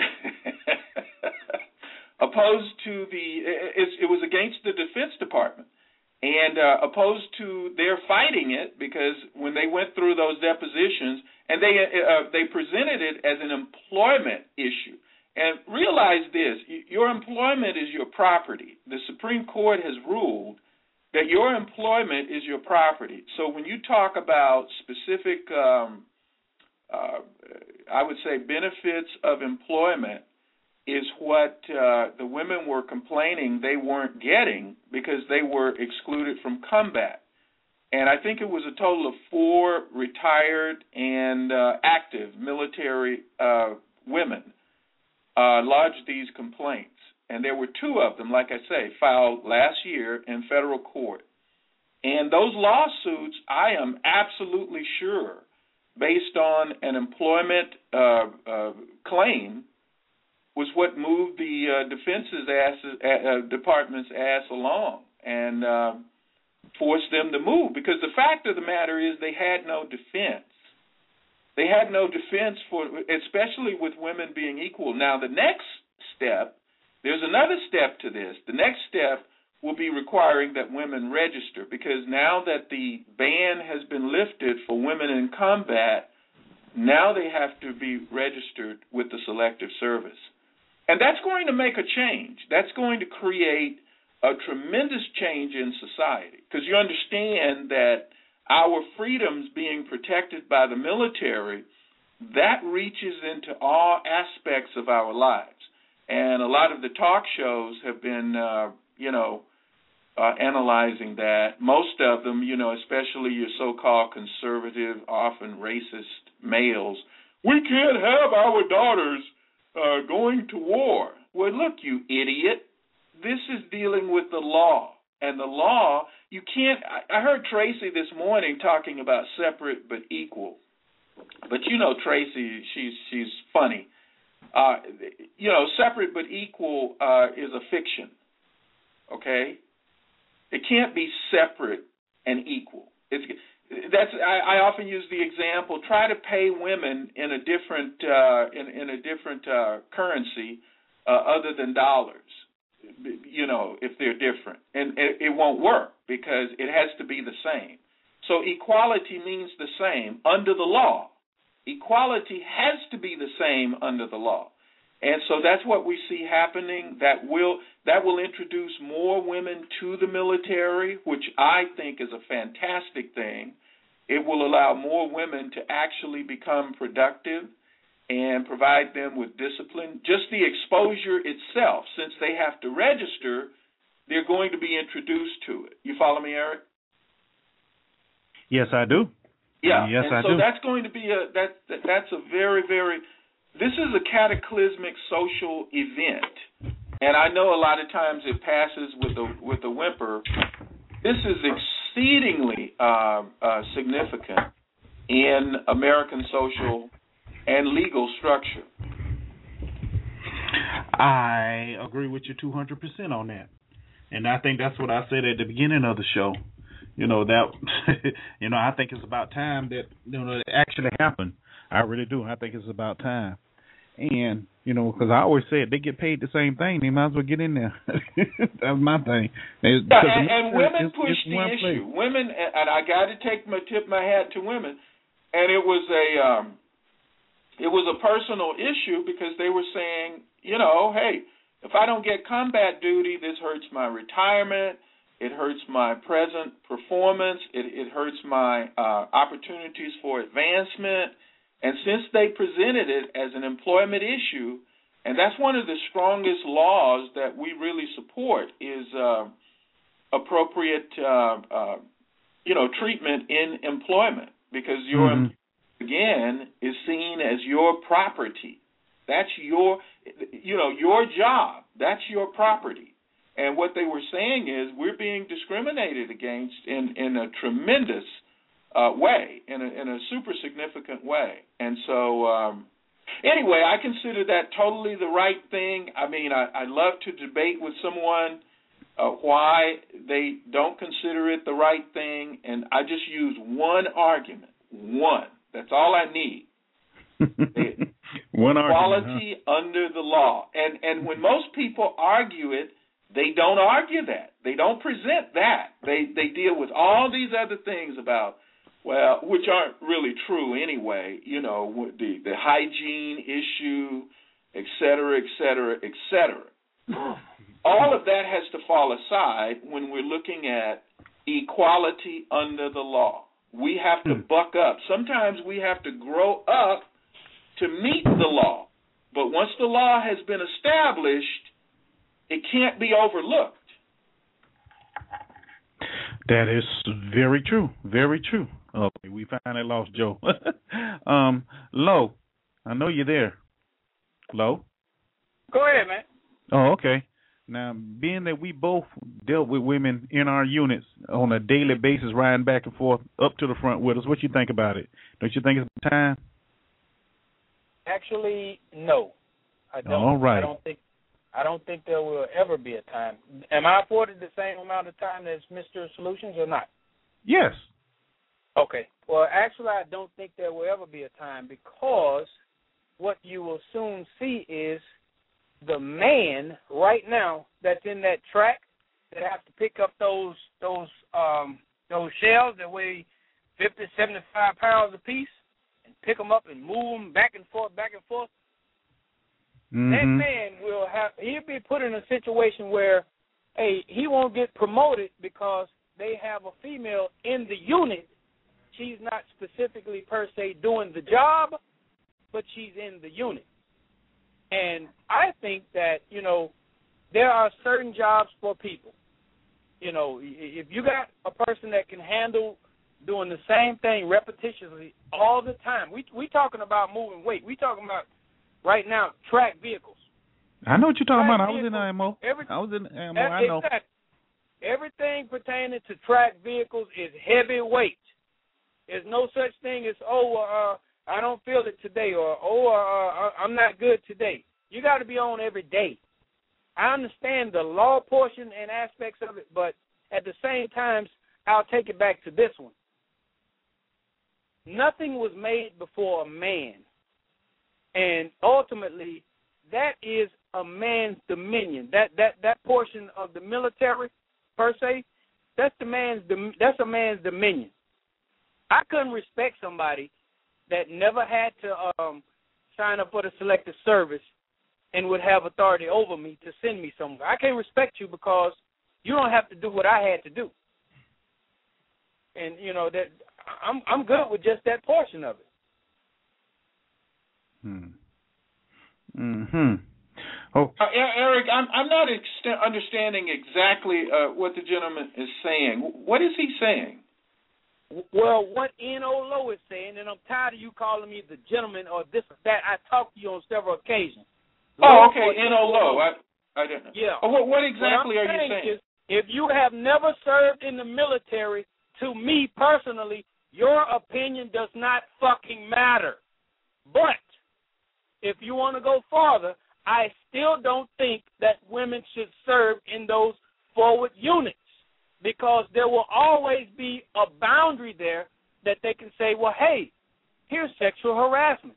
opposed to it was against the Defense Department. And opposed to their fighting it, because when they went through those depositions, and they presented it as an employment issue. And realize this, your employment is your property. The Supreme Court has ruled that your employment is your property. So when you talk about specific, I would say, benefits of employment, is what the women were complaining they weren't getting because they were excluded from combat. And I think it was a total of 4 retired and active military women lodged these complaints. And there were 2 of them, like I say, filed last year in federal court. And those lawsuits, I am absolutely sure, based on an employment claim, was what moved the department's ass along and forced them to move. Because the fact of the matter is they had no defense. They had no defense for, especially with women being equal. Now, the next step, there's another step to this. The next step will be requiring that women register, because now that the ban has been lifted for women in combat, now they have to be registered with the Selective Service. And that's going to make a change. That's going to create a tremendous change in society, because you understand that our freedoms being protected by the military, that reaches into all aspects of our lives. And a lot of the talk shows have been, analyzing that. Most of them, especially your so-called conservative, often racist males, we can't have our daughters going to war. Well, look, you idiot. This is dealing with the law. And the law, you can't. I heard Tracy this morning talking about separate but equal. But Tracy, she's funny. Separate but equal is a fiction. Okay, it can't be separate and equal. I often use the example: try to pay women in a different currency other than dollars. If they're different, and it won't work because it has to be the same. So equality means the same under the law. Equality has to be the same under the law. And so that's what we see happening. That will introduce more women to the military, which I think is a fantastic thing. It will allow more women to actually become productive and provide them with discipline. Just the exposure itself, since they have to register, they're going to be introduced to it. You follow me, Eric? Yes, I do. Yeah. Yes, and I so do. that's going to be that's a very, very. This is a cataclysmic social event, and I know a lot of times it passes with a whimper. This is exceedingly significant in American social and legal structure. I agree with you 200% on that, and I think that's what I said at the beginning of the show. I think it's about time that it actually happened. I really do. I think it's about time. And, because I always said they get paid the same thing, they might as well get in there. That's my thing. And women push the issue. Women, and I got to tip my hat to women, and it was a personal issue because they were saying, hey, if I don't get combat duty, this hurts my retirement. It hurts my present performance. It hurts my opportunities for advancement. And since they presented it as an employment issue, and that's one of the strongest laws that we really support is appropriate, treatment in employment, because your again is seen as your property. That's your job. That's your property. And what they were saying is we're being discriminated against in a tremendous way, in a super significant way. And so, anyway, I consider that totally the right thing. I mean, I love to debate with someone why they don't consider it the right thing, and I just use one argument. One. That's all I need. One Equality argument, huh? under the law. And when most people argue it, they don't argue that. They don't present that. They deal with all these other things about, which aren't really true anyway, the hygiene issue, et cetera, et cetera, et cetera. All of that has to fall aside when we're looking at equality under the law. We have to buck up. Sometimes we have to grow up to meet the law. But once the law has been established, it can't be overlooked. That is very true. Very true. Okay, we finally lost Joe. Lo, I know you're there. Lo? Go ahead, man. Oh, okay. Now, being that we both dealt with women in our units on a daily basis, riding back and forth up to the front with us, what you think about it? Don't you think it's time? Actually, no. I don't. All right. I don't think there will ever be a time. Am I afforded the same amount of time as Mr. Solutions or not? Yes. Okay. Well, actually, I don't think there will ever be a time, because what you will soon see is the man right now that's in that track that have to pick up those shells that weigh 50, 75 pounds apiece and pick them up and move them back and forth. Mm-hmm. That man he'll be put in a situation where, hey, he won't get promoted because they have a female in the unit. She's not specifically per se doing the job, but she's in the unit. And I think that, there are certain jobs for people. If you got a person that can handle doing the same thing repetitiously all the time, we talking about moving weight. We talking about right now track vehicles. I know what you're talking track about. Vehicles, I was in ammo. I know. Exactly. Everything pertaining to track vehicles is heavy weight. There's no such thing as, I don't feel it today, or I'm not good today. You got to be on every day. I understand the law portion and aspects of it, but at the same time, I'll take it back to this one. Nothing was made before a man, and ultimately, that is a man's dominion. That portion of the military, per se, that's a man's dominion. I couldn't respect somebody that never had to sign up for the selective service and would have authority over me to send me somewhere. I can't respect you because you don't have to do what I had to do. And that I'm good with just that portion of it. Oh, Eric, I'm not understanding exactly what the gentleman is saying. What is he saying? Well, what N.O. Lowe is saying, and I'm tired of you calling me the gentleman or this or that. I talked to you on several occasions. Oh, okay, N.O. Lowe. I don't know. Yeah. What exactly are you saying? Is, if you have never served in the military, to me personally, your opinion does not fucking matter. But if you want to go farther, I still don't think that women should serve in those forward units, because there will always be a boundary there that they can say, well, hey, here's sexual harassment.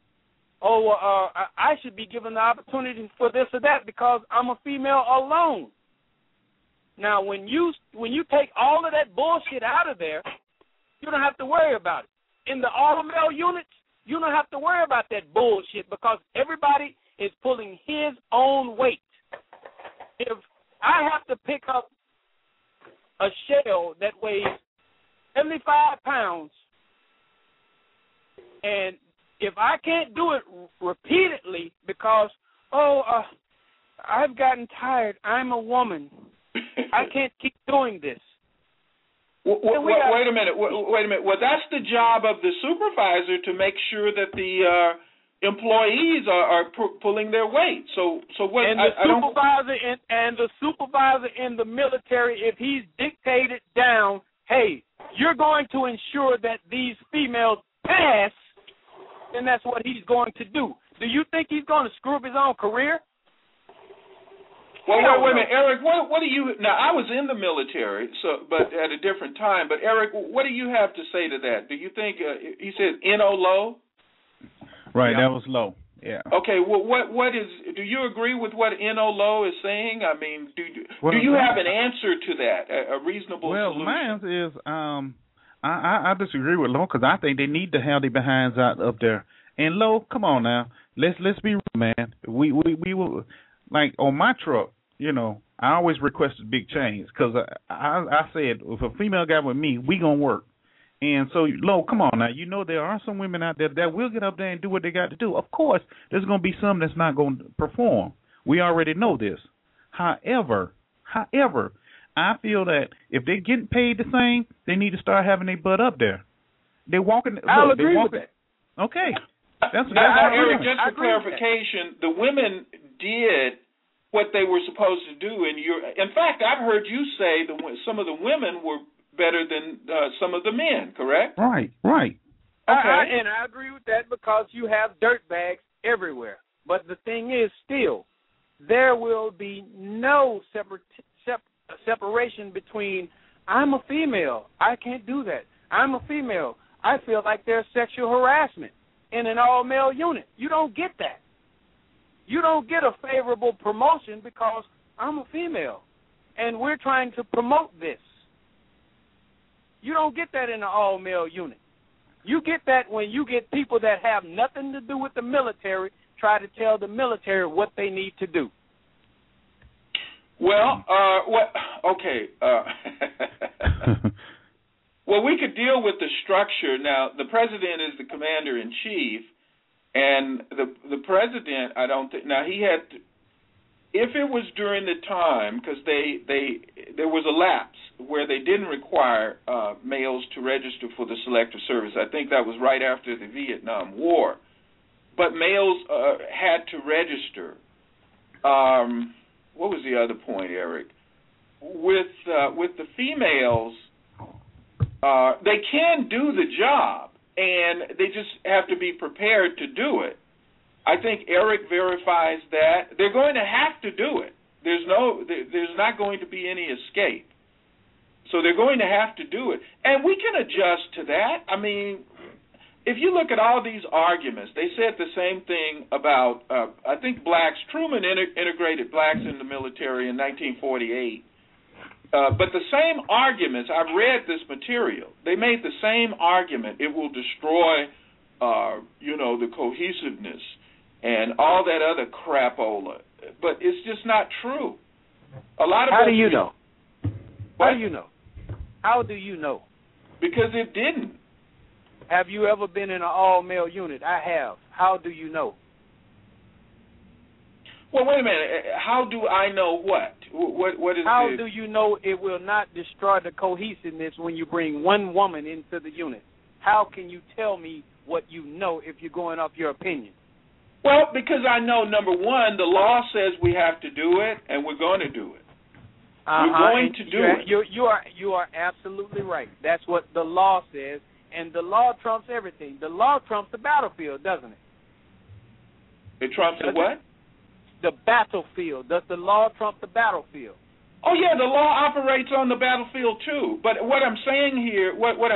I should be given the opportunity for this or that because I'm a female alone. Now, when you take all of that bullshit out of there, you don't have to worry about it. In the all-male units, you don't have to worry about that bullshit because everybody is pulling his own weight. If I have to pick up a shell that weighs 75 pounds, and if I can't do it repeatedly because, I've gotten tired, I'm a woman, I can't keep doing this. Wait a minute. Well, that's the job of the supervisor to make sure that the employees are pulling their weight. So what? And the supervisor in the military, if he's dictated down, hey, you're going to ensure that these females pass, then that's what he's going to do. Do you think he's going to screw up his own career? Well, wait a minute, Eric. What do you? Now, I was in the military, but at a different time. But Eric, what do you have to say to that? Do you think he said N.O. Lowe? Right, yeah. That was Lowe. Yeah. Okay. Well, what is? Do you agree with what N.O. Lowe is saying? I mean, do you have an answer to that? A reasonable solution? Well, my answer is I disagree with Lowe because I think they need to have their behinds out up there. And Lowe, come on now, let's be real, man. We will. Like on my truck, I always requested big chains because I said if a female got with me, we gonna work. And so, Lo, come on now. You know there are some women out there that will get up there and do what they got to do. Of course, there's going to be some that's not going to perform. We already know this. However, I feel that if they're getting paid the same, they need to start having their butt up there. They're walking. I'll agree with that. Okay. That's Eric, just for clarification, the women did what they were supposed to do. In fact, I've heard you say some of the women were better than some of the men, correct? Right. Okay. And I agree with that because you have dirt bags everywhere. But the thing is, still, there will be no separation between I'm a female, I can't do that. I'm a female, I feel like there's sexual harassment in an all-male unit. You don't get that. You don't get a favorable promotion because I'm a female, and we're trying to promote this. You don't get that in an all-male unit. You get that when you get people that have nothing to do with the military try to tell the military what they need to do. Well, okay. Well, we could deal with the structure. Now, the president is the commander-in-chief, and the president, I don't think, now he had, if it was during the time, because there was a lapse where they didn't require males to register for the Selective Service. I think that was right after the Vietnam War. But males had to register. What was the other point, Eric? With the females, they can do the job, and they just have to be prepared to do it. I think Eric verifies that. They're going to have to do it. There's not going to be any escape. So they're going to have to do it. And we can adjust to that. I mean, if you look at all these arguments, they said the same thing about, I think blacks. Truman integrated blacks in the military in 1948. But the same arguments, I've read this material, they made the same argument. It will destroy, the cohesiveness and all that other crapola. But it's just not true. A lot of How do you know? What? How do you know? How do you know? Because it didn't. Have you ever been in an all-male unit? I have. How do you know? Well, wait a minute. How do I know what? What is How do you know it will not destroy the cohesiveness when you bring one woman into the unit? How can you tell me what you know if you're going off your opinion? Well, because I know, number one, the law says we have to do it, and we're going to do it. We're going to do it. You are absolutely right. That's what the law says, and the law trumps everything. The law trumps the battlefield, doesn't it? It trumps the what? The battlefield. Does the law trump the battlefield? Oh yeah, the law operates on the battlefield too. But what I'm saying here,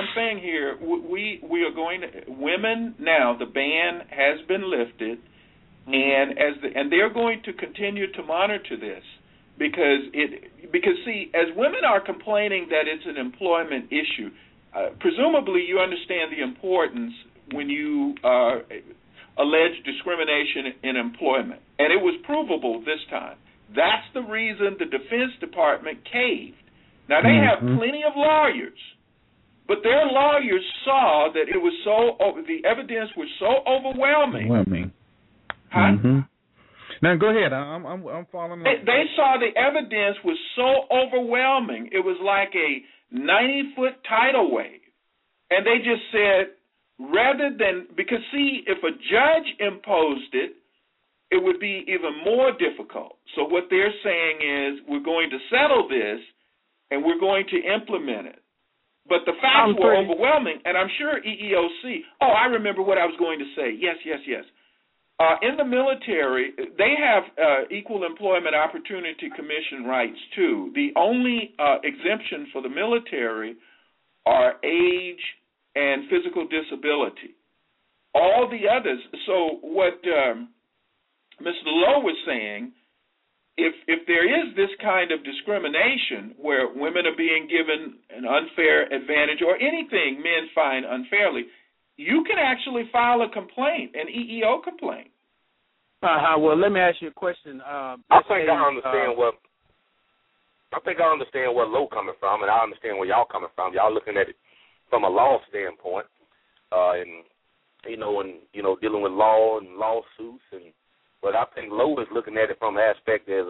we are going to women now. The ban has been lifted, and they're going to continue to monitor this because see, as women are complaining that it's an employment issue, presumably you understand the importance when you allege discrimination in employment, and it was provable this time. That's the reason the Defense Department caved. Now, they have plenty of lawyers, but their lawyers saw that it was the evidence was so overwhelming. Huh? Now, go ahead. I'm following. They saw the evidence was so overwhelming. It was like a 90-foot tidal wave. And they just said, because see, if a judge imposed it, it would be even more difficult. So what they're saying is we're going to settle this and we're going to implement it. But the facts were overwhelming, and I'm sure EEOC, I remember what I was going to say. Yes. In the military, they have Equal Employment Opportunity Commission rights, too. The only exemption for the military are age and physical disability. All the others, so what Mr. Lowe was saying, if there is this kind of discrimination where women are being given an unfair advantage or anything men find unfairly, you can actually file a complaint, an EEO complaint. Well, let me ask you a question. I think I understand what Lowe coming from, and I understand where y'all coming from. Y'all looking at it from a law standpoint, and dealing with law and lawsuits, but I think Lowe is looking at it from the aspect as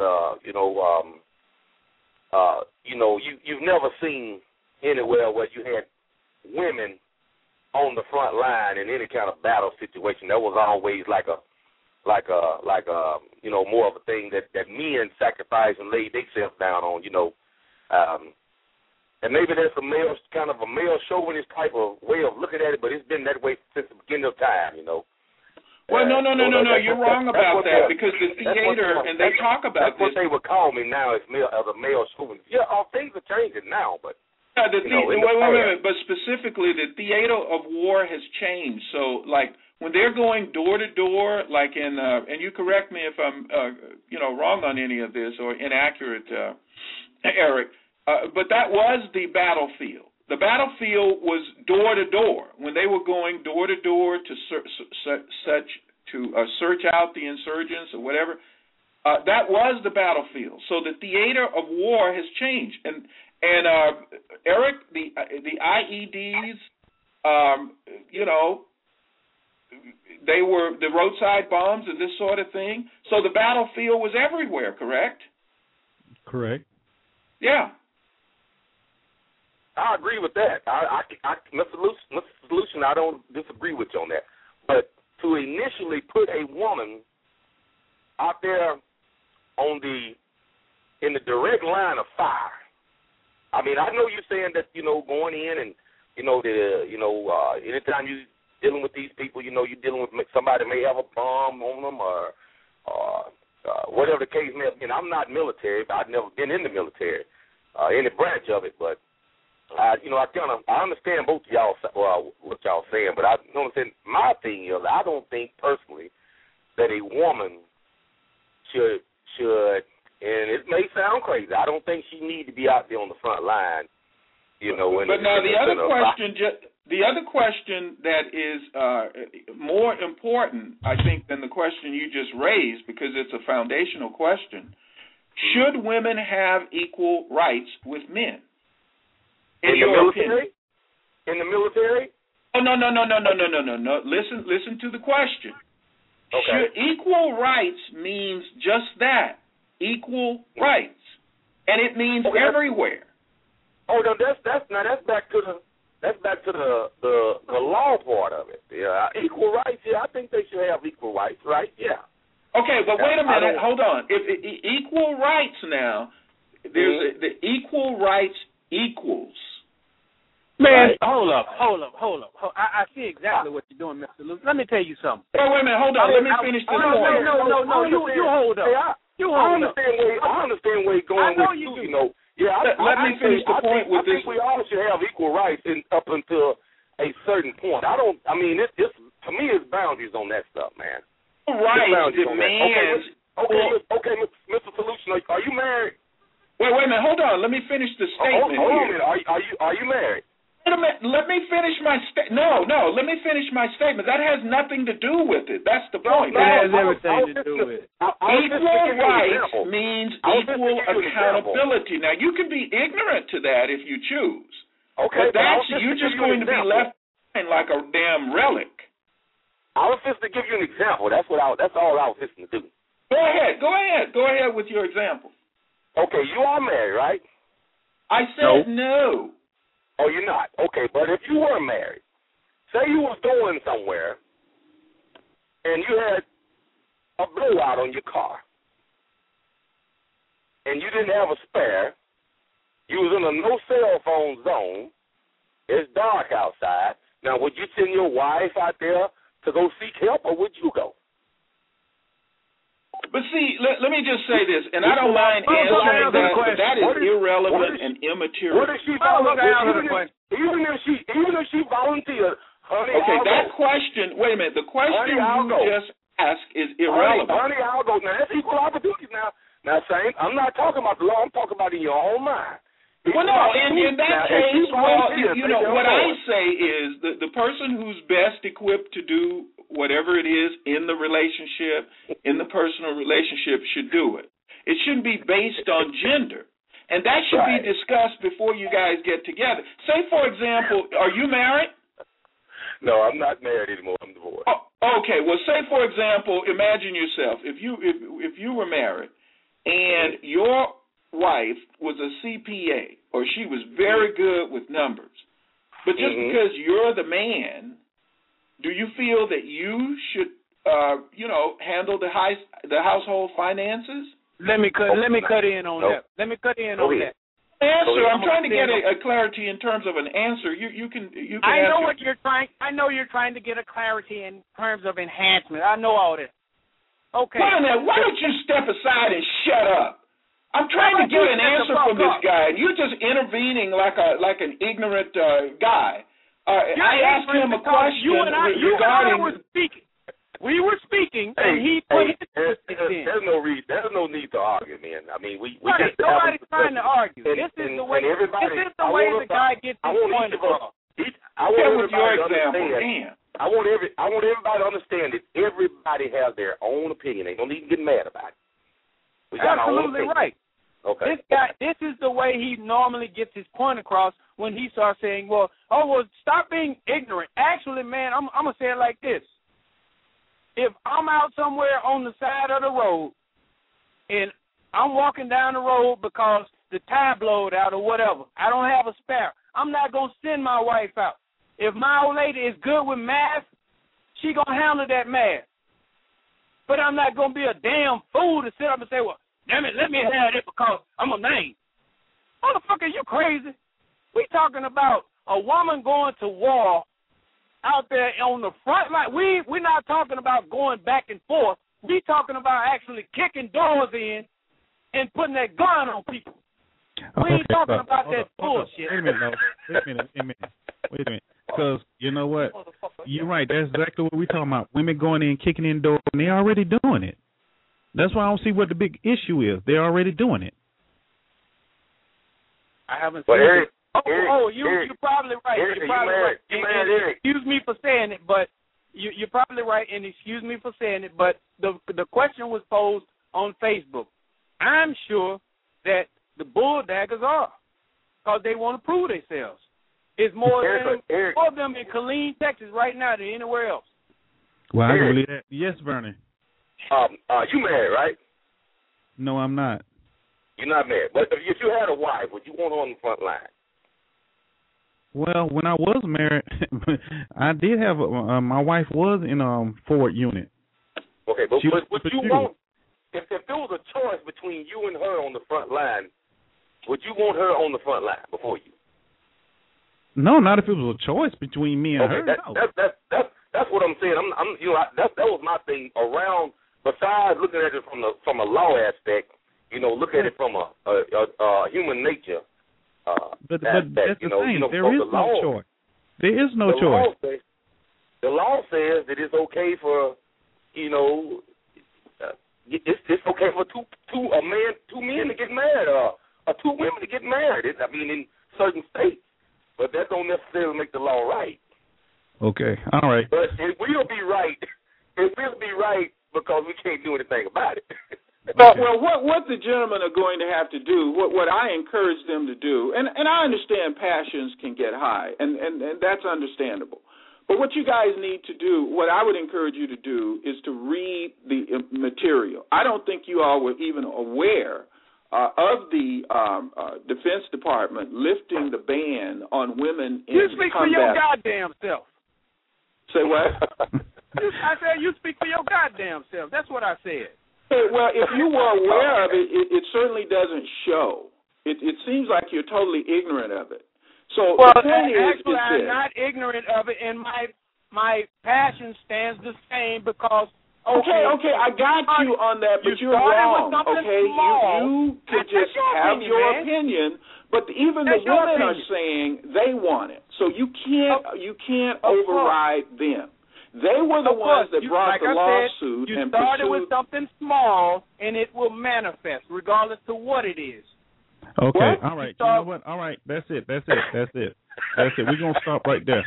you've never seen anywhere where you had women on the front line in any kind of battle situation. That was always like a more of a thing that men sacrificed and laid themselves down on, and maybe that's kind of a male chauvinist type of way of looking at it, but it's been that way since the beginning of time, Well, no, you're wrong about that, because the theater, and they talk about this. That's what they would call me now as a male chauvinist. Yeah, things are changing now, but. Yeah, wait a minute, but specifically the theater of war has changed. So, like, when they're going door to door, like in, and you correct me if I'm, wrong on any of this or inaccurate, Eric, but that was the battlefield. The battlefield was door to door. When they were going door to door to search out the insurgents or whatever, that was the battlefield. So the theater of war has changed, and Eric, the IEDs, they were the roadside bombs and this sort of thing. So the battlefield was everywhere, correct? Correct. Yeah. I agree with that. Mr. Solution, I don't disagree with you on that. But to initially put a woman out there in the direct line of fire. I mean, I know you're saying that, going in and, anytime you're dealing with these people, you're dealing with somebody may have a bomb on them or whatever the case may have been. I'm not military, but I've never been in the military, any branch of it. But, I understand both of y'all, what y'all saying, but my thing is I don't think personally that a woman should, and it may sound crazy, I don't think she need to be out there on the front line, But now the other question that is more important, I think, than the question you just raised, because it's a foundational question: should women have equal rights with men? In the military? In the military? Oh, no. Listen to the question. Okay. Equal rights means just that, equal rights, and it means everywhere. Oh, no, that's back to the law part of it. Yeah, equal rights. Yeah, I think they should have equal rights, right? Yeah. Okay, but wait a minute. Hold on. If equal rights now, there's the equal rights equals. Man, right. Hold up. I see exactly what you're doing, Mr. Luke. Let me tell you something. Oh, wait a minute. Hold on. Let me finish this point. No. You hold up. I understand where you're going. I know you do. Yeah, let me finish the point with this. I think we all should have equal rights up until a certain point. To me, it's boundaries on that stuff, man. Rights demands. Okay, Mr. Solution, are you married? Wait a minute. Hold on. Let me finish the statement. Hold on a minute. Are you married? Wait a minute. Let me finish my statement. No. Let me finish my statement. That has nothing to do with it. That's the point. It has everything to do with it. Equal rights means equal accountability. Now, you can be ignorant to that if you choose. Okay. But you're just going to be left behind like a damn relic. I was just to give you an example. That's all I was just to do. Go ahead with your example. Okay, you are married, right? I said no. Oh, you're not? Okay, but if you were married, say you was going somewhere and you had a blowout on your car and you didn't have a spare, you was in a no cell phone zone, it's dark outside. Now, would you send your wife out there to go seek help, or would you go? But see, let me just say this, and I don't mind answering that, but that is irrelevant and immaterial. What if she volunteered? Even if she volunteered, honey, okay, that question, wait a minute, the question you just asked is irrelevant. Honey, I'll go. Now, that's equal opportunity now. Now, Saint, I'm not talking about the law, I'm talking about in your own mind. Well, no, in that case, what I say is the person who's best equipped to do whatever it is in the relationship, in the personal relationship, should do it. It shouldn't be based on gender. And that should be discussed before you guys get together. Say, for example, are you married? No, I'm not married anymore. I'm divorced. Oh, okay. Well, say, for example, imagine yourself. If you were married and your wife was a CPA or she was very good with numbers, but just because you're the man, do you feel that you should, handle the household finances? Let me cut in on that. Let me cut in on that. Answer. I'm trying to get a clarity in terms of an answer. You can. I know what you're trying. I know you're trying to get a clarity in terms of enhancement. I know all this. Okay. Wait a minute. Why don't you step aside and shut up? I'm trying to get an answer from this guy, and you're just intervening like an ignorant guy. I asked him a question regarding. You and I were speaking. We were speaking, and he put his in. There's no need to argue, man. I mean, we just nobody's trying to argue. This is the way. This is the way the guy gets his point across. I want everybody to understand that everybody has their own opinion. They don't need to get mad about it. We got absolutely our own right. Okay. This guy, this is the way he normally gets his point across when he starts saying, well, stop being ignorant. Actually, man, I'm gonna say it like this. If I'm out somewhere on the side of the road and I'm walking down the road because the tire blowed out or whatever, I don't have a spare, I'm not going to send my wife out. If my old lady is good with math, she going to handle that math. But I'm not going to be a damn fool to sit up and say, well, damn it, let me have it because I'm a man. Motherfucker, you crazy? We talking about a woman going to war out there on the front line. We're not talking about going back and forth. We're talking about actually kicking doors in and putting that gun on people. We ain't talking about that bullshit. Wait a minute. Because you know what? You're right. That's exactly what we're talking about. Women going in, kicking in doors, and they're already doing it. That's why I don't see what the big issue is. They're already doing it. I haven't seen it. You're probably right. Eric, you're probably right. Eric. Excuse me for saying it, but you're probably right, and excuse me for saying it, but the question was posed on Facebook. I'm sure that the bulldaggers are, because they want to prove themselves. It's more of them in Killeen, Texas right now than anywhere else. Well, I can believe that. Yes, Bernie. You married, right? No, I'm not. You're not married. But if you had a wife, would you want her on the front line? Well, when I was married, I did have my wife was in Ford unit. Okay, but would you want, if there was a choice between you and her on the front line, would you want her on the front line before you? No, not if it was a choice between me and her. That's what I'm saying. That was my thing around. Besides looking at it from a law aspect, look at it from a human nature. But that's the thing. There is no choice. There is no choice. The law says that it's okay for, it's okay for two men to get married, or two women to get married. In certain states, but that don't necessarily make the law right. Okay, all right. But it will be right. It will be right because we can't do anything about it. Well, what the gentlemen are going to have to do, what I encourage them to do, and I understand passions can get high, and that's understandable. But what you guys need to do, what I would encourage you to do, is to read the material. I don't think you all were even aware of the Defense Department lifting the ban on women in combat. You speak for your goddamn self. Say what? I said you speak for your goddamn self. That's what I said. Well, if you were aware of it, it certainly doesn't show. It seems like you're totally ignorant of it. So the point actually, I'm not ignorant of it, and my passion stands the same because. Okay, I got you on that, but you're wrong. Okay, you can just have your opinion, but even the women are saying they want it, so you can't override them. They were the ones that brought the lawsuit and pursued. You started with something small, and it will manifest, regardless of what it is. Okay, all right. You know what? All right, that's it. We're gonna stop right there.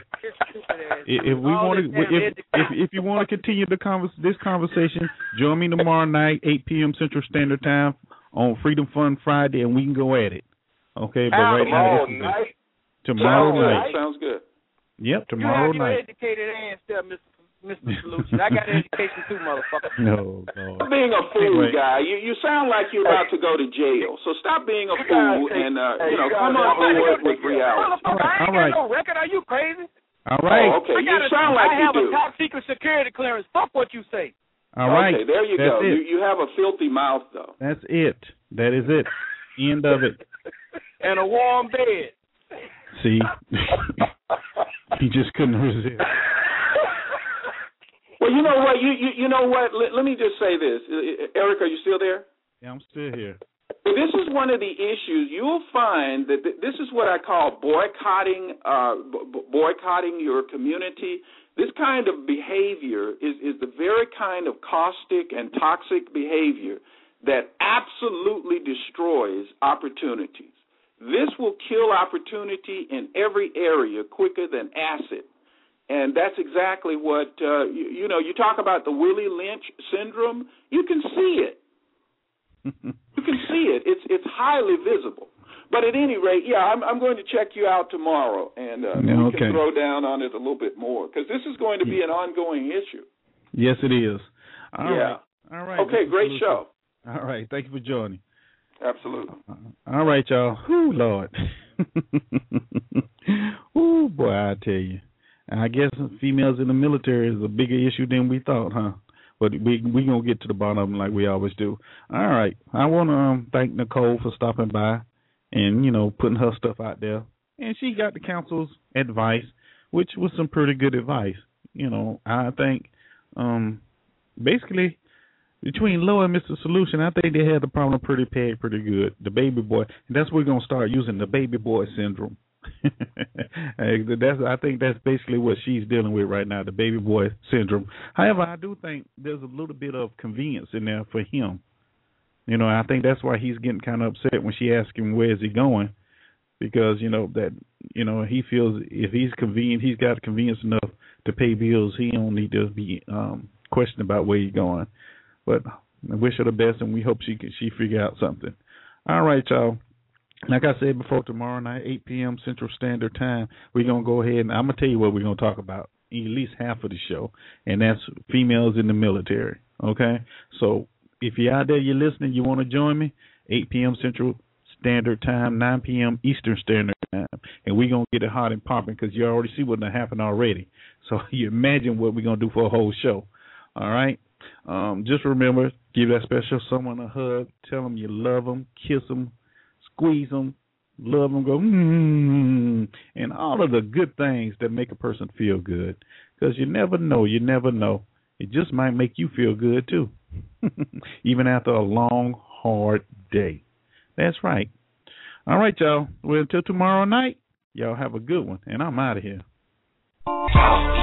If you want to continue this conversation, join me tomorrow night, 8 p.m. Central Standard Time on Freedom Fun Friday, and we can go at it. Okay, but right now tomorrow night. Sounds good. Yep, tomorrow you night. have your educated hands there, Mr. Solution. I got education too, motherfucker. No. Stop being a fool, guy. You sound like you're about to go to jail. So stop being a fool and come on board with reality. I ain't got no record. Are you crazy? All right. Oh, okay. You sound like you do. I have a top secret security clearance. Fuck what you say. All right. Okay, there you go. You have a filthy mouth, though. That's it. That is it. End of it. And a warm bed. See? He just couldn't resist. Well, you know what? You know what? Let me just say this. Eric, are you still there? Yeah, I'm still here. This is one of the issues. You'll find that this is what I call boycotting your community. This kind of behavior is the very kind of caustic and toxic behavior that absolutely destroys opportunities. This will kill opportunity in every area quicker than acid. And that's exactly what, you talk about the Willie Lynch syndrome. You can see it. You can see it. It's highly visible. But at any rate, I'm going to check you out tomorrow, and we can throw down on it a little bit more, because this is going to be an ongoing issue. Yes, it is. All right. Okay, great show. All right. Thank you for joining. Absolutely. All right, y'all. Ooh, Lord. Ooh, boy, I tell you. I guess females in the military is a bigger issue than we thought, huh? But we going to get to the bottom of them like we always do. All right. I want to thank Nicole for stopping by and, putting her stuff out there. And she got the council's advice, which was some pretty good advice. I think basically between Loa and Mr. Solution, I think they had the problem pretty good. The baby boy. And that's what we're going to start using, the baby boy syndrome. I think that's basically what she's dealing with right now, the baby boy syndrome. However, I do think there's a little bit of convenience in there for him. I think that's why he's getting kind of upset when she asks him where is he going, because he feels if he's convenient, he's got convenience enough to pay bills. He don't need to be questioned about where he's going. But I wish her the best, and we hope she figure out something. All right, y'all. Like I said before, tomorrow night, 8 p.m. Central Standard Time, we're going to go ahead and I'm going to tell you what we're going to talk about, at least half of the show, and that's females in the military, okay? So if you're out there, you're listening, you want to join me, 8 p.m. Central Standard Time, 9 p.m. Eastern Standard Time, and we're going to get it hot and popping because you already see what happened already. So you imagine what we're going to do for a whole show, all right? Just remember, give that special someone a hug, tell them you love them, kiss them, squeeze them, love them, go, and all of the good things that make a person feel good. Because you never know. It just might make you feel good, too, even after a long, hard day. That's right. All right, y'all. Well, until tomorrow night, y'all have a good one, and I'm out of here.